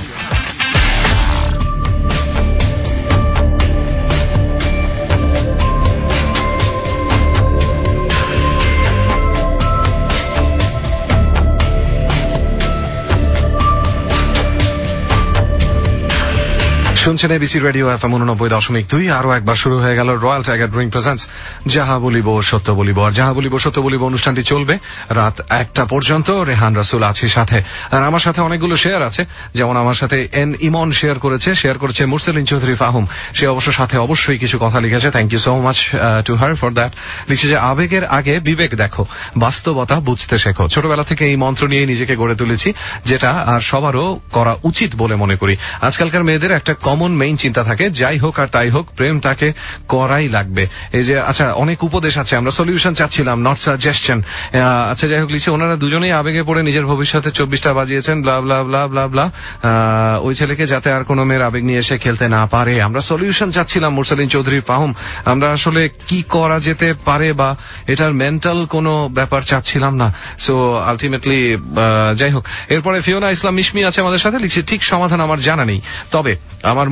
শুনছেন এবিসি রেডিও FM 89.2। আরো একবার শুরু হয়ে গেল রয়্যাল টাইগার ড্রিঙ্ক প্রেজেন্টস যাহা বলিব সত্য বলিব। আর যাহা বলিব সত্য বলিব অনুষ্ঠানটি চলবে রাত 1টা পর্যন্ত। রেহান রাসুল আছে সাথে, আর আমার সাথে অনেকগুলো শেয়ার আছে। যেমন আমার সাথে এন ইমন শেয়ার করেছে মুরসালিন চৌধুরী ফাহুম। সে অবশ্য সাথে অবশ্যই কিছু কথা লিখেছে। Thank you so much to her for that. লিখছে যে আবেগের আগে বিবেক দেখো, বাস্তবতা বুঝতে শেখো। ছোটবেলা থেকে এই মন্ত্র নিয়ে নিজেকে গড়ে তুলেছি, যেটা আর সবারও করা উচিত বলে মনে করি। আজকালকার মেয়েদের একটা কমন মেইন চিন্তা থাকে, যাই হোক আর তাই হোক প্রেমটাকে করাই লাগবে। এই যে আচ্ছা অনেক উপদেশ আছে, আমরা সলিউশন চাচ্ছিলাম, নট সাজেশন। আচ্ছা যাই হোক, লিখছে ওনারা দুজনেই আবেগে পড়ে নিজের ভবিষ্যতে 24টা বাজিয়েছেন, ব্লা ব্লা ব্লা ব্লা ব্লা। ওই ছেলেকে যাতে আর কোনো মেয়ের আবেগ নিয়ে এসে খেলতে না পারে। আমরা সলিউশন চাচ্ছিলাম মুরসালিন চৌধুরী ফাহুম, আমরা আসলে কি করা যেতে পারে বা এটার মেন্টাল কোনো ব্যাপার চাচ্ছিলাম না। সো আলটিমেটলি যাই হোক, এরপরে ফিওনা ইসলাম মিশমি আছে আমাদের সাথে। লিখছে ঠিক সমাধান আমার জানা নেই, তবে আমার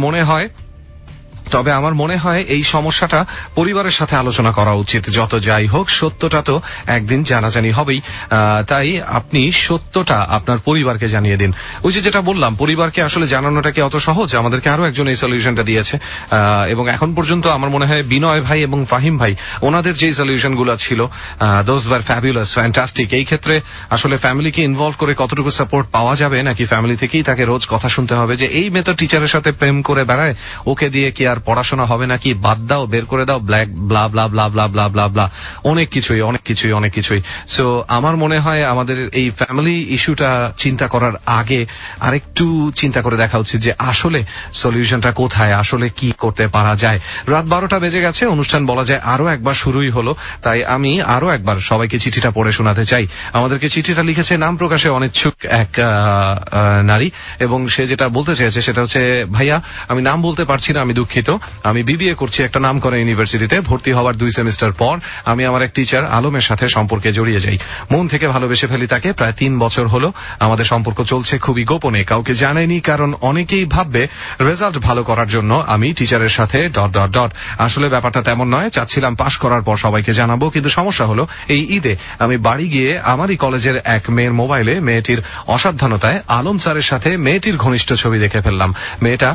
মনে হয় এই সমস্যাটা পরিবারের সাথে আলোচনা করা উচিত। যত যাই হোক সত্যটা তো একদিন জানাজানি হবেই, তাই আপনি সত্যটা আপনার পরিবারকে জানিয়ে দিন। ওই যেটা বললাম, পরিবারকে আসলে জানানোটা কি অত সহজ? আমাদেরকে আরো একজন এই সলিউশনটা দিয়েছে, এবং এখন পর্যন্ত আমার মনে হয় বিনয় ভাই এবং ফাহিম ভাই ওনাদের যে সলিউশন গুলো ছিল দোজ ওয়ার ফ্যাবুলাস, ফ্যান্টাস্টিক। এই ক্ষেত্রে আসলে ফ্যামিলিকে ইনভলভ করে কতটুকু সাপোর্ট পাওয়া যাবে, নাকি ফ্যামিলি থেকেই তাকে রোজ কথা শুনতে হবে যে এই মেয়ে তো টিচারের সাথে প্রেম করে বেড়ায়, ওকে দিয়ে কি আর পড়াশোনা হবে নাকি, বাদ দাও, বের করে দাও, ব্ল্যাক ব্লা ব্লা ব্লা ব্লা ব্লা ব্লা ব্লা, অনেক কিছুই। সো আমার মনে হয় আমাদের এই ফ্যামিলি ইস্যুটা চিন্তা করার আগে আরেকটু চিন্তা করে দেখা উচিত যে আসলে সলিউশনটা কোথায়, আসলে কি করতে পারা যায়। রাত 12টা বেজে গেছে, অনুষ্ঠান বলা যায় আরো একবার শুরুই হলো, তাই আমি আরো একবার সবাইকে চিঠিটা পড়ে শোনাতে চাই। আমাদেরকে চিঠিটা লিখেছে নাম প্রকাশে অনিচ্ছুক এক নারী, এবং সে যেটা বলতে চেয়েছে সেটা হচ্ছে, ভাইয়া আমি নাম বলতে পারছি না, আমি দুঃখিত। আমি বিবিএ করছি একটা নামকরা ইউনিভার্সিটিতে। ভর্তি হওয়ার 2 সেমিস্টার পর আমি আমার এক টিচার আলমের সাথে সম্পর্কে জড়িয়ে যাই। মন থেকে ভালোবেসে ফেলি তাকে। প্রায় 3 বছর হলো আমাদের সম্পর্ক চলছে খুবই গোপনে, কাউকে জানাইনি, কারণ অনেকেই ভাববে রেজাল্ট ভালো করার জন্য আমি টিচারের সাথে ... আসলে ব্যাপারটা তেমন নয়। চাচ্ছিলাম পাশ করার পর সবাইকে জানাবো, কিন্তু সমস্যা হলো এই ঈদে আমি বাড়ি গিয়ে আমারই কলেজের এক মেয়ের মোবাইলে মেয়েটির অসাবধানতায় আলম স্যারের সাথে মেয়েটির ঘনিষ্ঠ ছবি দেখে ফেললাম। মেয়েটা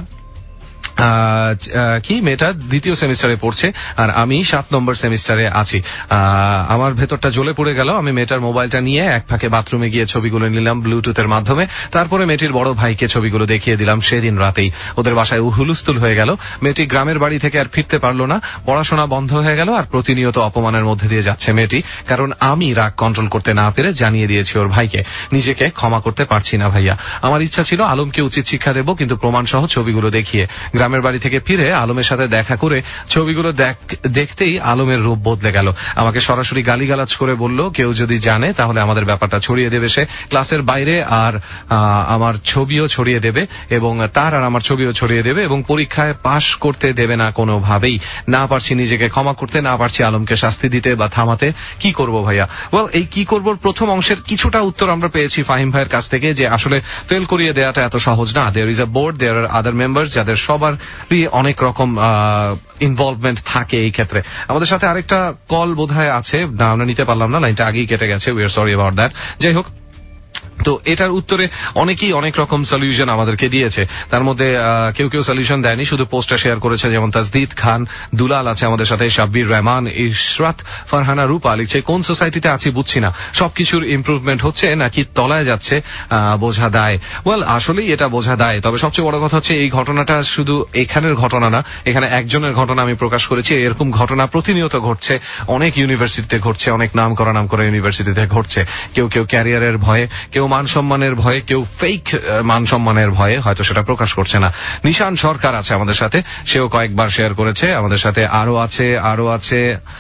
2য় সেমিস্টারে পড়ছে আর আমি 7 নম্বর সেমিস্টারে আছি। আমার ভেতরটা জ্বলে পড়ে গেল। আমি মেয়েটার মোবাইলটা নিয়ে এক ফাঁকে বাথরুমে গিয়ে ছবিগুলো নিলাম ব্লুটুথের মাধ্যমে। তারপরে মেয়েটির বড় ভাইকে ছবিগুলো দেখিয়ে দিলাম। সেদিন রাতেই ওদের বাসায় হুলস্থুল হয়ে গেল। মেয়েটি গ্রামের বাড়ি থেকে আর ফিরতে পারলো না, পড়াশোনা বন্ধ হয়ে গেল, আর প্রতিনিয়ত অপমানের মধ্যে দিয়ে যাচ্ছে মেয়েটি, কারণ আমি রাগ কন্ট্রোল করতে না পেরে জানিয়ে দিয়েছি ওর ভাইকে। নিজেকে ক্ষমা করতে পারছি না ভাইয়া। আমার ইচ্ছা ছিল আলমকে উচিত শিক্ষা দেব, কিন্তু প্রমাণ সহ ছবিগুলো দেখিয়ে। গ্রামের বাড়ি থেকে ফিরে আলমের সাথে দেখা করে ছবিগুলো দেখতেই আলমের রূপ বদলে গেল। আমাকে সরাসরি গালিগালাজ করে বলল কেউ যদি জানে তাহলে আমাদের ব্যাপারটা ছড়িয়ে দেবে সে, ক্লাসের বাইরে আর আমার ছবিও ছড়িয়ে দেবে, এবং তার আর আমার ছবিও ছড়িয়ে দেবে, এবং পরীক্ষায় পাশ করতে দেবে না কোনোভাবেই। না পারছি নিজেকে ক্ষমা করতে, না পারছি আলমকে শাস্তি দিতে বা থামাতে। কি করব ভাইয়া? ওয়েল, এই কি করব প্রথম অংশের কিছুটা উত্তর আমরা পেয়েছি ফাহিম ভাইয়ের কাছ থেকে, যে আসলে ফেল করিয়ে দেওয়াটা এত সহজ না। There is a board, there are other members, যাদের সবার অনেক রকম ইনভলভমেন্ট থাকে এই ক্ষেত্রে। আমাদের সাথে আরেকটা কল বোধহয় আছে, আমরা নিতে পারলাম না, লাইনটা আগেই কেটে গেছে। We are sorry about that. যাই হোক, তো এটার উত্তরে অনেকেই অনেক রকম সলিউশন আমাদেরকে দিয়েছে। তার মধ্যে কেউ সলিউশন দেয়নি, শুধু পোস্টটা শেয়ার করেছে। যেমন তাসদিদ খান দুলাল আছে আমাদের সাথে, শাব্বির রহমান, ইশরাত ফারহানা রূপা লিখছে, কোন সোসাইটিতে আছি বুঝছি না, সবকিছুর ইমপ্রুভমেন্ট হচ্ছে নাকি তলায় যাচ্ছে, বোঝা দায়। ওয়েল, আসলেই এটা বোঝা দায়। তবে সবচেয়ে বড় কথা হচ্ছে এই ঘটনাটা শুধু এখানের ঘটনা না, এখানে একজনের ঘটনা আমি প্রকাশ করেছি। এরকম ঘটনা প্রতিনিয়ত ঘটছে, অনেক ইউনিভার্সিটিতে ঘটছে, অনেক নাম করা ইউনিভার্সিটিতে ঘটছে। কেউ ক্যারিয়ারের ভয়ে, কেউ মান সম্মানের ভয়ে, কেউ ফেক মান সম্মানের ভয়ে হয়তো সেটা প্রকাশ করছে না। নিশান সরকার আছে আমাদের সাথে, সেও কয়েকবার শেয়ার করেছে আমাদের সাথে। আরো আছে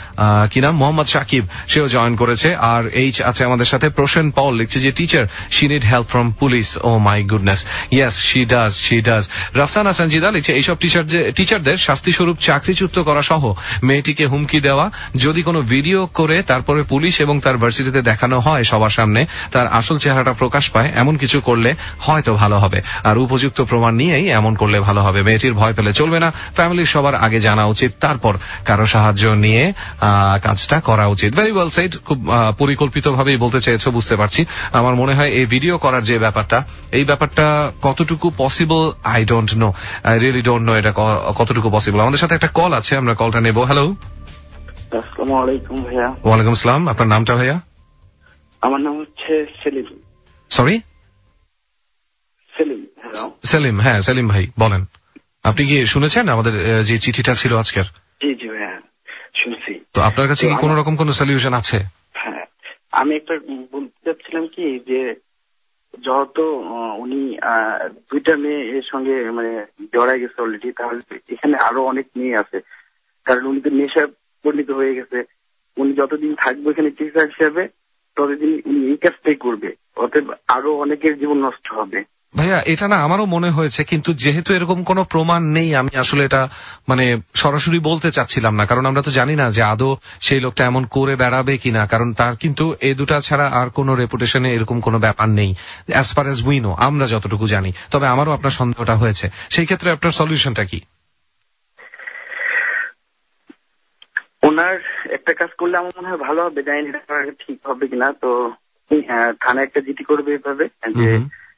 কি নাম, মোহাম্মদ সাকিব, সেও জয়েন করেছে। আর এইচ আছে আমাদের সাথে। প্রসেন পল লিখছে যে teacher, she need help from police. Oh my goodness, yes she does. Rafsana Sanjida লিখছে, এইসব টিচারদের শাস্তি স্বরূপ চাকরিচ্যুত করা সহ মেয়েটিকে হুমকি দেওয়া, যদি কোনো ভিডিও করে তারপরে পুলিশ এবং তার ভার্সিটিতে দেখানো হয় সবার সামনে, তার আসল চেহারাটা প্রকাশ পায় এমন কিছু করলে হয়তো ভালো হবে, আর উপযুক্ত প্রমাণ নিয়েই এমন করলে ভালো হবে। মেয়েটির ভয় পেলে চলবে না, ফ্যামিলির সবার আগে জানা উচিত, তারপর কারো সাহায্য নিয়ে কাজটা করা উচিত। ভেরি ওয়েল সেড, খুব পরিকল্পিতভাবেই বলতে চেয়েছো, বুঝতে পারছি। আমার মনে হয় এই ভিডিও করার যে ব্যাপারটা, এই ব্যাপারটা কতটুকু possible I don't know, I really don't know এটা কতটুকু পসিবল। আমাদের সাথে একটা কল আছে, আমরা কলটা নেব। হ্যালো, আসসালামু আলাইকুম ভাইয়া। ওয়ালাইকুম আসসালাম। আপনার নামটা ভাইয়া? আমার নাম হচ্ছে সেলিম। সরি, সেলিম। হ্যালো, সেলিম। হ্যাঁ সেলিম ভাই বলেন, আপনি কি শুনেছেন আমাদের যে চিঠিটা ছিল আজকের? জি জি ভাইয়া, শুনছি। তো আপনার কাছে কি কোন রকম কোন সলিউশন আছে? হ্যাঁ, আমি একটা বলতে চাচ্ছিলাম কি, যে যেহেতু উনি দুইটা মেয়ে এর সঙ্গে মানে জড়াই গেছে অলরেডি, তাহলে এখানে আরো অনেক মেয়ে আছে, কারণ উনি তো নেশা পরিণত হয়ে গেছে। উনি যতদিন থাকবে এখানে চিকিৎসা হিসাবে, ততদিন উনি এই কাজটাই করবে, অতএব আরো অনেকের জীবন নষ্ট হবে। ভাইয়া এটা না আমারও মনে হয়েছে, কিন্তু যেহেতু এরকম কোনো প্রমাণ নেই, আমি আসলে এটা মানে সরাসরি বলতে চাচ্ছিলাম না, কারণ আমরা তো জানি না যে আদৌ সেই লোকটা এমন করে বেড়াবে কিনা, কারণ তার কিন্তু এই দুটা ছাড়া আর কোনো রেপুটেশনে এরকম কোনো ব্যাপার নেই, as far as we know, আমরা যতটুকু জানি। তবে আমারও আপনার সন্দেহটা হয়েছে, সেই ক্ষেত্রে আপনার সলিউশনটা কি? ওনার একটা কাজ করলে আমার মনে হয় ভালো হবে, জানি না ঠিক হবে কিনা। তো থানায় একটা জিডি করবে এভাবে যে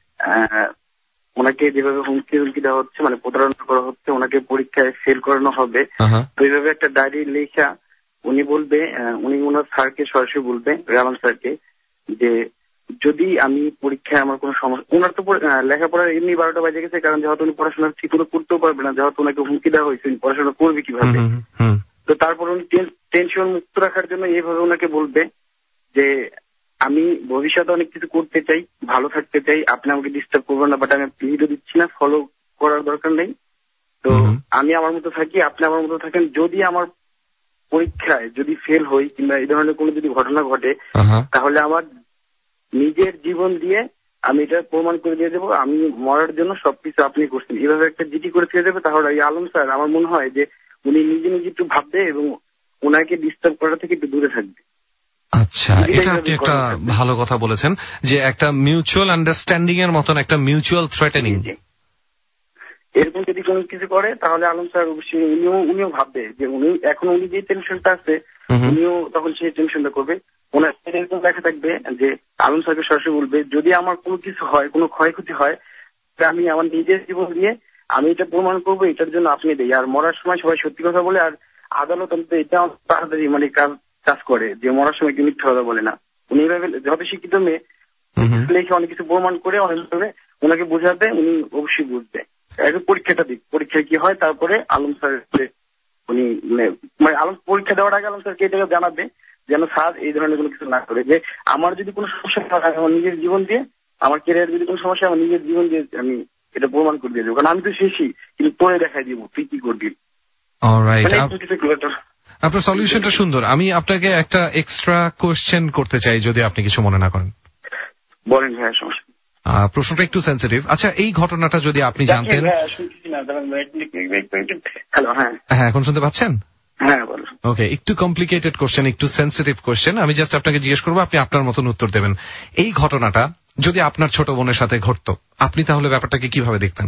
ওনাকে যেভাবে হুমকি দেওয়া হচ্ছে, মানে প্রতারণা করা হচ্ছে, ওনাকে পরীক্ষায় ফেল করানো হবে। তো এইভাবে একটা ডায়েরি লেখা উনি বলবে, উনি ওনার স্যারকে সরাসরি বলবে, আলম স্যারকে, যে যদি আমি পরীক্ষায় আমার কোনো সমস্যা, ওনার তো লেখাপড়ার এমনি 12টা বাজে গেছে, কারণ যেহেতু উনি পড়াশোনা ঠিক করে করতেও পারবে না, যেহেতু ওনাকে হুমকি দেওয়া হয়েছে, উনি পড়াশোনা করবে কিভাবে। তো তারপর উনি টেনশন মুক্ত রাখার জন্য এইভাবে ওনাকে বলবে যে আমি ভবিষ্যতে অনেক কিছু করতে চাই, ভালো থাকতে চাই, আপনি আমাকে ডিস্টার্ব করবেন না, বাট আমি ভিডিও দিচ্ছি না, ফলো করার দরকার নেই। তো আমি আমার মতো থাকি, আপনি আমার মতো থাকেন। যদি আমার পরীক্ষায় যদি ফেল হই কিংবা এই ধরনের কোনো যদি ঘটনা ঘটে, তাহলে আমার নিজের জীবন দিয়ে আমি এটা প্রমাণ করে দিয়ে দেবো, আমি মরার জন্য সবকিছু আপনি করছেন। এইভাবে একটা জিডি করে দিয়ে দেবে, তাহলে এই আলম স্যার আমার মনে হয় যে উনি নিজে নিজে একটু ভাববে এবং ওনাকে ডিস্টার্ব করা থেকে একটু দূরে থাকবে। আচ্ছা, এটা আপনি একটা ভালো কথা বলেছেন, যে একটা মিউচুয়াল আন্ডারস্ট্যান্ডিং এর মতন একটা মিউচুয়াল থ্রেটেনিং। এরকম যদি কোনো কিছু করে তাহলে আলম স্যার অবশ্যই উনিও ভাববে যে উনি যে টেনশনটা আছে, উনিও তখন সেই টেনশনটা করবে। ওনার এরকম লেখা থাকবে যে আলম স্যারকে সরাসরি বলবে, যদি আমার কোনো কিছু হয়, কোনো ক্ষয়ক্ষতি হয়, আমি আমার নিজের জীবন দিয়ে আমি এটা প্রমাণ করবো, এটার জন্য আপনি দেই। আর মরার সময় সবাই সত্যি কথা বলে, আর আদালত এটা তাড়াতাড়ি মানে কাজ করে যে মরার সময় কেউ মিথ্যা কথা বলে না। উনি এইভাবে যত শিক্ষিত মেয়ে লেখে অনেক কিছু প্রমাণ করে অনেকভাবে ওনাকে বোঝাতে, উনি অবশ্যই বুঝবে। এখন পরীক্ষাটা দিক, পরীক্ষায় কি হয়, তারপরে আলম স্যার উনি মানে আলম পরীক্ষা দেওয়ার আগে আলম স্যারকে এটা জানাবে যেন স্যার এই ধরনের কোনো কিছু না করে, যে আমার যদি কোনো সমস্যা হয় আমার নিজের জীবন দিয়ে, আমার ক্যারিয়ার যদি কোনো সমস্যা আমার নিজের জীবন দিয়ে আমি এটা প্রমাণ করে দিয়ে দেবো, কারণ আমি তো শেষই, কিন্তু তোরে দেখাই দিব তুই কি করবি। আপনার সলিউশনটা সুন্দর। আমি আপনাকে একটা এক্সট্রা কোয়েশ্চেন করতে চাই, যদি আপনি কিছু মনে না করেন। বলেন ভাইয়া, সমস্যা। প্রশ্নটা একটু সেন্সিটিভ। আচ্ছা, এই ঘটনাটা যদি আপনি জানতেন। হ্যালো, হ্যাঁ এখন শুনতে পাচ্ছেন? হ্যাঁ বলো। ওকে, একটু কমপ্লিকেটেড কোশ্চেন, একটু সেন্সিটিভ কোশ্চেন। আমি জাস্ট আপনাকে জিজ্ঞেস করবো, আপনি আপনার মতন উত্তর দেবেন। এই ঘটনাটা যদি আপনার ছোট বোনের সাথে ঘটতো, আপনি তাহলে ব্যাপারটাকে কিভাবে দেখতেন?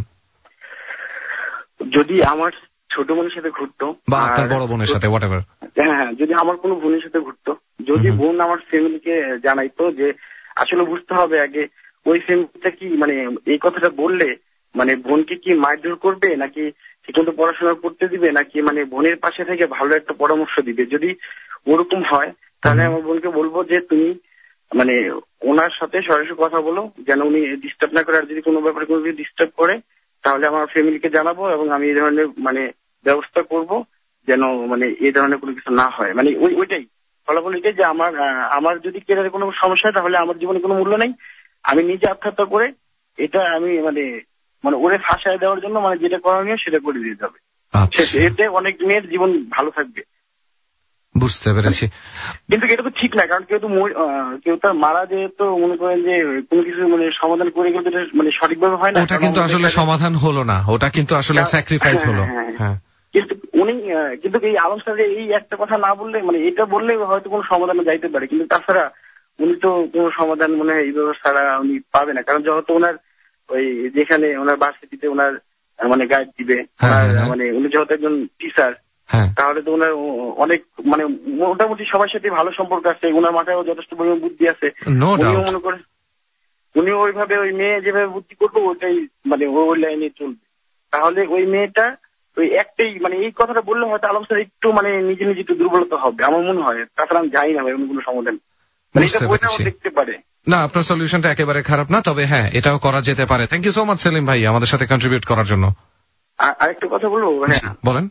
যদি আমার ছোট বোনের সাথে ঘটতো বা আপনার বড় বোনের সাথে, হোয়াট এভার। হ্যাঁ, যদি আমার কোনো বোনের সাথে ঘটতো, যদি বোন আমার ফ্যামিলিকে জানাইতো, যে আসলে বুঝতে হবে আগে ওই ফ্যামিলিটা কি মানে এই কথাটা বললে মানে বোনকে কি মারধর করবে, নাকি ঠিকমতো পড়াশোনা করতে দিবে, নাকি মানে বোনের পাশে থেকে ভালো একটা পরামর্শ দিবে। যদি ওরকম হয় তাহলে আমার বোনকে বলবো যে তুমি মানে ওনার সাথে সরাসরি কথা বলো, যেন উনি ডিস্টার্ব না করে। আর যদি কোনো ব্যাপারে কোনো ডিস্টার্ব করে তাহলে আমার ফ্যামিলিকে জানাবো, এবং আমি এই ধরনের মানে ব্যবস্থা করব যেন মানে এই ধরনের কোনো কিছু না হয়। মানে ওইটাই ফলাফল, এটাই যে আমার যদি ক্যারিয়ারে কোনো সমস্যা হয় তাহলে আমার জীবনে কোনো মূল্য নেই, আমি নিজে আত্মহত্যা করে এটা আমি মানে ওরে ফাঁসায় দেওয়ার জন্য মানে যেটা করণীয় সেটা করে দিতে হবে। এতে অনেক মেয়ের জীবন ভালো থাকবে। বুঝতে পেরেছি। কিন্তু এটা তো ঠিক না, কারণ কেউ তো মারা যেয়ে তো মনে করেন যে কোনো কিছু মানে সমাধান করে গেলে মানে সঠিকভাবে হয় না। ওটা কিন্তু আসলে সমাধান হলো না, ওটা কিন্তু আসলে স্যাক্রিফাইস হলো। কিন্তু উনি কিন্তু এই আলম স্যার এই একটা কথা না বললে, মানে এটা বললে হয়তো কোনো সমাধানে যাইতে পারে, কিন্তু তাছাড়া উনি তো কোনো সমাধান মনে হয় এইভাবে ছাড়া উনি পাবে না, কারণ যেহেতু ওনার ওই যেখানে ওনার ভার্সিটিতে ওনার মানে গাইড দিবে, মানে উনি যেহেতু একজন টিচার, তাহলে তো ওনার অনেক মানে মোটামুটি সবার সাথে ভালো সম্পর্ক আছে, ওনার মাথায়ও যথেষ্ট পরিমাণ বুদ্ধি আছে। উনিও মনে করে উনি ওইভাবে ওই মেয়ে যেভাবে বুদ্ধি করবো ওইটাই মানে ওই লাইনে চলবে। তাহলে ওই মেয়েটা ওই একটাই মানে এই কথাটা বললে হয়তো আলম স্যার একটু মানে নিজে নিজে একটু দুর্বলতা হবে আমার মনে হয়, তাছাড়া আমি জানি না এরকম কোনো সমাধান দেখতে পারে না। আপনার সলিউশনটা একেবারে খারাপ না, তবে হ্যাঁ এটাও করা যেতে পারে। Thank you so much Selim ভাই আমাদের সাথে কন্ট্রিবিউট করার জন্য। আরেকটা কথা বলবো, বলেন।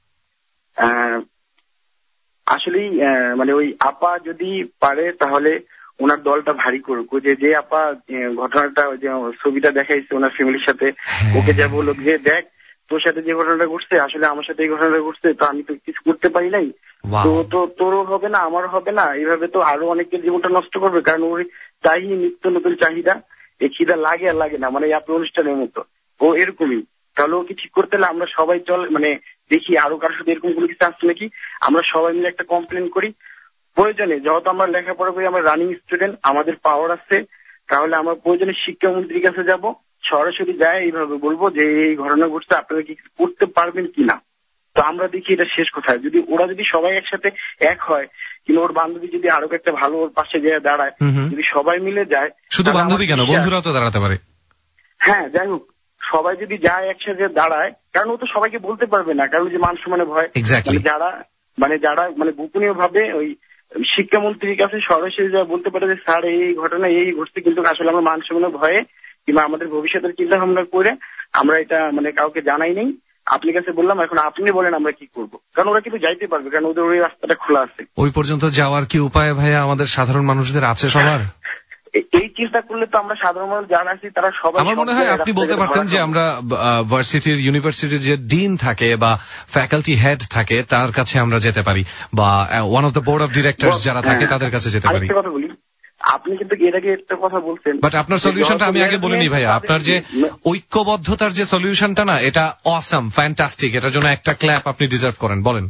আসলেই মানে ওই আপা যদি পারে তাহলে ওনার দলটা ভারী করুক, যে আপা ঘটনাটা যে ছবিটা দেখাইছে ওনার ফ্যামিলির সাথে, ওকে যা বললো যে দেখ তোর সাথে যে ঘটনাটা ঘটছে আসলে আমার সাথে এই ঘটনাটা ঘটছে, তো আমি তো কিছু করতে পারি নাই, তো তোরও হবে না আমারও হবে না, এইভাবে তো আরো অনেকের জীবনটা নষ্ট করবে। কারণ ওর চাহিদা নিত্য নতুন চাহিদা, এই খিদা লাগে আর লাগে না, মানে আপনার অনুষ্ঠানের মতো ও এরকমই। তাহলে ওকে ঠিক করতে হলে আমরা সবাই মানে দেখি আরো কারোর সাথে এরকম কোনো কিছু আসছে নাকি, আমরা সবাই মিলে একটা কমপ্লেন করি। প্রয়োজনে যেহেতু আমরা লেখাপড়া করি, আমরা রানিং স্টুডেন্ট, আমাদের পাওয়ার আছে, তাহলে আমরা প্রয়োজনে শিক্ষামন্ত্রীর কাছে যাব, সরাসরি যায় এইভাবে বলবো যে এই ঘটনা ঘটছে, আপনারা কি করতে পারবেন কিনা। তো আমরা দেখি এটা শেষ কোথায়, যদি ওরা যদি সবাই একসাথে এক হয়, কিংবা ওর বান্ধবী যদি আরো একটা ভালো ওর পাশে যেয়ে দাঁড়ায়, যদি সবাই মিলে যায়, শুধু বান্ধবী কেন বন্ধুরাও তো দাঁড়াতে পারে। হ্যাঁ যাই হোক, সবাই যদি যায় একসাথে দাঁড়ায়, কারণ ও তো সবাইকে বলতে পারবে না, কারণ যে মান সম্মানে ভয়, যারা মানে গোপনীয় ভাবে ওই শিক্ষামন্ত্রীর কাছে সরাসরি যা বলতে পারে যে স্যার এই ঘটনা এই ঘটছে, কিন্তু আসলে আমরা মান সম্মানের ভয়ে কিংবা আমাদের ভবিষ্যতের চিন্তা ভাবনা করে আমরা এটা মানে কাউকে জানাই নেই, আপনার কাছে বললাম, এখন আপনি বলেন আমরা কি করবো, কারণ ওরা কিন্তু যাইতে পারবে, কারণ ওদের ওই রাস্তাটা খোলা আছে। ওই পর্যন্ত যাওয়ার কি উপায় ভাইয়া আমাদের সাধারণ মানুষদের আছে সবার? এই চিন্তা করলে তো আমরা সাধারণ মানুষ যারা আছি তারা সবাই, আমার মনে হয় আপনি বলতে পারতেন যে আমরা ইউনিভার্সিটির যে ডিন থাকে বা ফ্যাকাল্টি হেড থাকে তার কাছে আমরা যেতে পারি, বা one of the board of directors যারা থাকে তাদের কাছে যেতে পারি। কথা বলি, আপনি কিন্তু এর আগে একটা কথা বলছেন, বাট আপনার সলিউশনটা আমি আগে বলিনি ভাইয়া। আপনার যে ঐক্যবদ্ধতার যে সলিউশনটা না, এটা অসাম, ফ্যান্টাস্টিক, এটার জন্য একটা ক্ল্যাপ আপনি ডিজার্ভ করেন। বলেন।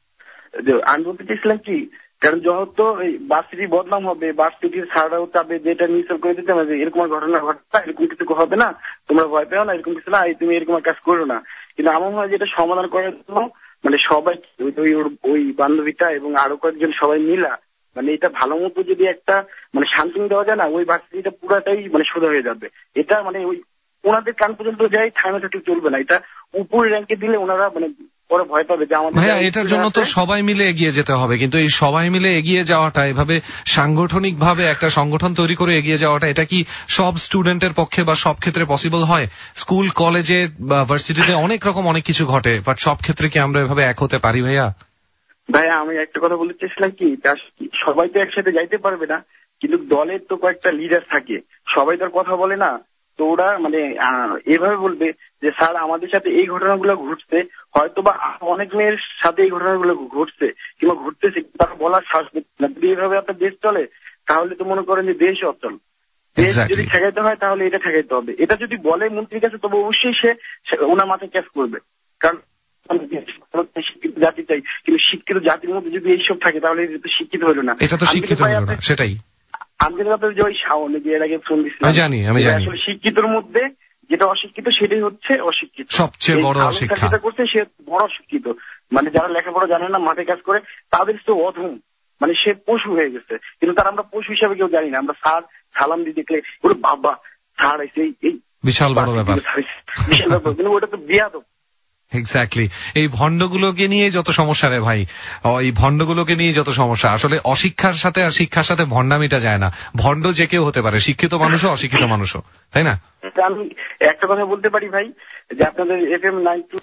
আমি বলতে চাইছিলাম কি, কারণ যেহেতু ভার্সিটি বদনাম হবে, ভার্সিটির স্যাররাও চাবে যেটা মিউচুয়াল করে দিতে হবে, এরকম ঘটনা ঘটনা এরকম কিছু হবে না, তোমরা ভয় পেও না, এরকম কিছু না, তুমি এরকম কাজ করো না। কিন্তু আমার মনে হয় যেটা সমাধান করার জন্য মানে সবাই ওই বান্ধবীটা এবং আরো কয়েকজন সবাই মিলা মানে এটা ভালো মতো যদি একটা মানে শান্তি দেওয়া যায় না, ওই ভার্সিটিটা পুরাটাই মানে সোজা হয়ে যাবে। এটা মানে ওই ওনাদের কান পর্যন্ত যাই থামে থাকলে চলবে না, এটা উপরে র্যাঙ্কে দিলে ওনারা মানে ওরা ভয় পাবে যে আমাদের। ভাইয়া এটার জন্য তো সবাই মিলে এগিয়ে যেতে হবে, কিন্তু এই সবাই মিলে এগিয়ে যাওয়াটা, এভাবে সাংগঠনিক ভাবে একটা সংগঠন তৈরি করে এগিয়ে যাওয়াটা, এটা কি সব স্টুডেন্টের পক্ষে বা সব ক্ষেত্রে পসিবল হয়? স্কুল কলেজে বা ভার্সিটিতে অনেক রকম অনেক কিছু ঘটে, বাট সব ক্ষেত্রে কি আমরা এভাবে এক হতে পারি ভাইয়া? ভাইয়া আমি একটা কথা বলতে চাইছিলাম কি, সবাই তো একসাথে যাইতে পারবে না, কিন্তু দলের তো কয়েকটা লিডার থাকে, সবাই তো কথা বলে না, তো ওরা মানে এভাবে বলবে যে স্যার আমাদের সাথে এই ঘটনাগুলো ঘটছে, হয়তো বা অনেক মেয়ের সাথে এই ঘটনাগুলো ঘটছে কিংবা ঘটতেছে, তারা বলার সাহস না। যদি এইভাবে আপনার দেশ চলে তাহলে তো মনে করেন যে দেশ অচল। দেশ যদি ঠেকাইতে হয় তাহলে এটা ঠেকাইতে হবে। এটা যদি বলে মন্ত্রীর কাছে তবে অবশ্যই সে ওনার মাথায় ক্যাচ করবে, কারণ শিক্ষিত জাতি চাই, কিন্তু শিক্ষিত জাতির মধ্যে যদি এইসব থাকে তাহলে শিক্ষিত হলো না। এটা তো শিক্ষিত হলো না, সেটাই আমি যে ওই শাওনে যে এর আগে ফোন দিচ্ছিলাম, আমি জানি আসলে শিক্ষিতর মধ্যে যেটা অশিক্ষিত সেটাই হচ্ছে অশিক্ষিত, সবচেয়ে বড় অশিক্ষা। যেটা করছে সে বড় শিক্ষিত, মানে যারা লেখাপড়া জানে না মাঠে কাজ করে তাদের তো অধম, মানে সে পশু হয়ে গেছে, কিন্তু তার আমরা পশু হিসাবে কেউ জানি না। আমরা স্যার সালাম দিয়ে দেখলে ওরে বাবা স্যার এসে এই বিশাল বড় ব্যাপার, বিশাল ব্যাপার, কিন্তু ওটা তো বিয়াদব। এক্স্যাক্টলি, এই ভণ্ডগুলোকে নিয়ে যত সমস্যা রে ভাই, এই ভণ্ডগুলোকে নিয়ে যত সমস্যা। আসলে অশিক্ষার সাথে আর শিক্ষার সাথে ভণ্ডামিটা যায় না, ভণ্ড যে কেউ হতে পারে, শিক্ষিত মানুষও অশিক্ষিত মানুষও, তাই না? আমি একটা কথা বলতে পারি ভাই, যে আপনাদের FM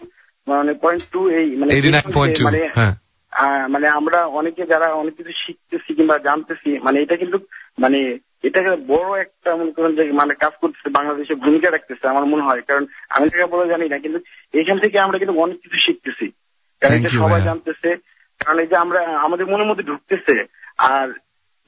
92.2 এই মানে 89.2 মানে আমরা অনেকে যারা অনেক কিছু শিখতেছি কিংবা জানতেছি, মানে এটা কিন্তু মানে এটাকে বড় একটা মনে করেন যে মানে কাজ করতেছে, বাংলাদেশে ভূমিকা রাখতেছে আমার মনে হয়, কারণ আমি বলে জানি না, কিন্তু এখান থেকে আমরা কিন্তু অনেক কিছু শিখতেছি, কারণ এটা সবাই জানতেছে, কারণ এই যে আমরা আমাদের মনের মধ্যে ঢুকতেছে, আর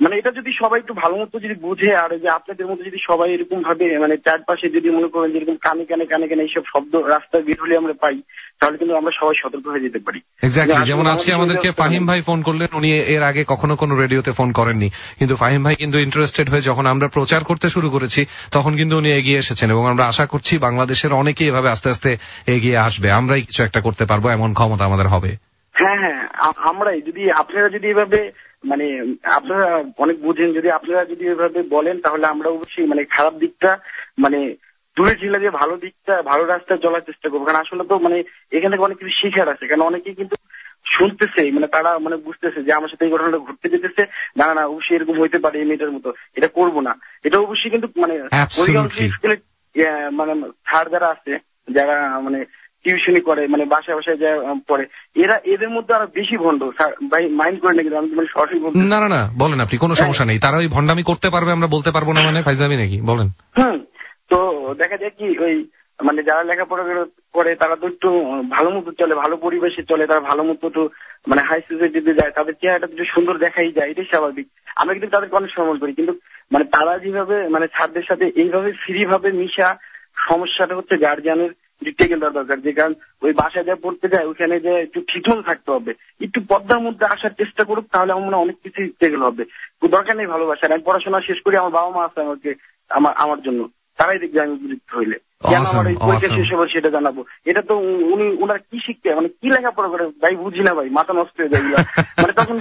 মানে এটা যদি সবাই একটু ভালো মতো যদি বুঝে, আর যে আপনাদের মতো যদি সবাই এরকম ভাবে মানে চারপাশে যদি মনে করেন যেরকম কানে কানে কানে কানে এইসব শব্দ রাস্তায় বের হলে আমরা পাই, তাহলে কিন্তু আমরা সবাই সতর্ক হয়ে যেতে পারি। এক্স্যাক্টলি, যেমন আজকে আমাদেরকে ফাহিম ভাই ফোন করলেন, উনি এর আগে কখনো কোনো রেডিওতে ফোন করেননি, কিন্তু ফাহিম ভাই কিন্তু ইন্টারেস্টেড হয়ে যখন আমরা প্রচার করতে শুরু করেছি তখন কিন্তু উনি এগিয়ে এসেছেন, এবং আমরা আশা করছি বাংলাদেশের অনেকেই এভাবে আস্তে আস্তে এগিয়ে আসবে, আমরাই কিছু একটা করতে পারবো এমন ক্ষমতা আমাদের হবে। হ্যাঁ হ্যাঁ, আমরাই যদি আপনারা যদি এভাবে মানে আপনারা অনেক বুঝেন, যদি আপনারা যদি এভাবে বলেন তাহলে আমরা অবশ্যই মানে খারাপ দিকটা মানে দূরে ছিল যে ভালো দিকটা, ভালো রাস্তায় চলার চেষ্টা করবো। কারণ আসলে তো মানে এখান থেকে অনেক কিছু শিখার আছে, কারণ অনেকেই কিন্তু শুনতেছে, মানে তারা মানে বুঝতেছে যে আমার সাথে এই ঘটনাটা ঘুরতে যেতেছে, না না অবশ্যই এরকম হইতে পারে এই মেয়েটার মতো, এটা করবো না। এটা অবশ্যই কিন্তু মানে স্কুলে মানে স্যার যারা আছে, যারা মানে টিউশনি করে, মানে বাসায় বাসায় যা পড়ে, এরা এদের মধ্যে আরো বেশি ভণ্ড। ভাই মাইন্ড করে নাকি আমি মানে সরাসরি বলতে? না না না, বলেন আপনি, কোনো সমস্যা নেই। তারা ওই ভণ্ডামি করতে পারবে, আমরা বলতে পারবো না, মানে ফাইজলামি নাকি? বলেন। তো দেখা যায় কি ওই মানে যারা লেখাপড়া করে তারা তো একটু ভালো মতো চলে, ভালো পরিবেশে চলে, তারা ভালো মতো তো মানে হাই সোসাইটিতে যায়, তাদের চেহারাটা একটু সুন্দর দেখাই যায়, এটাই স্বাভাবিক। আমরা কিন্তু তাদেরকে অনেক সম্মান করি, কিন্তু মানে তারা যেভাবে মানে ছাত্রদের সাথে এইভাবে ফ্রি ভাবে মিশা, সমস্যাটা হচ্ছে গার্জিয়ানের টেকেল দেওয়া দরকার। যে কারণ ওই বাসায় যা পড়তে যায় ওখানে যে একটু ঠিকমতো থাকতে হবে, একটু পর্দার মধ্যে আসার চেষ্টা করুক, তাহলে আমার মনে হয় অনেক কিছু টেকেল হবে। দরকার নেই ভালোবাসার। আমি পড়াশোনা শেষ করি, আমার বাবা মা আছে আমাকে আমার জন্য, তারাই দেখবে আমি উপযুক্ত হইলে। কেন আমার এই পরীক্ষা শেষ হবে সেটা জানাবো? এটা তো উনারা কি শিখতে মানে কি লেখাপড়া করে ভাই বুঝি না ভাই, মাথা নষ্ট হয়ে যায় মানে তখন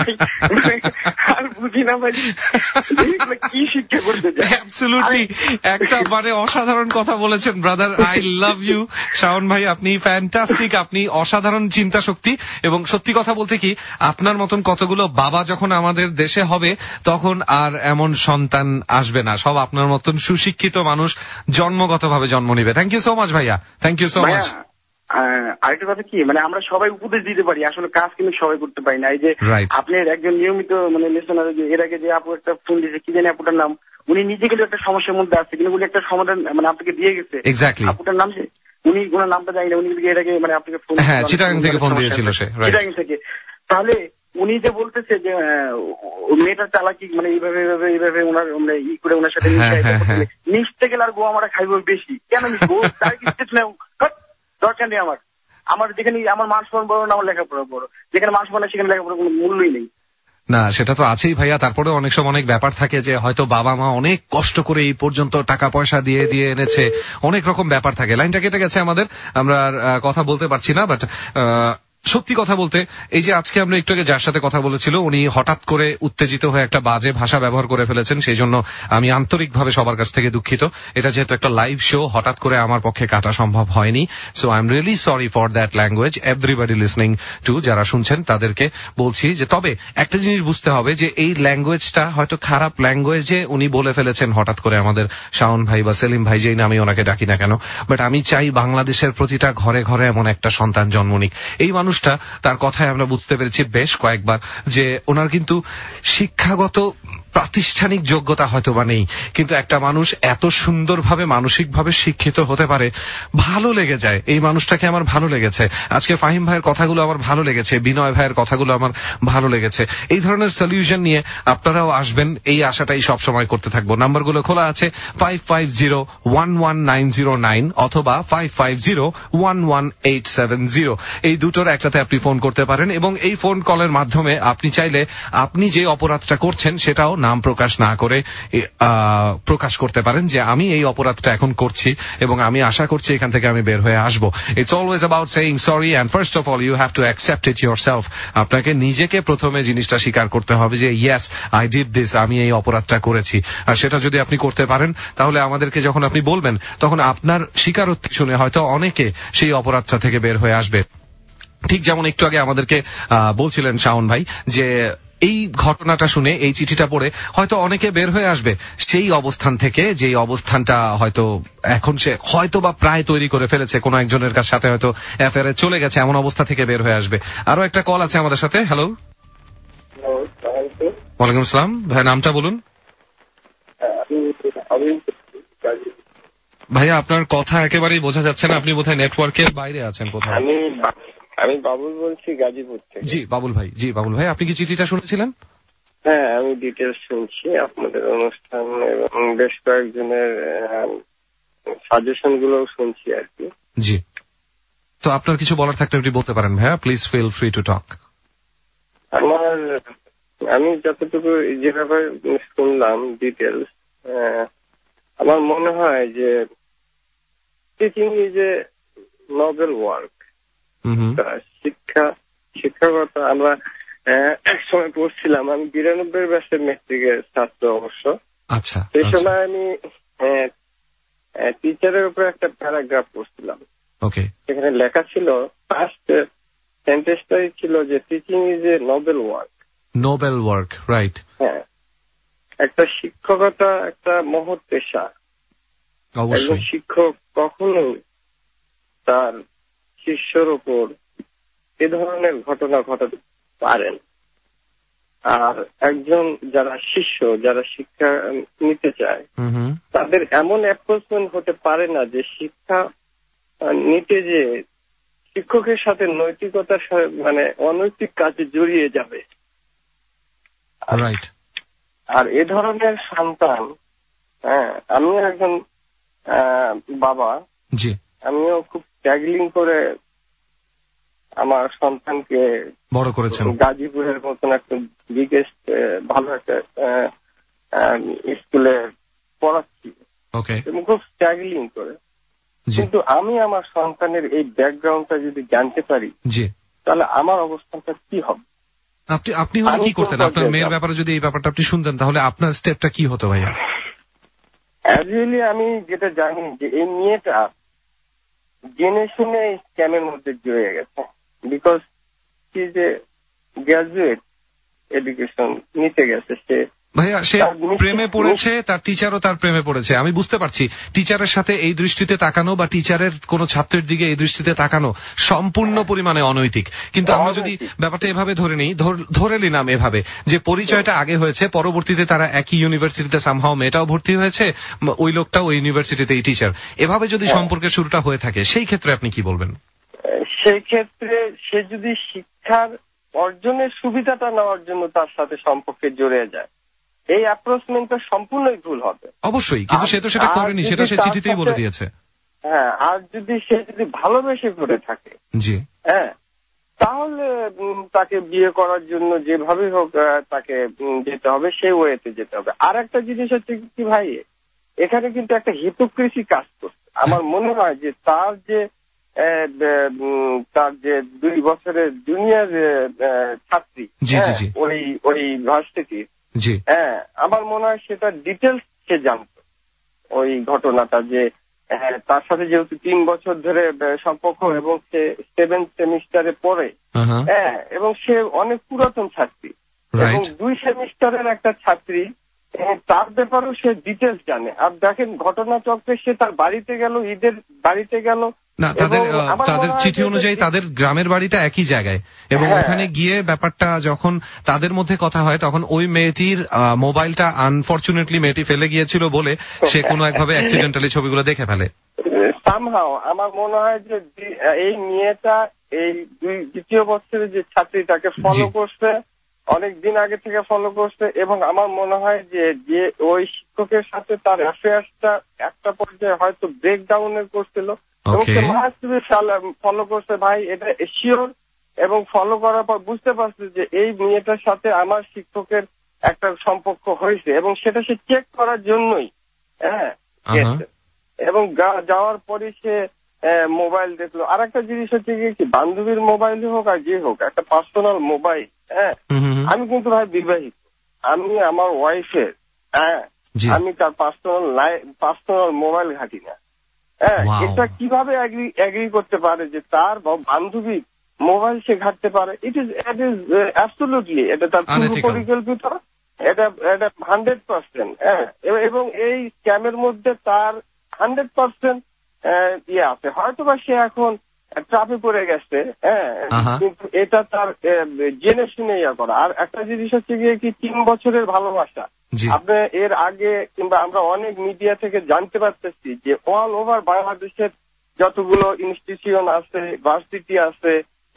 আর বুঝি না ভাই কি শিক্ষা করতে যায়। অ্যাবসলিউটলি একটা মানে অসাধারণ কথা বলেছেন brother, I love you Shaon ভাই, আপনি ফ্যান্টাস্টিক, আপনি অসাধারণ চিন্তা শক্তি। এবং সত্যি কথা বলতে কি, আপনার মতন কতগুলো বাবা যখন আমাদের দেশে হবে তখন আর এমন সন্তান আসবে না, সব আপনার মতন সুশিক্ষিত মানুষ জন্মগতভাবে জন্ম নিবে। থ্যাংক ইউ সো মাচ ভাইয়া, থ্যাংক ইউ সো মাচ। আরেকটা কথা কি, মানে আমরা সবাই উপদেশ দিতে পারি, আসলে কাজ কিন্তু সবাই করতে পারি না। এই যে আপনার একজন নিয়মিত মানে লিসনার, এর আগে যে আপু একটা ফোন দিয়েছে, কি জানি আপুটার নাম, উনি নিজে কিন্তু একটা সমস্যার মধ্যে আছে, কিন্তু উনি একটা সমাধান মানে আপনাকে দিয়ে গেছে। আপুটার নাম যে উনি ওনার নামটা জানি না, উনি কিন্তু এর আগে মানে আপনাকে ফোন, হ্যাঁ চিটাগাং থেকে ফোন দিয়েছিল সে, চিটাগাং থেকে। তাহলে উনি যে বলতেছে যে মেয়েটার চালাকি মানে এইভাবে এইভাবে এইভাবে ওনার মানে ই করে ওনার সাথে মিশতে গেলে আর গো আমরা খাইব বেশি, কেন মিশবো? তার কি দরকার নেই আমার যেখানে আমার মান সম্মান বড় না আমার লেখাপড়া বড়, যেখানে মান সম্মান সেখানে লেখাপড়া কোনো মূল্যই নেই। না সেটা তো আছেই ভাইয়া, তারপরে অনেক সময় অনেক ব্যাপার থাকে যে হয়তো বাবা মা অনেক কষ্ট করে এই পর্যন্ত টাকা পয়সা দিয়ে দিয়ে এনেছে, অনেক রকম ব্যাপার থাকে। লাইনটা কেটে গেছে আমাদের, আমরা কথা বলতে পারছি না। বাট সত্যি কথা বলতে এই যে আজকে আমরা একটু আগে যার সাথে কথা বলেছিল, উনি হঠাৎ করে উত্তেজিত হয়ে একটা বাজে ভাষা ব্যবহার করে ফেলেছেন, সেই জন্য আমি আন্তরিকভাবে সবার কাছ থেকে দুঃখিত। এটা যেহেতু একটা লাইভ শো, হঠাৎ করে আমার পক্ষে কাটা সম্ভব হয়নি, so I am really sorry for that language. Everybody listening to, যারা শুনছেন তাদেরকে বলছি যে তবে একটা জিনিস বুঝতে হবে যে এই ল্যাঙ্গুয়েজটা হয়তো খারাপ ল্যাঙ্গুয়েজে উনি বলে ফেলেছেন হঠাৎ করে আমাদের শাওন ভাই বা সেলিম ভাই, যেই নামে ওনাকে ডাকি না কেন। বাট আমি চাই বাংলাদেশের প্রতিটা ঘরে ঘরে এমন একটা সন্তান জন্ম নিক। এই মানুষটা, তার কথায় আমরা বুঝতে পেরেছি বেশ কয়েকবার যে ওনার কিন্তু শিক্ষাগত প্রাতিষ্ঠানিক যোগ্যতা হয়তো বা নেই, কিন্তু একটা মানুষ এত সুন্দরভাবে মানসিকভাবে শিক্ষিত হতে পারে, ভালো লেগে যায়। এই মানুষটাকে আমার ভালো লেগেছে। আজকে ফাহিম ভাইয়ের কথাগুলো আমার ভালো লেগেছে, বিনয় ভাইয়ের কথাগুলো আমার ভালো লেগেছে। এই ধরনের সলিউশন নিয়ে আপনারাও আসবেন, এই আশাটাই সবসময় করতে থাকবো। নাম্বারগুলো খোলা আছে 55011909 অথবা 55011870, এই দুটোর একটাতে আপনি ফোন করতে পারেন। এবং এই ফোন কলের মাধ্যমে আপনি চাইলে আপনি যে অপরাধটা করছেন সেটাও নাম প্রকাশ না করে প্রকাশ করতে পারেন যে আমি এই অপরাধটা এখন করছি এবং আমি আশা করছি এখান থেকে আমি বের হয়ে আসবো। It's always about saying sorry, and first of all you have to accept it yourself. আপনাকে নিজেকে প্রথমে জিনিসটা স্বীকার করতে হবে যে ইয়েস আই ডিড দিস, আমি এই অপরাধটা করেছি। আর সেটা যদি আপনি করতে পারেন তাহলে আমাদেরকে যখন আপনি বলবেন তখন আপনার স্বীকারোক্তি শুনে হয়তো অনেকে সেই অপরাধটা থেকে বের হয়ে আসবে। ঠিক যেমন একটু আগে আমাদেরকে বলছিলেন শাওন ভাই যে এই ঘটনাটা শুনে, এই চিঠিটা পড়ে হয়তো অনেকে বের হয়ে আসবে সেই অবস্থান থেকে, যেই অবস্থানটা হয়তো এখন সে হয়তো বা প্রায় তৈরি করে ফেলেছে, কোনো একজনের কাছে সাথে হয়তো অ্যাফেয়ারে চলে গেছে, এমন অবস্থা থেকে বের হয়ে আসবে। আরো একটা কল আছে আমাদের সাথে। হ্যালো, ওয়ালাইকুম আসসালাম ভাই, নামটা বলুন। ভাইয়া আপনার কথা একেবারেই বোঝা যাচ্ছে না, আপনি বোধহয় নেটওয়ার্কের বাইরে আছেন কোথাও। আমি বাবুল বলছি গাজীপুর থেকে। জি বাবুল ভাই, জি বাবুল ভাই, আপনি কি চিঠিটা শুনেছিলেন? হ্যাঁ, আমি ডিটেলস শুনছি আপনাদের অনুষ্ঠান এবং বেশ কয়েকজনের সাজেশন গুলো শুনছি আর কি। জি, তো আপনার কিছু বলার থাকলে আপনি বলতে পারেন ভাইয়া, please feel free to talk. আমি যতটুকু যেভাবে শুনলাম ডিটেলস, আমার মনে হয় যে teaching is a noble work. শিক্ষাগত আমরা এক সময় পড়ছিলাম, আমি 92 ব্যাচের মেট্রিকের ছাত্র অবশ্য। আচ্ছা, সেই সময় আমি টিচারের উপর একটা প্যারাগ্রাফ পড়ছিলাম। ওকে, সেখানে লেখা ছিল, ফার্স্ট সেন্টেন্সটাই ছিল যে teaching is a noble work. Noble work, right. হ্যাঁ, একটা শিক্ষকতা একটা মহৎ পেশা। একজন শিক্ষক কখনোই তার শিষ্যর উপর এ ধরনের ঘটনা ঘটাতে পারেন। আর একজন যারা শিষ্য, যারা শিক্ষা নিতে চায়, তাদের এমন অ্যাপ্রোচমেন্ট হতে পারে না যে শিক্ষা নিতে যে শিক্ষকের সাথে নৈতিকতার মানে অনৈতিক কাজে জড়িয়ে যাবে। আর এ ধরনের সন্তান, হ্যাঁ, আমিও একজন বাবা, আমিও খুব স্ট্রাগলিং করে আমার সন্তানকে বড় করেছেন। গাজীপুরের মতন একটা বিগেস্ট ভালো একটা স্কুলে পড়াচ্ছি এবং খুব স্ট্রাগলিং করে। কিন্তু আমি আমার সন্তানের এই ব্যাকগ্রাউন্ডটা যদি জানতে পারি, তাহলে আমার অবস্থানটা কি হবে? আপনি কি করতেন? আপনার মেয়ের ব্যাপারে যদি এই ব্যাপারটা আপনি শুনতেন, তাহলে আপনার স্টেপটা কি হতো ভাইয়া? অ্যাকচুয়ালি আমি যেটা জানি যে এই মেয়েটা জেনে শুনে স্ক্যামের মধ্যে জড়িয়ে গেছে, বিকজ সে যে গ্রাজুয়েট এডুকেশন নিতে গেছে, ভাইয়া সে প্রেমে পড়েছে, তার টিচারও তার প্রেমে পড়েছে। আমি বুঝতে পারছি টিচারের সাথে এই দৃষ্টিতে তাকানো বা টিচারের কোন ছাত্রের দিকে এই দৃষ্টিতে তাকানো সম্পূর্ণ পরিমাণে অনৈতিক। কিন্তু আমরা যদি ব্যাপারটা এভাবে ধরে নিলাম এভাবে যে পরিচয়টা আগে হয়েছে, পরবর্তীতে তারা একই ইউনিভার্সিটিতে সামহাও মেয়েটাও ভর্তি হয়েছে, ওই লোকটাও ওই ইউনিভার্সিটিতে এই টিচার, এভাবে যদি সম্পর্কের শুরুটা হয়ে থাকে, সেই ক্ষেত্রে আপনি কি বলবেন? সেই ক্ষেত্রে সে যদি শিক্ষার অর্জনের সুবিধাটা নেওয়ার জন্য তার সাথে সম্পর্কে জড়িয়ে যায়, এই অ্যাপ্রোচমেন্টটা সম্পূর্ণই ভুল হবে। অবশ্যই, কিন্তু সে তো সেটা করেনি, সেটা সে চিঠিতেই বলে দিয়েছে। হ্যাঁ, আর যদি সে ভালোবেসে করে থাকে, জি, হ্যাঁ, তাহলে তাকে বিয়ে করার জন্য যেভাবেই হোক তাকে যেতে হবে, সেই ওয়েতে যেতে হবে। আর একটা জিনিস হচ্ছে কি ভাই, এখানে কিন্তু একটা হিপোক্রেসি কাজ করছে। আমার মনে হয় যে তার যে 2 বছরের জুনিয়র ছাত্রী ওই ভার্সিটির, হ্যাঁ, আমার মনে হয় সেটা ডিটেলস সে জানত ওই ঘটনাটা, যে তার সাথে যেহেতু 3 বছর ধরে সম্পর্ক এবং সে 7th সেমিস্টারে পড়ে, হ্যাঁ, এবং সে অনেক পুরাতন ছাত্রী এবং 2 সেমিস্টারের একটা ছাত্রী, তার ব্যাপারেও সে ডিটেলস জানে। আর দেখেন ঘটনা চক্রে সে তার বাড়িতে গেল, ঈদের বাড়িতে গেল না, তাদের চিঠি অনুযায়ী তাদের গ্রামের বাড়িটা একই জায়গায়, এবং ওখানে গিয়ে ব্যাপারটা যখন তাদের মধ্যে কথা হয়, তখন ওই মেয়েটির মোবাইলটা আনফরচুনেটলি মেয়েটি ফেলে গিয়েছিল বলে সে কোনো একভাবে অ্যাক্সিডেন্টালি ছবিগুলো দেখে ফেলে। সামহাও আমার মনে হয় যে এই মেয়েটা এই 2য় বছরের যে ছাত্রী তাকে ফলো করছে, অনেক দিন আগে থেকে ফলো করছে, এবং আমার মনে হয় যে ওই শিক্ষকের সাথে তার অ্যাফেয়ার্সটা একটা পর্যায়ে হয়তো ব্রেকডাউনের করছিল, এবং সে ফলো করছে ভাই, এটা শিওর। এবং ফলো করার পর বুঝতে পারছে যে এই মেয়েটার সাথে আমার শিক্ষকের একটা সম্পর্ক হয়েছে, এবং সেটা সে চেক করার জন্যই, হ্যাঁ, এবং যাওয়ার পরে সে মোবাইল দেখলো। আর একটা জিনিস হচ্ছে কি, বান্ধবীর মোবাইল হোক আর যে হোক, একটা পার্সোনাল মোবাইল, হ্যাঁ, আমি কিন্তু ভাই বিবাহিত, আমি আমার ওয়াইফের, হ্যাঁ, আমি তার পার্সোনাল মোবাইল ঘাঁটি না, হ্যাঁ, এটা কিভাবে এগ্রি করতে পারে যে তার বান্ধবী মোবাইল সে ঘাঁটতে পারে? ইট ইজ অ্যাবসলিউটলি, এটা তার পরিকল্পিত, এটা 100%, হ্যাঁ, এবং এই স্ক্যামের মধ্যে তার 100% ইয়ে আছে। হয়তো বা সে এখন ট্রাপে পড়ে গেছে, হ্যাঁ, কিন্তু এটা তার জেনে শুনে ইয়া করা। আর একটা জিনিস হচ্ছে গিয়ে কি, 3 বছরের ভালোবাসা, আপনি এর আগে কিংবা আমরা অনেক মিডিয়া থেকে জানতে পারতেছি যে অল ওভার বাংলাদেশের যতগুলো ইনস্টিটিউশন আছে, ভার্সিটি আছে,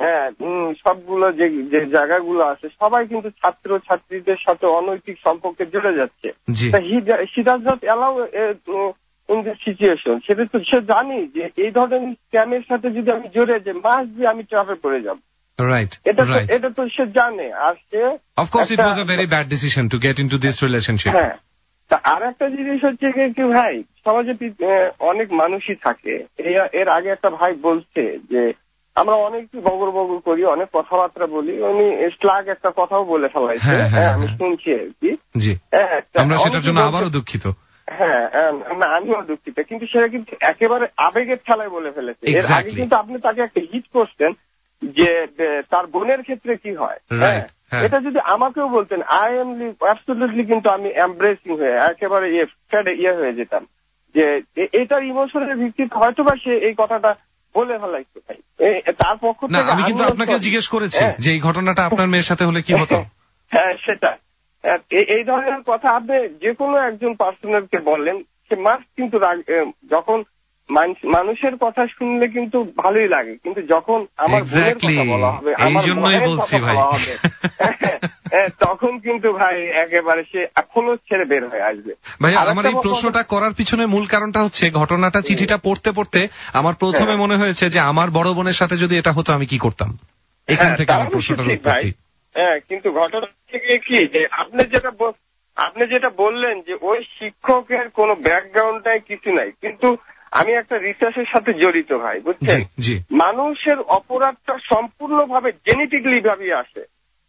হ্যাঁ সবগুলো যে জায়গাগুলো আছে সবাই কিন্তু ছাত্র ছাত্রীদের সাথে অনৈতিক সম্পর্কে জুড়ে যাচ্ছে। He does not allow in this situation. সেটা তো সে জানি যে এই ধরনের স্ক্যামের সাথে যদি আমি জড়ে যাই মাস দিয়ে আমি ট্রাভেল করে যাব। এটা তো সে জানে। আর সে of course it was a very bad decision to get into this relationship. হ্যাঁ, আর একটা জিনিস হচ্ছে কি ভাই, সমাজে অনেক মানুষই থাকে। এর আগে একটা ভাই বলছে যে আমরা অনেক বগর করি, অনেক কথাবার্তা বলি, উনি স্লাগ একটা কথাও বলে ফেলাইছে। আমি শুনছি আর কি। আমরা সেটার জন্য আবারও দুঃখিত। হ্যাঁ, আমিও দুঃখিত, কিন্তু সেটা কিন্তু একেবারে আবেগের ঠেলায় বলে ফেলেছে। এর আগে কিন্তু আপনি তাকে একটা হিট করতেন যে তার বোনের ক্ষেত্রে কি হয়। এটা যদি আমাকেও বলতেন আই এম অ্যাবসলিউটলি, কিন্তু আমি এমব্রেসিং হয়ে একেবারে ইয়ে হয়ে যেতাম যে এটার ইমোশনের ভিত্তিতে হয়তো বা সে এই কথাটা বলে ফেলাইছে। ভাই তার পক্ষ থেকে আমি কিন্তু আপনাকে জিজ্ঞেস করেছি যে এই ঘটনাটা আপনার মেয়ের সাথে হলে কি হতো। হ্যাঁ, সেটা এই ধরনের কথা আপনি যে কোনো একজন পার্সনকে বললেন, সে মাস্ট কিন্তু যখন মানুষের কথা শুনলে কিন্তু ভালোই লাগে, কিন্তু যখন আমার বোনের কথা বলা হবে, আমার ভাইয়ের কথা বলা হবে, তখন কিন্তু ভাই একেবারে সে এখনো ছেড়ে বের হয়ে আসবে। ভাই আমার এই প্রশ্নটা করার পিছনে মূল কারণটা হচ্ছে ঘটনাটা চিঠিটা পড়তে পড়তে আমার প্রথমে মনে হয়েছে যে আমার বড় বোনের সাথে যদি এটা হতো আমি কি করতাম। এখান থেকে আমার প্রশ্নটার উৎপত্তি। হ্যাঁ, কিন্তু ঘটনা থেকে কি যে আপনি যেটা বললেন যে ওই শিক্ষকের কোনো ব্যাকগ্রাউন্ড নাই, কিছু নাই, কিন্তু আমি একটা রিসার্চের সাথে জড়িত ভাই, বুঝছেন। মানুষের অপরাধটা সম্পূর্ণভাবে জেনেটিক্যালি ভাবে আসে।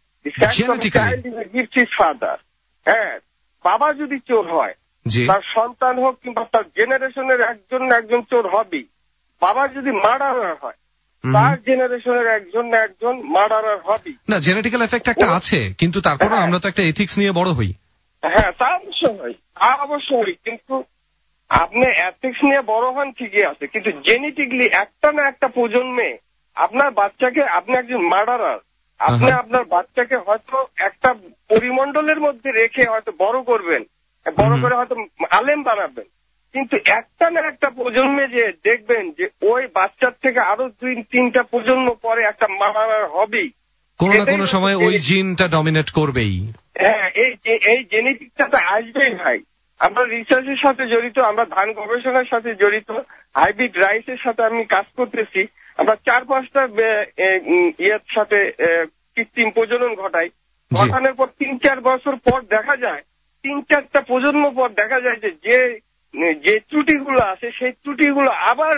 ফাদার, হ্যাঁ, বাবা যদি চোর হয়, তার সন্তান হোক কিংবা তার জেনারেশনের একজন চোর হবেই। বাবা যদি মার্ডারার হয়, তার জেনারেশনের একজন মার্ডারার হবেই। না, জেনেটিক্যাল এফেক্ট একটা আছে, কিন্তু তারপরে আমরা তো একটা এথিক্স নিয়ে বড় হই। হ্যাঁ, তা অবশ্যই, কিন্তু আপনি এথিক্স নিয়ে বড় হন ঠিকই আছে, কিন্তু জেনেটিক্যালি একটা না একটা প্রজন্মে আপনার বাচ্চাকে, আপনি একজন মার্ডারার, আপনি আপনার বাচ্চাকে হয়তো একটা পরিমণ্ডলের মধ্যে রেখে হয়তো বড় করবেন, বড় করে হয়তো আলেম বানাবেন, কিন্তু একটা না একটা প্রজন্মে যে দেখবেন যে ওই বাচ্চার থেকে আরো 2-3টা প্রজন্ম পরে একটা মার্ডারার হবেই। কোনো না কোনো সময় ওই জিনটা ডমিনেট করবেই। হ্যাঁ, এই জেনেটিকটা তো আসবেই ভাই। আমরা রিসার্চের সাথে জড়িত, আমরা ধান গবেষণার সাথে জড়িত, হাইব্রিড রাইসের সাথে আমি কাজ করতেছি। আমরা 4-5টা ইয়ের সাথে কৃত্রিম প্রজনন ঘটানোর পর 3-4 বছর পর দেখা যায়, 3-4টা প্রজন্ম পর দেখা যায় যে ত্রুটিগুলো আছে সেই ত্রুটিগুলো আবার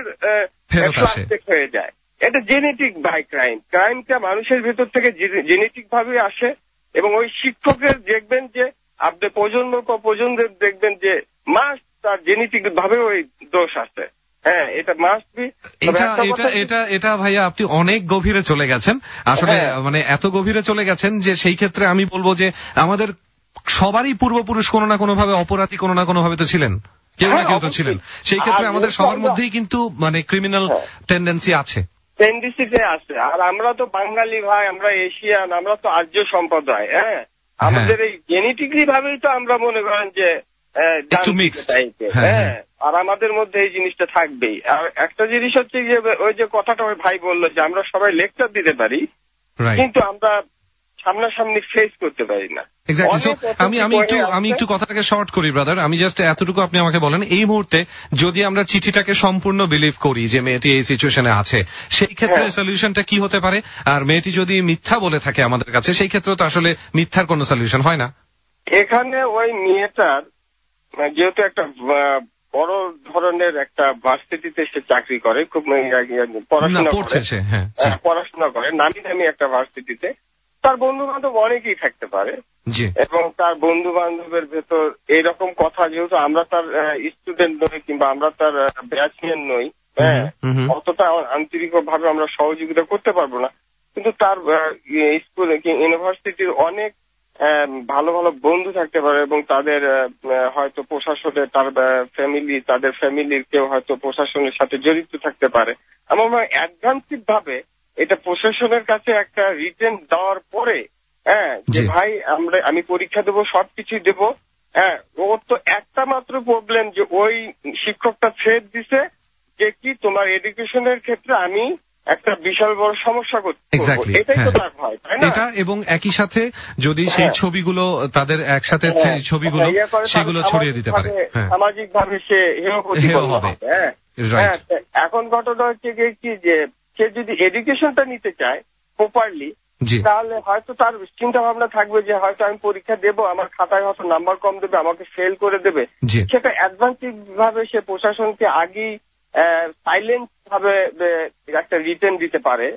হয়ে যায়। এটা জেনেটিক বাই ক্রাইমটা মানুষের ভেতর থেকে জেনেটিক ভাবে আসে, এবং ওই শিক্ষকের দেখবেন যে আপনি প্রজন্মের দেখবেন যে মাস্ট তার জেনেটিক ভাবে ওই দোষ আছে। হ্যাঁ, এটা মাস্ট বি। এটা ভাইয়া আপনি অনেক গভীরে চলে গেছেন আসলে, মানে এত গভীরে চলে গেছেন যে সেই ক্ষেত্রে আমি বলবো যে আমাদের সবারই পূর্বপুরুষ কোনো না কোনো ভাবে অপরাধী, কোনো না কোনো ভাবে তো ছিলেন, কেউ না কেউ তো ছিলেন। সেই ক্ষেত্রে আমাদের সবার মধ্যেই কিন্তু মানে ক্রিমিনাল টেন্ডেন্সি আছে, টেন্ডেন্সিতে আছে। আর আমরা তো বাঙালি ভাই, আমরা এশিয়ান, আমরা তো আর্য সম্প্রদায়। হ্যাঁ, আমাদের এই জেনেটিক্যালি ভাবেই তো আমরা মনে করেন যে হ্যাঁ, আর আমাদের মধ্যে এই জিনিসটা থাকবেই। আর একটা জিনিস হচ্ছে যে ওই যে কথাটা ওই ভাই বললো যে আমরা সবাই লেকচার দিতে পারি, কিন্তু আমরা সামনাসামনি ফেস করতে পারি না। আমি একটু কথাটাকে শর্ট করি ব্রাদার, আমি জাস্ট এতটুকু আপনি আমাকে বলেন, এই মুহূর্তে যদি আমরা চিঠিটাকে সম্পূর্ণ বিলিভ করি যে মেয়েটি এই সিচুয়েশনে আছে, সেই ক্ষেত্রে সলিউশনটা কি হতে পারে? আর মেয়েটি যদি মিথ্যা বলে থাকে আমাদের কাছে, সেই ক্ষেত্রে তো আসলে মিথ্যার কোনো সলিউশন হয় না। এখানে ওই মেয়েটার যেহেতু একটা বড় ধরনের একটা ভার্সিটিতে সে চাকরি করে, খুব পড়াশোনা করে নামি দামি একটা ভার্সিটিতে, তার বন্ধু বান্ধব অনেকেই থাকতে পারে, এবং তার বন্ধু বান্ধবের ভেতর এইরকম কথা, যেহেতু আমরা তার স্টুডেন্ট নই কিংবা আমরা তার ব্যাচমেট নই, হ্যাঁ, অতটা আন্তরিক ভাবে আমরা সহযোগিতা করতে পারবো না, কিন্তু তার স্কুল ইউনিভার্সিটির অনেক ভালো ভালো বন্ধু থাকতে পারে, এবং তাদের হয়তো প্রশাসনে তাদের ফ্যামিলির কেউ হয়তো প্রশাসনের সাথে জড়িত থাকতে পারে। আমার মনে হয় অ্যাডভান্সিভ ভাবে এটা প্রশাসনের কাছে একটা রিটেন দেওয়ার পরে, হ্যাঁ, যে ভাই আমি পরীক্ষা দেবো, সবকিছুই দেবো, হ্যাঁ, ওর তো একটা মাত্র প্রবলেম যে ওই শিক্ষকটা থ্রেট দিছে যে কি তোমার এডুকেশনের ক্ষেত্রে আমি একটা বিশাল বড় সমস্যা করতে, এটাই তো তার ভয়, তাই না? এটা এবং একই সাথে যদি সেই ছবিগুলো তাদের একসাথে ছবিগুলো সেগুলো ছড়িয়ে দিতে পারে, সামাজিক ভাবে সে হেয় হবে। এখন ঘটনা হচ্ছে কি যে সে যদি এডুকেশনটা নিতে চায় প্রপারলি, তাহলে হয়তো তার চিন্তা ভাবনা থাকবে যে হয়তো আমি পরীক্ষা দেবো, আমার খাতায় হয়তো নাম্বার কম দেবে, আমাকে ফেল করে দেবে। সেটা অ্যাডভান্সিভ ভাবে সে প্রশাসনকে আগেই সাইলেন্ট ভাবে একটা রিটেন দিতে পারে,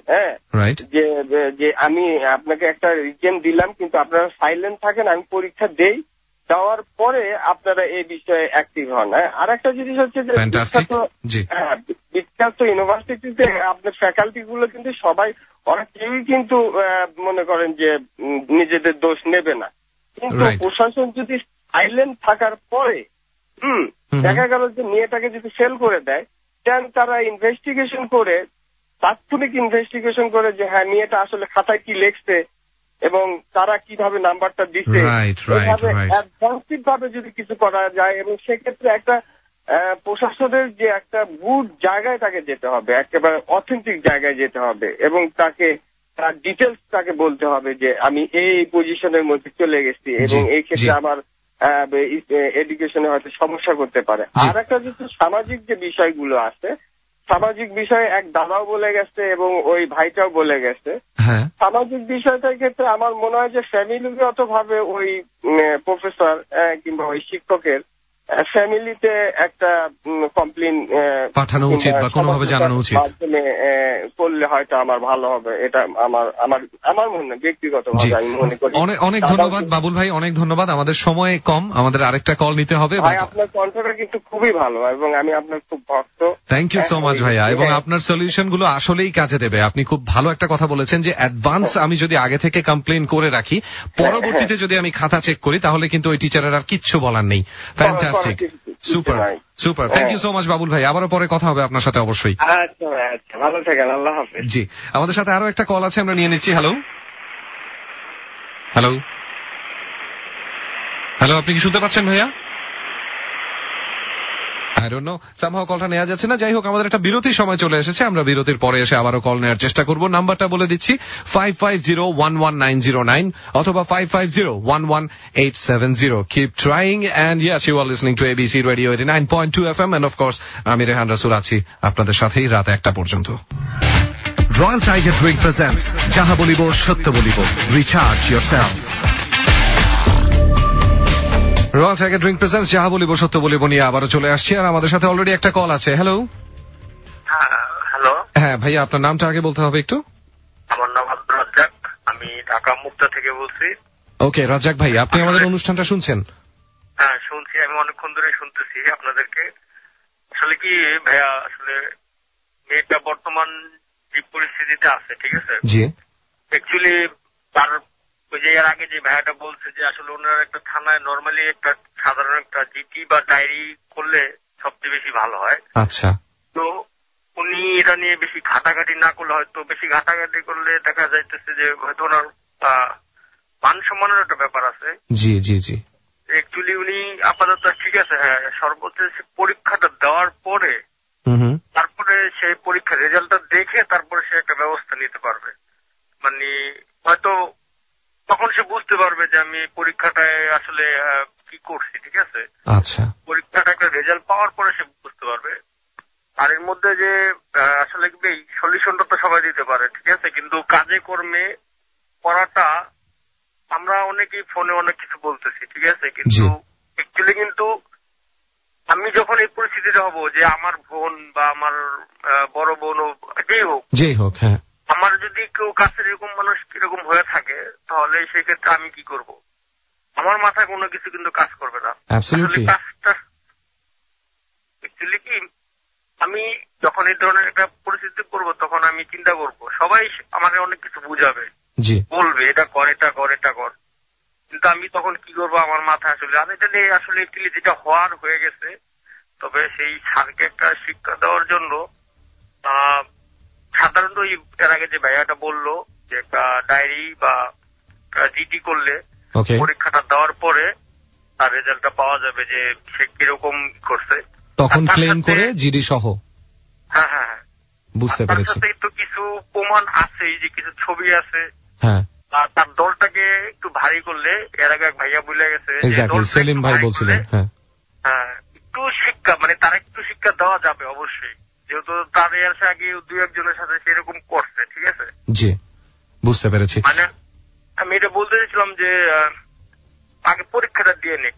যে আমি আপনাকে একটা রিটেন দিলাম কিন্তু আপনারা সাইলেন্ট থাকেন, আমি পরীক্ষা দেই, দেওয়ার পরে আপনারা এই বিষয়ে অ্যাক্টিভ হন। আর একটা জিনিস হচ্ছে যে বিখ্যাত ইউনিভার্সিটিতে আপনার ফ্যাকাল্টি গুলো কিন্তু সবাই, ওরা কেউই কিন্তু মনে করেন যে নিজেদের দোষ নেবে না, কিন্তু প্রশাসন যদি সাইলেন্ট থাকার পরে দেখা গেল যে মেয়েটাকে যদি ফেল করে দেয়, দেন তারা ইনভেস্টিগেশন করে, তাৎক্ষণিক ইনভেস্টিগেশন করে যে হ্যাঁ মেয়েটা আসলে খাতায় কি লিখছে এবং তারা কিভাবে নাম্বারটা দিচ্ছে, অ্যাডভান্সিভ ভাবে যদি কিছু করা যায়, এবং সেক্ষেত্রে একটা প্রশাসনের যে একটা গুড জায়গায় তাকে যেতে হবে, একেবারে অথেন্টিক জায়গায় যেতে হবে, এবং তাকে তার ডিটেলস তাকে বলতে হবে যে আমি এই পজিশনের মধ্যে চলে গেছি এবং এই ক্ষেত্রে আমার এডুকেশনে হয়তো সমস্যা করতে পারে। আর একটা যেহেতু সামাজিক যে বিষয়গুলো আছে, সামাজিক বিষয়ে এক দাদাও বলে গেছে এবং ওই ভাইটাও বলে গেছে, সামাজিক বিষয়টার ক্ষেত্রে আমার মনে হয় যে ফ্যামিলিগত ভাবে ওই প্রফেসর কিংবা ওই শিক্ষকের ফ্যামিলিতে একটা কমপ্লেন পাঠানো উচিত বা কোনোভাবে জানানো উচিত, করলে হয়তো আমার ভালো হবে। এটা আমার মনে ব্যক্তিগতভাবে আমি মনে করি। অনেক ধন্যবাদ বাবুল ভাই, অনেক ধন্যবাদ। আমাদের সময় কম, আমাদের আরেকটা কল নিতে হবে। ভাই আপনার কণ্ঠটা কিন্তু খুবই ভালো এবং আমি আপনার খুব ভক্ত। থ্যাংক ইউ সো মাচ ভাইয়া, এবং আপনার সলিউশন গুলো আসলেই কাজে দেবে। আপনি খুব ভালো একটা কথা বলেছেন যে অ্যাডভান্স আমি যদি আগে থেকে কমপ্লেন করে রাখি, পরবর্তীতে যদি আমি খাতা চেক করি, তাহলে কিন্তু ওই টিচারের আর কিচ্ছু বলার নেই। Fantastic, super super, thank you so much Babul ভাই। আবারও পরে কথা হবে আপনার সাথে অবশ্যই। আচ্ছা, ভালো থাকেন, আল্লাহ হাফেজ। জি, আমাদের সাথে আরো একটা কল আছে, আমরা নিয়ে নিচ্ছি। হ্যালো হ্যালো হ্যালো, আপনি কি শুনতে পাচ্ছেন ভাইয়া? I don't know, somehow কলটা নেওয়া যাচ্ছে না। যাই হোক, আমাদের একটা বিরতির সময় চলে এসেছে, আমরা বিরতির পরে এসে আবারও কল নেওয়ার চেষ্টা করব। নাম্বারটা বলে দিচ্ছি 55011909 অথবা 55011870। Keep trying and yes, you are listening to ABC Radio 89.2 FM and of course আমি রেহান রাসূল আছি আপনাদের সাথেই রাত 1টা পর্যন্ত। রয়্যাল টাইগার ড্রিঙ্ক প্রেজেন্টস যাহা বলিব সত্য বলিব, recharge yourself. Royal Tiger drink presents যাহা বলিব সত্য বলিব নিয়ে আবারও চলে আসছি, আর আমাদের সাথে অলরেডি একটা কল আছে। হ্যালো হ্যালো, হ্যাঁ ভাইয়া, আপনার নামটা আগে বলতে হবে একটু। আমার নাম আব্দুল রাজ্জাক, আমি ঢাকা মুক্তা থেকে বলছি। ওকে রাজ্জাক ভাই, আপনি আমাদের অনুষ্ঠানটা শুনছেন? হ্যাঁ শুনছি, আমি অনেকক্ষণ ধরে শুনতেছি আপনাদেরকে। আসলে কি ভাইয়া, আসলে মেয়েটা বর্তমান যে পরিস্থিতিতে আছে, ঠিক আছে, জি অ্যাকচুয়ালি তার ওই যে এর আগে যে ভাইয়াটা বলছে যে আসলে ওনার একটা থানায় নর্মালি একটা সাধারণ একটা জিটি বা ডায়েরি করলে সবচেয়ে বেশি ভালো হয়। আচ্ছা, তো উনি এটা নিয়ে বেশি ঘাটাঘাটি না করলে, হয়তো বেশি ঘাটাঘাটি করলে দেখা যাইতেছে যে হয়তো ওনার মান সম্মানের একটা ব্যাপার আছে। জি জি জি, অ্যাকচুয়ালি উনি আপাতত ঠিক আছে, হ্যাঁ সর্বোচ্চ পরীক্ষাটা দেওয়ার পরে তারপরে সেই পরীক্ষার রেজাল্টটা দেখে তারপরে সে একটা ব্যবস্থা নিতে পারবে। মানে হয়তো তখন সে বুঝতে পারবে যে আমি পরীক্ষাটায় আসলে কি করছি, ঠিক আছে। আচ্ছা, পরীক্ষাটা একটা রেজাল্ট পাওয়ার পরে সে বুঝতে পারবে। আর এর মধ্যে যে আসলে এই সলিউশনটা তো সবাই দিতে পারে, ঠিক আছে, কিন্তু কাজে কর্মে করাটা আমরা অনেকেই ফোনে অনেক কিছু বলতেছি, ঠিক আছে, কিন্তু অ্যাকচুয়ালি কিন্তু আমি যখন এই পরিস্থিতিতে হব যে আমার বোন বা আমার বড় বোন যেই হোক, হ্যাঁ, আমার যদি কেউ কাছের এরকম মানুষ এরকম হয়ে থাকে, তাহলে সেক্ষেত্রে আমি কি করব? আমার মাথায় কোনো কিছু কিন্তু কাজ করবে না। অ্যাকচুয়ালি কি আমি যখন এই ধরনের একটা পরিস্থিতি করবো, তখন আমি চিন্তা করবো সবাই আমাকে অনেক কিছু বুঝাবে, বলবে এটা কর এটা কর এটা কর, কিন্তু আমি তখন কি করবো আমার মাথায় আসলে আর এটা নিয়ে আসলে যেটা হওয়ার হয়ে গেছে। তবে সেই স্যারকে একটা শিক্ষা দেওয়ার জন্য সাধারণত এর আগে যে ভাইয়াটা বললো যে একটা ডায়েরি বা জিটি করলে পরীক্ষাটা দেওয়ার পরে তার রেজাল্টটা পাওয়া যাবে যে সে কিরকম করছে, তখন ক্লেম করে জিডি সহ। হ্যাঁ হ্যাঁ হ্যাঁ, বুঝতে পেরেছি। তার সাথে তো কিছু প্রমাণ আছে, যে কিছু ছবি আছে। হ্যাঁ, তার দলটাকে একটু ভারী করলে, এর আগে এক ভাইয়া বলে গেছে, সেলিম ভাই বলছিলেন। হ্যাঁ, একটু শিক্ষা, মানে তার একটু শিক্ষা দেওয়া যাবে অবশ্যই, যেহেতু তার এর আগে 2-1 সাথে সেরকম করছে। ঠিক আছে, জি বুঝতে পেরেছি। মানে আমি এটা বলতে চাইছিলাম যে আগে পরীক্ষাটা দিয়ে নিক,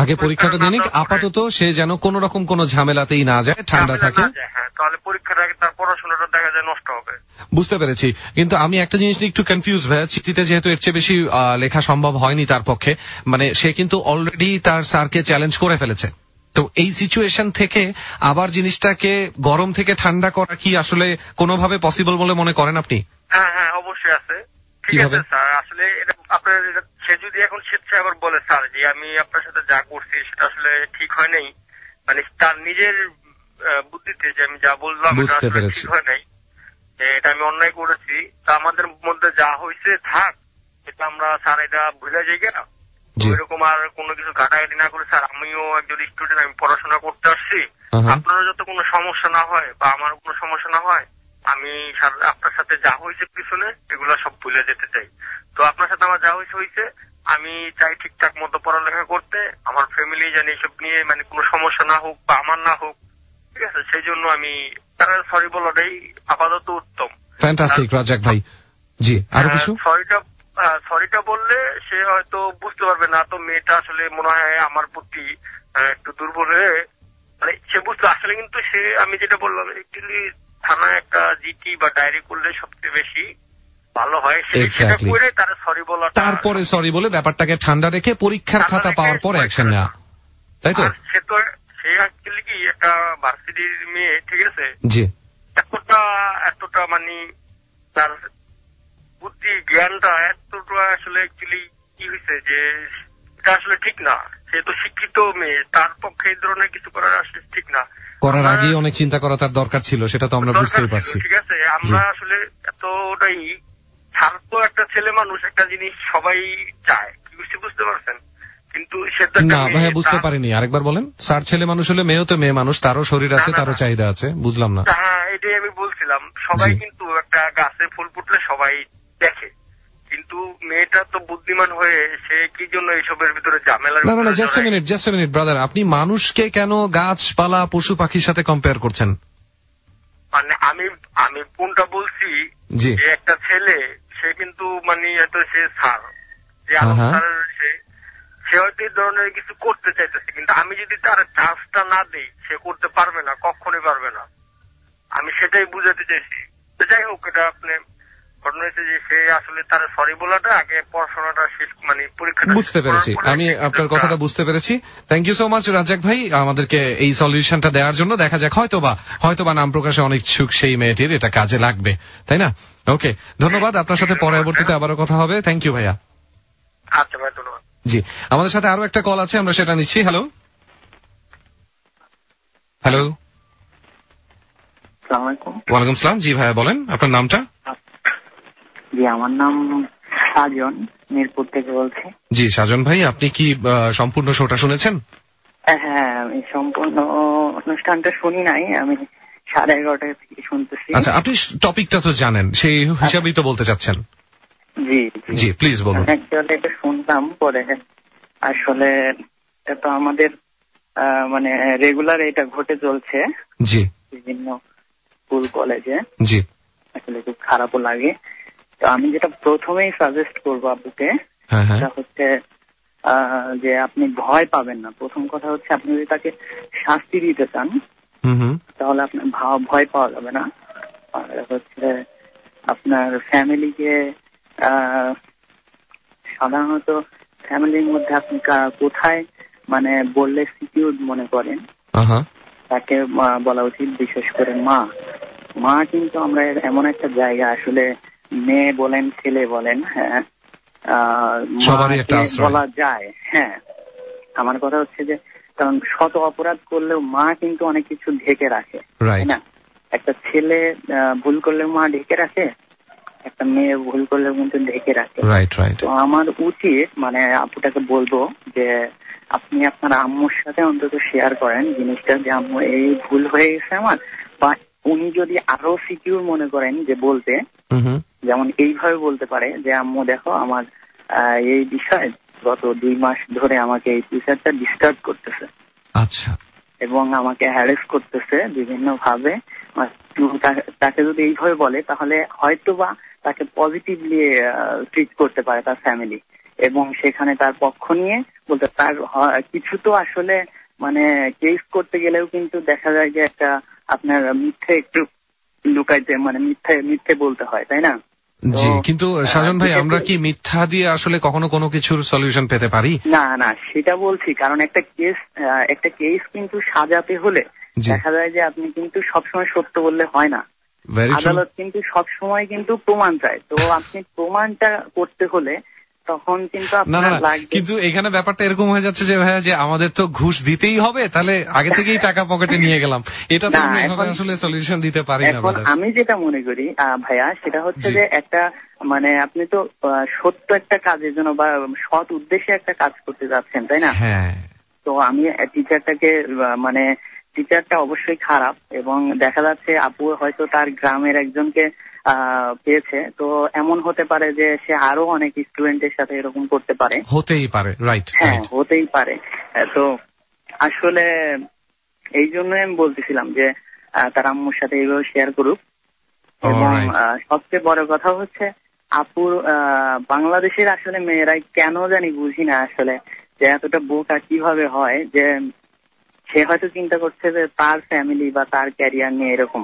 আপাতত সে যেন কোন রকম কোন ঝামেলাতেই না যায়, ঠান্ডা থাকে। হ্যাঁ, তাহলে পরীক্ষার আগে তার পড়াশোনাটা দেখা যায় নষ্ট হবে। বুঝতে পেরেছি, কিন্তু আমি একটা জিনিস নিয়ে একটু কনফিউজ ভাইয়া। চিঠিতে যেহেতু এর চেয়ে বেশি লেখা সম্ভব হয়নি তার পক্ষে, মানে সে কিন্তু অলরেডি তার স্যারকে চ্যালেঞ্জ করে ফেলেছে। তো এই সিচুয়েশন থেকে আবার জিনিসটাকে গরম থেকে ঠান্ডা করা কি আসলে কোনোভাবে পসিবল বলে মনে করেন আপনি? হ্যাঁ, অবশ্যই আছে। ঠিক আছে স্যার, আসলে আপনার সে যদি এখন স্বেচ্ছায় আবার বলে, স্যার যে আমি আপনার সাথে যা করছি সেটা আসলে ঠিক হয় নাই, মানে তার নিজের বুদ্ধিতে যে আমি যা বললাম ঠিক হয় নাই, এটা আমি অন্যায় করেছি, তা আমাদের মধ্যে যা হয়েছে থাক, এটা আমরা স্যার এটা ভুলে যাই না, ওইরকম আর কোনো কিছু ঘাটাঘাটি না করে, স্যার আমিও একজন স্টুডেন্ট, আমি পড়াশোনা করতে আসছি, আপনারও যাতে কোনো সমস্যা না হয় বা আমার কোনো সমস্যা না হয়, আমি আপনার সাথে যা হয়েছে পিছনে এগুলো সব ভুলে যেতে চাই। তো আপনার সাথে আমার যা হয়েছে আমি চাই ঠিকঠাক মতো পড়ালেখা করতে, আমার ফ্যামিলি জানি এসব নিয়ে মানে কোনো সমস্যা না হোক বা আমার না হোক। ঠিক আছে, সেই জন্য আমি তারা সরি বলাটাই আপাতত উত্তম। ফ্যান্টাস্টিক রাজাক ভাই। জি, আরো কিছু? সরিটা বললে সে হয়তো বুঝতে পারবে না, তো মেয়েটা আসলে মনে হয় আমার প্রতি একটু দুর্বল হয়ে, মানে সে বুঝতে আসলে, কিন্তু সে আমি যেটা বললাম অ্যাকচুয়ালি থানায় একটা জিটি বা ডায়েরি করলে সবচেয়ে বেশি ভালো হয়। সেটা করে তারা সরি বলা, তারপরে সরি বলে ব্যাপারটাকে ঠান্ডা রেখে পরীক্ষার খাতা পাওয়ার পরে অ্যাকশন নেওয়া, তাই তো? সে অ্যাকচুয়ালি কি একটা ভার্সিটির মেয়ে, ঠিক আছে, জি, এতটা মানে তার বুদ্ধি জ্ঞানটা এতটা আসলে অ্যাকচুয়ালি কি হয়েছে যে এটা আসলে ঠিক না। সে তো শিক্ষিত মেয়ে, তার পক্ষে এই ধরনের কিছু করার আসলে ঠিক না। করার আগে অনেক চিন্তা করা তার দরকার ছিল, সেটা তো আমরা বুঝতেই পারছি। ঠিক আছে, আমরা আসলে এতটাই স্বার্থ, একটা ছেলে মানুষ একটা জিনিস সবাই চায়, বুঝতে পারছেন, কিন্তু না ভাইয়া বুঝতে পারিনি, আরেকবার বলেন। স্যার ছেলে মানুষ হলে মেয়েও তো মেয়ে মানুষ, তারও শরীর আছে, তারও চাহিদা আছে, বুঝলাম না। হ্যাঁ, এটাই আমি বলছিলাম, সবাই কিন্তু একটা গাছে ফুল ফুটলে সবাই দেখে, কিন্তু মেয়েটা তো বুদ্ধিমান হয়ে সে কি জন্য এইসবের ভিতরে ঝামেলা। না, জাস্ট এ মিনিট ব্রাদার, আপনি মানুষকে কেন গাছপালা পশু পাখির সাথে কম্পেয়ার করছেন? মানে আমি কোনটা বলছি, যে একটা ছেলে সে কিন্তু মানে সে স্যার, যে সে হয়তো এই ধরনের কিছু করতে চাইতেছে, কিন্তু আমি যদি তার চান্সটা না দিই সে করতে পারবে না, কখনোই পারবে না। আমি সেটাই বুঝাতে চাইছি। যাই হোক, এটা আপনি ঘটনা হয়েছে যে সে আসলে তার সরি বলাটা আগে পড়াশোনাটা শেষ, মানে পরীক্ষাটা। বুঝতে পেরেছি, আমি আপনার কথাটা বুঝতে পেরেছি। Thank you so much Razzak ভাই আমাদেরকে এই সলিউশনটা দেওয়ার জন্য। দেখা যাক, হয়তোবা নাম প্রকাশে অনেক সুখ সেই মেয়েটির, এটা কাজে লাগবে, তাই না? ওকে, ধন্যবাদ, আপনার সাথে পরবর্তীতে আবারও কথা হবে। থ্যাংক ইউ ভাইয়া। আচ্ছা ভাই, ধন্যবাদ। জি, আমাদের সাথে আরো একটা কল আছে, আমরা সেটা নিচ্ছি। হ্যালো, ওয়ালাইকুম সালাম। জি ভাইয়া বলেন, আপনার নামটা? জি, আমার নাম সাজন, মিরপুর থেকে বলছি। জি সাজন ভাই, আপনি কি সম্পূর্ণ শোটা শুনেছেন? হ্যাঁ, আমি সম্পূর্ণ অনুষ্ঠানটা শুনি নাই, আমি 11:30 থেকে শুনতেছি। আচ্ছা, আপনি টপিকটা তো জানেন, সেই হিসাবেই তো বলতে চাচ্ছেন? জি প্লিজ বলুন। অ্যাকচুয়ালি এটা শুনতাম পরে, আসলে এটা আমাদের মানে রেগুলার এটা ঘটে চলছে। জি, বিভিন্ন স্কুল কলেজে। জি, আসলে খুব খারাপও লাগে। তো আমি যেটা প্রথমেই সাজেস্ট করবো আপনাকে, সেটা হচ্ছে যে আপনি ভয় পাবেন না। প্রথম কথা হচ্ছে, আপনি যদি তাকে শাস্তি দিতে চান তাহলে আপনার ভয় পাওয়া যাবে না। আর হচ্ছে আপনার ফ্যামিলিকে, সাধারণত ফ্যামিলির মধ্যে আপনি কোথায় মানে বললে সিকিউর মনে করেন তাকে বলা উচিত। বিশেষ করে মা কিন্তু আমরা এমন একটা জায়গা, আসলে মেয়ে বলেন ছেলে বলেন, হ্যাঁ বলা যায়। হ্যাঁ, আমার কথা হচ্ছে যে, কারণ শত অপরাধ করলেও মা কিন্তু অনেক কিছু ঢেকে রাখে, তাই না? একটা ছেলে ভুল করলেও মা ঢেকে রাখে, একটা মেয়ে ভুল করলেও কিন্তু ঢেকে রাখে। তো আমার উচিত, মানে আপুটাকে বলবো যে আপনি আপনার আম্মুর সাথে অন্তত শেয়ার করেন জিনিসটা, যে আম্মু এই ভুল হয়ে গেছে আমার, বা উনি যদি আরো সিকিউর মনে করেন যে বলতে, যেমন এইভাবে বলতে পারে যে আম্মু দেখো আমার এই বিষয় গত 2 মাস ধরে আমাকে এই টিচারটা ডিস্টার্ব করতেছে, আচ্ছা, এবং আমাকে হ্যারেস করতেছে বিভিন্ন ভাবে। তাকে যদি এইভাবে বলে তাহলে হয়তোবা তাকে পজিটিভলি ট্রিট করতে পারে তার ফ্যামিলি, এবং সেখানে তার পক্ষ নিয়ে বলতে তার কিছু তো আসলে মানে কেস করতে গেলেও কিন্তু দেখা যায় যে একটা আপনার মিথ্যে একটু লুকাইতে মানে মিথ্যে বলতে হয়, তাই না? জি, কিন্তু সাজন ভাই আমরা কি মিথ্যা দিয়ে আসলে কখনো কোনো কিছুর সলিউশন পেতে পারি? না, সেটা বলছি, কারণ একটা কেস কিন্তু সাজাতে হলে দেখা যায় যে আপনি কিন্তু সবসময় সত্য বললে হয় না, আদালত কিন্তু সবসময় কিন্তু প্রমাণ চায়। তো আপনি প্রমাণটা করতে হলে তখন কিন্তু আপনার লাগবে। কিন্তু এখানে ব্যাপারটা এরকম হয়ে যাচ্ছে যে ভাইয়া যে আমাদের তো ঘুষ দিতেই হবে, তাহলে আগে থেকেই টাকা পকেটে নিয়ে গেলাম, এটা তো আমরা এভাবে আসলে সলিউশন দিতে পারি না। এখন আমি যেটা মনে করি ভাইয়া সেটা হচ্ছে যে একটা মানে আপনি তো সত্য একটা কাজের জন্য বা সৎ উদ্দেশ্যে একটা কাজ করতে যাচ্ছেন, তাই না? হ্যাঁ। তো আমি টিচারটাকে মানে টিচারটা অবশ্যই খারাপ, এবং দেখা যাচ্ছে আপু হয়তো তার গ্রামের একজনকে পেয়েছে, তো এমন হতে পারে যে সে আরো অনেক স্টুডেন্টের সাথে এরকম করতে পারে, হতেই পারে, রাইট? হ্যাঁ, হতেই পারে। তো আসলে এই জন্যই আমি বলতেছিলাম যে তার আম্মুর সাথে এইভাবে শেয়ার করুক। এবং সবচেয়ে বড় কথা হচ্ছে আপুর বাংলাদেশের আসলে মেয়েরাই কেন জানি বুঝি না আসলে যে এতটা বোকা কিভাবে হয়, যে সে হয়তো চিন্তা করছে যে তার ফ্যামিলি বা তার ক্যারিয়ার নিয়ে এরকম,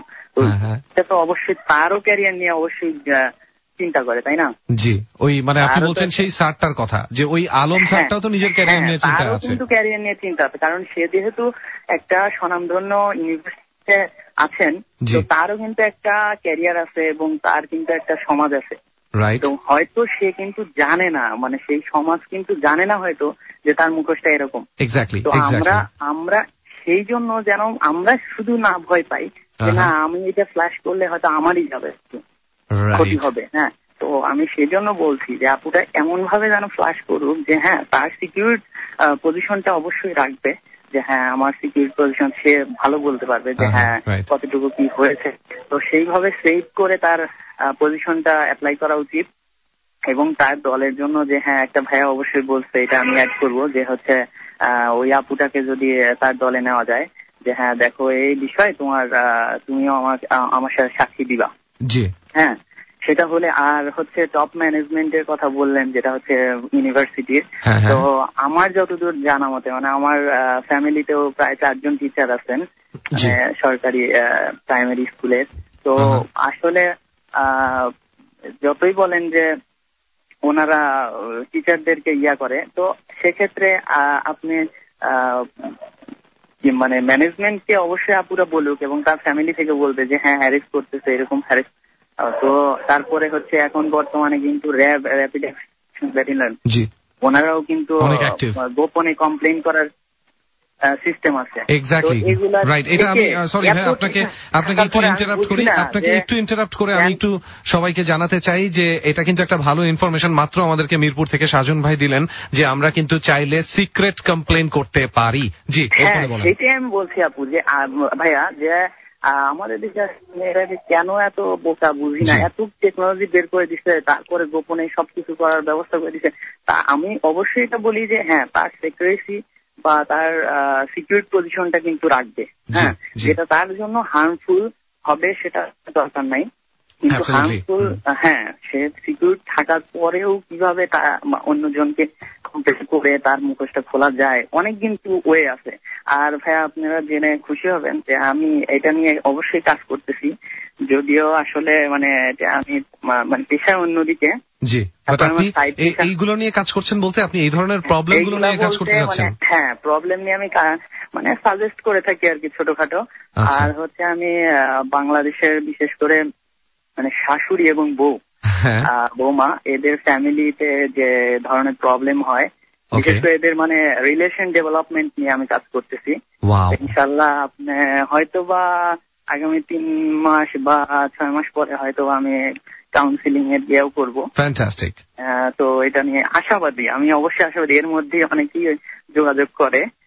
তো অবশ্যই তারও ক্যারিয়ার নিয়ে অবশ্যই চিন্তা করে, তাই না? জি, ওই মানে আপনি বলছেন সেই স্যারটার কথা, যে ওই আলম স্যারটাও তো নিজের ক্যারিয়ার নিয়ে চিন্তা আছে, কিন্তু ক্যারিয়ার নিয়ে চিন্তা আছে, কারণ সে যেহেতু একটা স্বনামধন্য ইউনিভার্সিটিতে আছেন, তো তারও কিন্তু একটা ক্যারিয়ার আছে এবং তার কিন্তু একটা সমাজ আছে। তো হয়তো সে কিন্তু জানে না, মানে সেই সমাজ কিন্তু জানে না হয়তো যে তার মুখোশটা এরকম। তো আমরা সেই জন্য যেন আমরা শুধু না ভয় পাই যে না আমি এটা ফ্ল্যাশ করলে হয়তো আমারই যাবে, ক্ষতি হবে। হ্যাঁ, তো আমি সেই জন্য বলছি যে আপুটা এমন ভাবে যেন ফ্ল্যাশ করুক যে হ্যাঁ তার সিকিউর পজিশনটা অবশ্যই রাখবে, যে হ্যাঁ আমার সিকিউর পজিশন সে ভালো বলতে পারবে যে হ্যাঁ কতটুকু কি হয়েছে। তো সেইভাবে সেভ করে তার পজিশনটা অ্যাপ্লাই করা উচিত, এবং তার দলের জন্য যে হ্যাঁ একটা ভাইয়া অবশ্যই বলছে, এটা আমি অ্যাড করবো, যে হচ্ছে ওই আপুটাকে যদি তার দলে নেওয়া যায় যে হ্যাঁ দেখো এই বিষয় তুমিও আমার সাথে সাক্ষী দিবা। জি হ্যাঁ, সেটা হলে। আর হচ্ছে টপ ম্যানেজমেন্টের কথা বললেন, যেটা হচ্ছে ইউনিভার্সিটির। তো আমার যতদূর জানা মতে মানে আমার ফ্যামিলিতেও প্রায় 4 জন টিচার আছেন সরকারি প্রাইমারি স্কুলের। তো আসলে যতই বলেন যে ওনারা টিচারদেরকে করে, তো সেক্ষেত্রে আপনি মানে ম্যানেজমেন্টকে অবশ্যই আপুরা বলুক এবং তার ফ্যামিলি থেকে বলবে যে হ্যাঁ হ্যারেস করতেছে, এরকম হ্যারেস। তো তারপরে হচ্ছে এখন বর্তমানে কিন্তু র্যাপিড অ্যাকশন ব্যাটালিয়ন ওনারাও কিন্তু গোপনে কমপ্লেইন করার সিস্টেম আছে। Exactly right. এটা আমি সরি ভাই আপনাকে একটু ইন্টারাপ্ট করে আমি একটু সবাইকে জানাতে চাই যে এটা কিন্তু একটা ভালো ইনফরমেশন মাত্র আমাদেরকে মিরপুর থেকে সাজন ভাই দিলেন, যে আমরা কিন্তু চাইলে সিক্রেট কমপ্লেইন করতে পারি। জি, এটাই আমি বলছি আপু যে ভাইয়া যে আমাদের দেশে মেয়েরা কেন এত বোকা বুঝি না, এত টেকনোলজি বের করে দিচ্ছে, তারপরে গোপনে সবকিছু করার ব্যবস্থা করে দিচ্ছে। তা আমি অবশ্যই এটা বলি যে হ্যাঁ তার সিকিউরিটি বা তার সিকিউর পজিশনটা কিন্তু রাখবে। হ্যাঁ, যেটা তার জন্য হার্মফুল হবে সেটা দরকার নাই, কিন্তু হার্মফুল হ্যাঁ সে সিকিউর থাকার পরেও কিভাবে অন্যজনকে কম্পেয়ার করে তার মুখোশটা খোলা যায়, অনেক কিন্তু ওয়ে আছে। আর ভাইয়া আপনারা জেনে খুশি হবেন যে আমি এটা নিয়ে অবশ্যই কাজ করতেছি, যদিও আসলে মানে আমি মানে পেশা অন্যদিকে। জি, আপনি এইগুলো নিয়ে কাজ করছেন বলতে আপনি এই ধরনের প্রবলেম গুলো নিয়ে কাজ করতে যাচ্ছেন? হ্যাঁ, প্রবলেম নিয়ে আমি মানে সাজেস্ট করে থাকি আর কি ছোটখাটো। আর হচ্ছে আমি বাংলাদেশের বিশেষ করে মানে শাশুড়ি এবং বৌমা এদের ফ্যামিলিতে যে ধরনের প্রবলেম হয়, বিশেষ করে এদের মানে রিলেশন ডেভেলপমেন্ট নিয়ে আমি কাজ করতেছি। ইনশাল্লাহ আপনি হয়তো বা আগামী 3 মাস বা 6 মাস পরে হয়তো আমি কাউন্সিলিং এর দিয়েও করবো। ফ্যান্টাস্টিক। তো এটা নিয়ে আশাবাদী, আমি অবশ্যই আশাবাদী। এর মধ্যে অনেকেই যোগাযোগ করে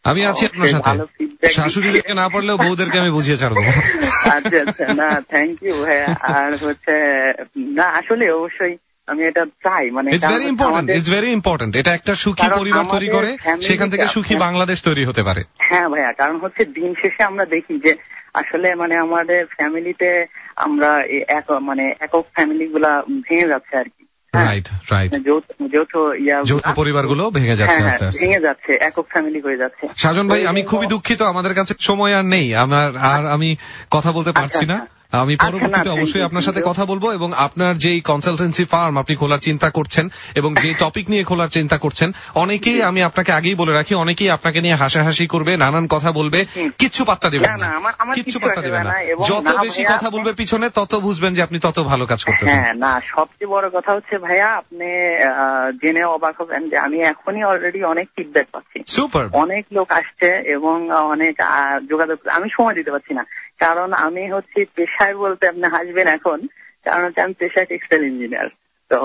আমি আছি আপনার সাথে, শাশুড়িদেরকে না পারলেও বউদেরকে আমি বুঝিয়ে ছাড়বো। আচ্ছা আচ্ছা, না থ্যাংক ইউ ভাইয়া। আর হচ্ছে না আসলে অবশ্যই আমি এটা চাই, মানে ইটস ভেরি ইম্পর্টেন্ট। এটা একটা সুখী পরিবার তৈরি করে, সেখান থেকে সুখী বাংলাদেশ তৈরি হতে পারে। হ্যাঁ ভাইয়া, কারণ হচ্ছে দিন শেষে আমরা দেখি যে আসলে মানে আমাদের ফ্যামিলিতে আমরা মানে একক ফ্যামিলি গুলা ভেঙে যাচ্ছে আর কি। রাইট রাইট, যৌথ পরিবারগুলো ভেঙে যাচ্ছে, আস্তে আস্তে ভেঙে যাচ্ছে, একক ফ্যামিলি হয়ে যাচ্ছে। সাজন ভাই, আমি খুবই দুঃখিত, আমাদের কাছে সময় আর নেই, আমি কথা বলতে পারছি না। আমি পরবর্তীতে অবশ্যই আপনার সাথে কথা বলবো, এবং আপনার যেই কনসালটেন্সি ফার্ম আপনি খোলার চিন্তা করছেন এবং যে টপিক নিয়ে খোলার চিন্তা করছেন, অনেকেই, আমি আপনাকে আগেই বলে রাখি, অনেকেই আপনাকে নিয়ে হাসাহাসি করবে, নানান কথা বলবে, কিচ্ছু পাত্তা দেবেন না, কিচ্ছু পাত্তা দেবেন না। যত বেশি কথা বলবে পিছনে, তত বুঝবেন যে আপনি তত ভালো কাজ করতেছেন। হ্যাঁ, না সবচেয়ে বড় কথা হচ্ছে ভাইয়া, আপনি জেনে অবাক হবেন যে আমি এখনই অলরেডি অনেক ফিডব্যাক পাচ্ছি। সুপার, অনেক লোক আসছে এবং অনেক যোগাযোগ, আমি সময় দিতে পারছি না, কারণ আমি হচ্ছে পেশায় বলতে আপনি হাসবেন এখন, কারণ হচ্ছে আমি পেশায় টেক্সটাইল ইঞ্জিনিয়ার। তো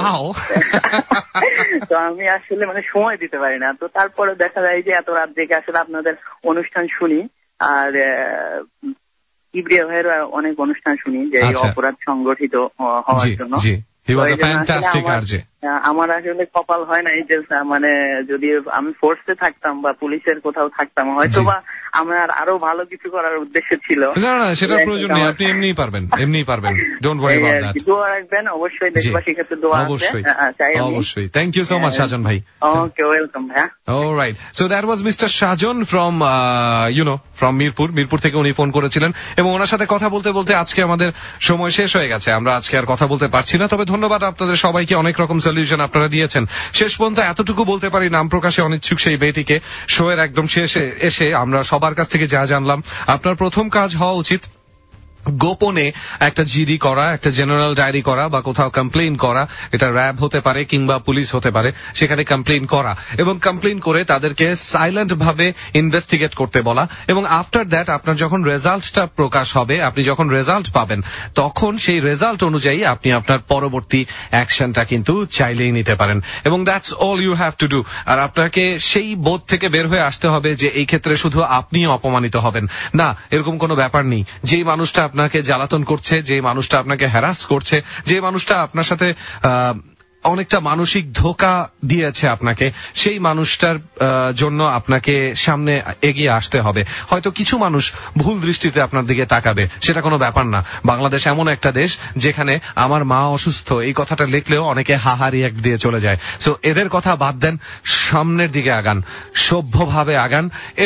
তো আমি আসলে মানে সময় দিতে পারি না। তো তারপরে দেখা যায় যে এত রাত জেগে আসলে আপনাদের অনুষ্ঠান শুনি, আর কিবরিয়া ভাইয়ের অনেক অনুষ্ঠান শুনি যে এই অপরাধ সংগঠিত হওয়ার জন্য। আমার আসলে কপাল হয় না এই যে, মানে যদি আমি ফোর্সে থাকতাম বা পুলিশের কোথাও থাকতাম, হয়তো বা আমার আরো ভালো কিছু করার উদ্দেশ্য ছিল। না না, সেটার প্রয়োজন নেই, আপনি এমনিই পারবেন, এমনিই পারবেন, ডোন্ট ওয়ারি অ্যাবাউট দ্যাট। দোয়া রাখবেন অবশ্যই, দেশবাসীর কাছে দোয়া আছে, অবশ্যই অবশ্যই। Thank you so much Sajan ভাই। ওকে, ওয়েলকাম ভাইয়া। Alright, so that was mister Sajan from from Mirpur থেকে উনি ফোন করেছিলেন, এবং ওনার সাথে কথা বলতে বলতে আজকে আমাদের সময় শেষ হয়ে গেছে, আমরা আজকে আর কথা বলতে পারছি না। তবে ধন্যবাদ আপনাদের সবাইকে, অনেক রকম সলিউশন আপনারা দিয়েছেন। শেষ পর্যন্ত এতটুকু বলতে পারি, নাম প্রকাশে অনিচ্ছুক সেই বেটিকে, শোয়ের একদম শেষে এসে আমরা সবার কাছ থেকে যা জানলাম, আপনার প্রথম কাজ হওয়া উচিত গোপনে একটা জিডি করা, একটা জেনারেল ডায়েরি করা, বা কোথাও কমপ্লেইন করা, এটা র্যাব হতে পারে কিংবা পুলিশ হতে পারে, সেখানে কমপ্লেইন করা, এবং কমপ্লেইন করে তাদেরকে সাইলেন্ট ভাবে ইনভেস্টিগেট করতে বলা, এবং আফটার দ্যাট আপনার যখন রেজাল্টটা প্রকাশ হবে, আপনি যখন রেজাল্ট পাবেন, তখন সেই রেজাল্ট অনুযায়ী আপনি আপনার পরবর্তী অ্যাকশনটা কিন্তু চাইলেই নিতে পারেন, এবং that's all you have to do. আর আপনাকে সেই বোধ থেকে বের হয়ে আসতে হবে যে এই ক্ষেত্রে শুধু আপনি অপমানিত হবেন না, এরকম কোনো ব্যাপার নেই। যেই মানুষটা আপনাকে জ্বালাতন করছে, যে মানুষটা আপনাকে হ্যারাস করছে, যে মানুষটা আপনার সাথে অনেকটা মানসিক ধোঁকা দিয়েছে আপনাকে, সেই মানুষটার জন্য আপনাকে সামনে এগিয়ে আসতে হবে। হয়তো কিছু মানুষ ভুল দৃষ্টিতে আপনার দিকে তাকাবে, সেটা কোনো ব্যাপার না। বাংলাদেশ এমন একটা দেশ যেখানে আমার মা অসুস্থ এই কথাটা লিখলেও অনেকে হাহারি এক দিয়ে চলে যায়। সো এদের কথা বাদ দেন, সামনের দিকে আগান, সভ্যভাবে আগান।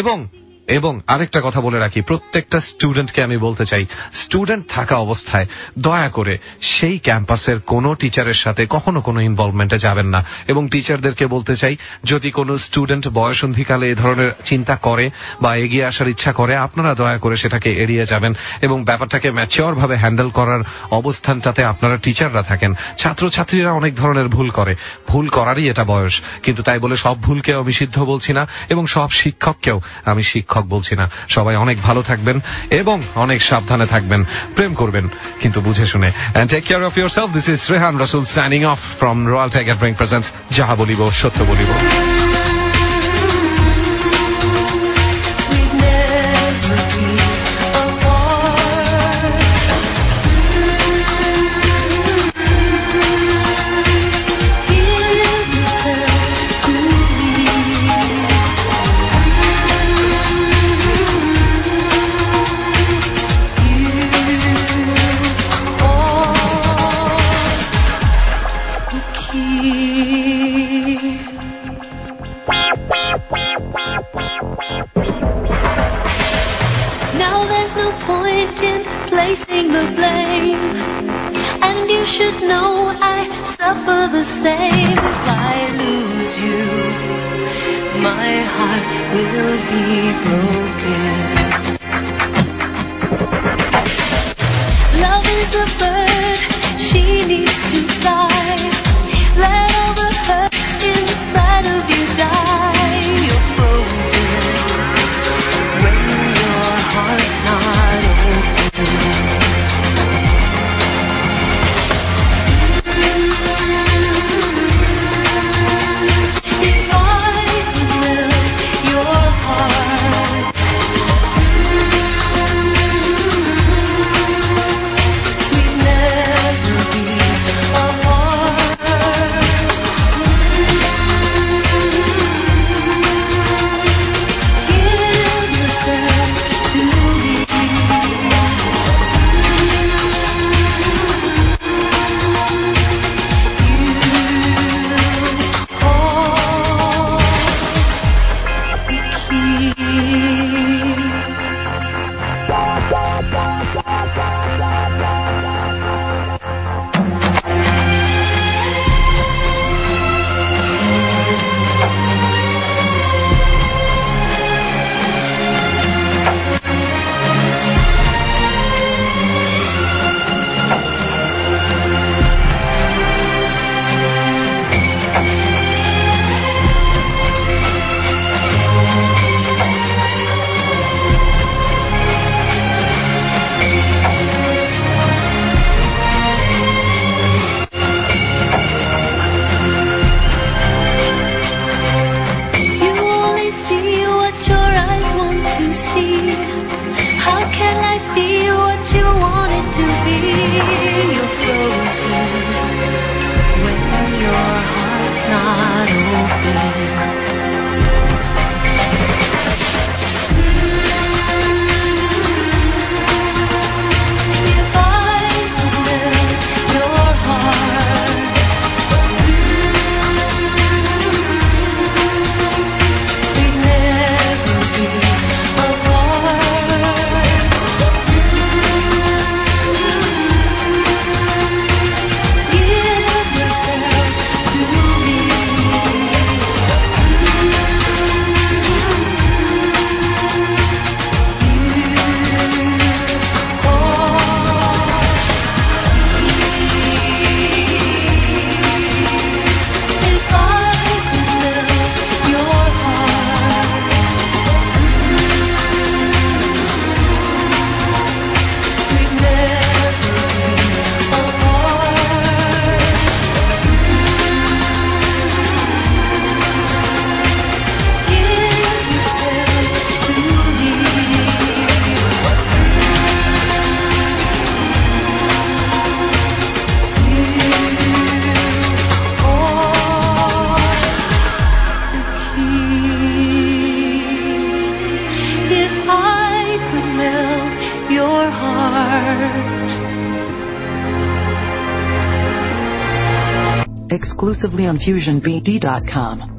এবং আরেকটা কথা বলে রাখি, প্রত্যেকটা স্টুডেন্টকে আমি বলতে চাই, স্টুডেন্ট থাকা অবস্থায় দয়া করে সেই ক্যাম্পাসের কোনো টিচারের সাথে কখনো কোনো ইনভলভমেন্টে যাবেন না। এবং টিচারদেরকে বলতে চাই, যদি কোনো স্টুডেন্ট বয়সন্ধিকালে এই ধরনের চিন্তা করে বা এগিয়ে আসার ইচ্ছা করে, আপনারা দয়া করে সেটাকে এড়িয়ে যাবেন, এবং ব্যাপারটাকে ম্যাচিওর ভাবে হ্যান্ডেল করার অবস্থানটাতে আপনারা টিচাররা থাকেন। ছাত্রছাত্রীরা অনেক ধরনের ভুল করে, ভুল করারই এটা বয়স, কিন্তু তাই বলে সব ভুলকেও আমি সিদ্ধ বলছি না, এবং সব শিক্ষককেও আমি শিক্ষক বলছি না। সবাই অনেক ভালো থাকবেন এবং অনেক সাবধানে থাকবেন, প্রেম করবেন কিন্তু বুঝে শুনে। And take care of yourself. This is Rehan Rasool signing off from Royal Tiger Drink presents যাহা বলিব সত্য বলিব। Now there's no point in placing the blame, and you should know I suffer the same. If I lose you, my heart will be broken. Love is a bird, she needs to fly. Let all the hurt inside of you die. You're frozen when your heart's not open. If I could melt your heart Exclusively on FusionBD.com.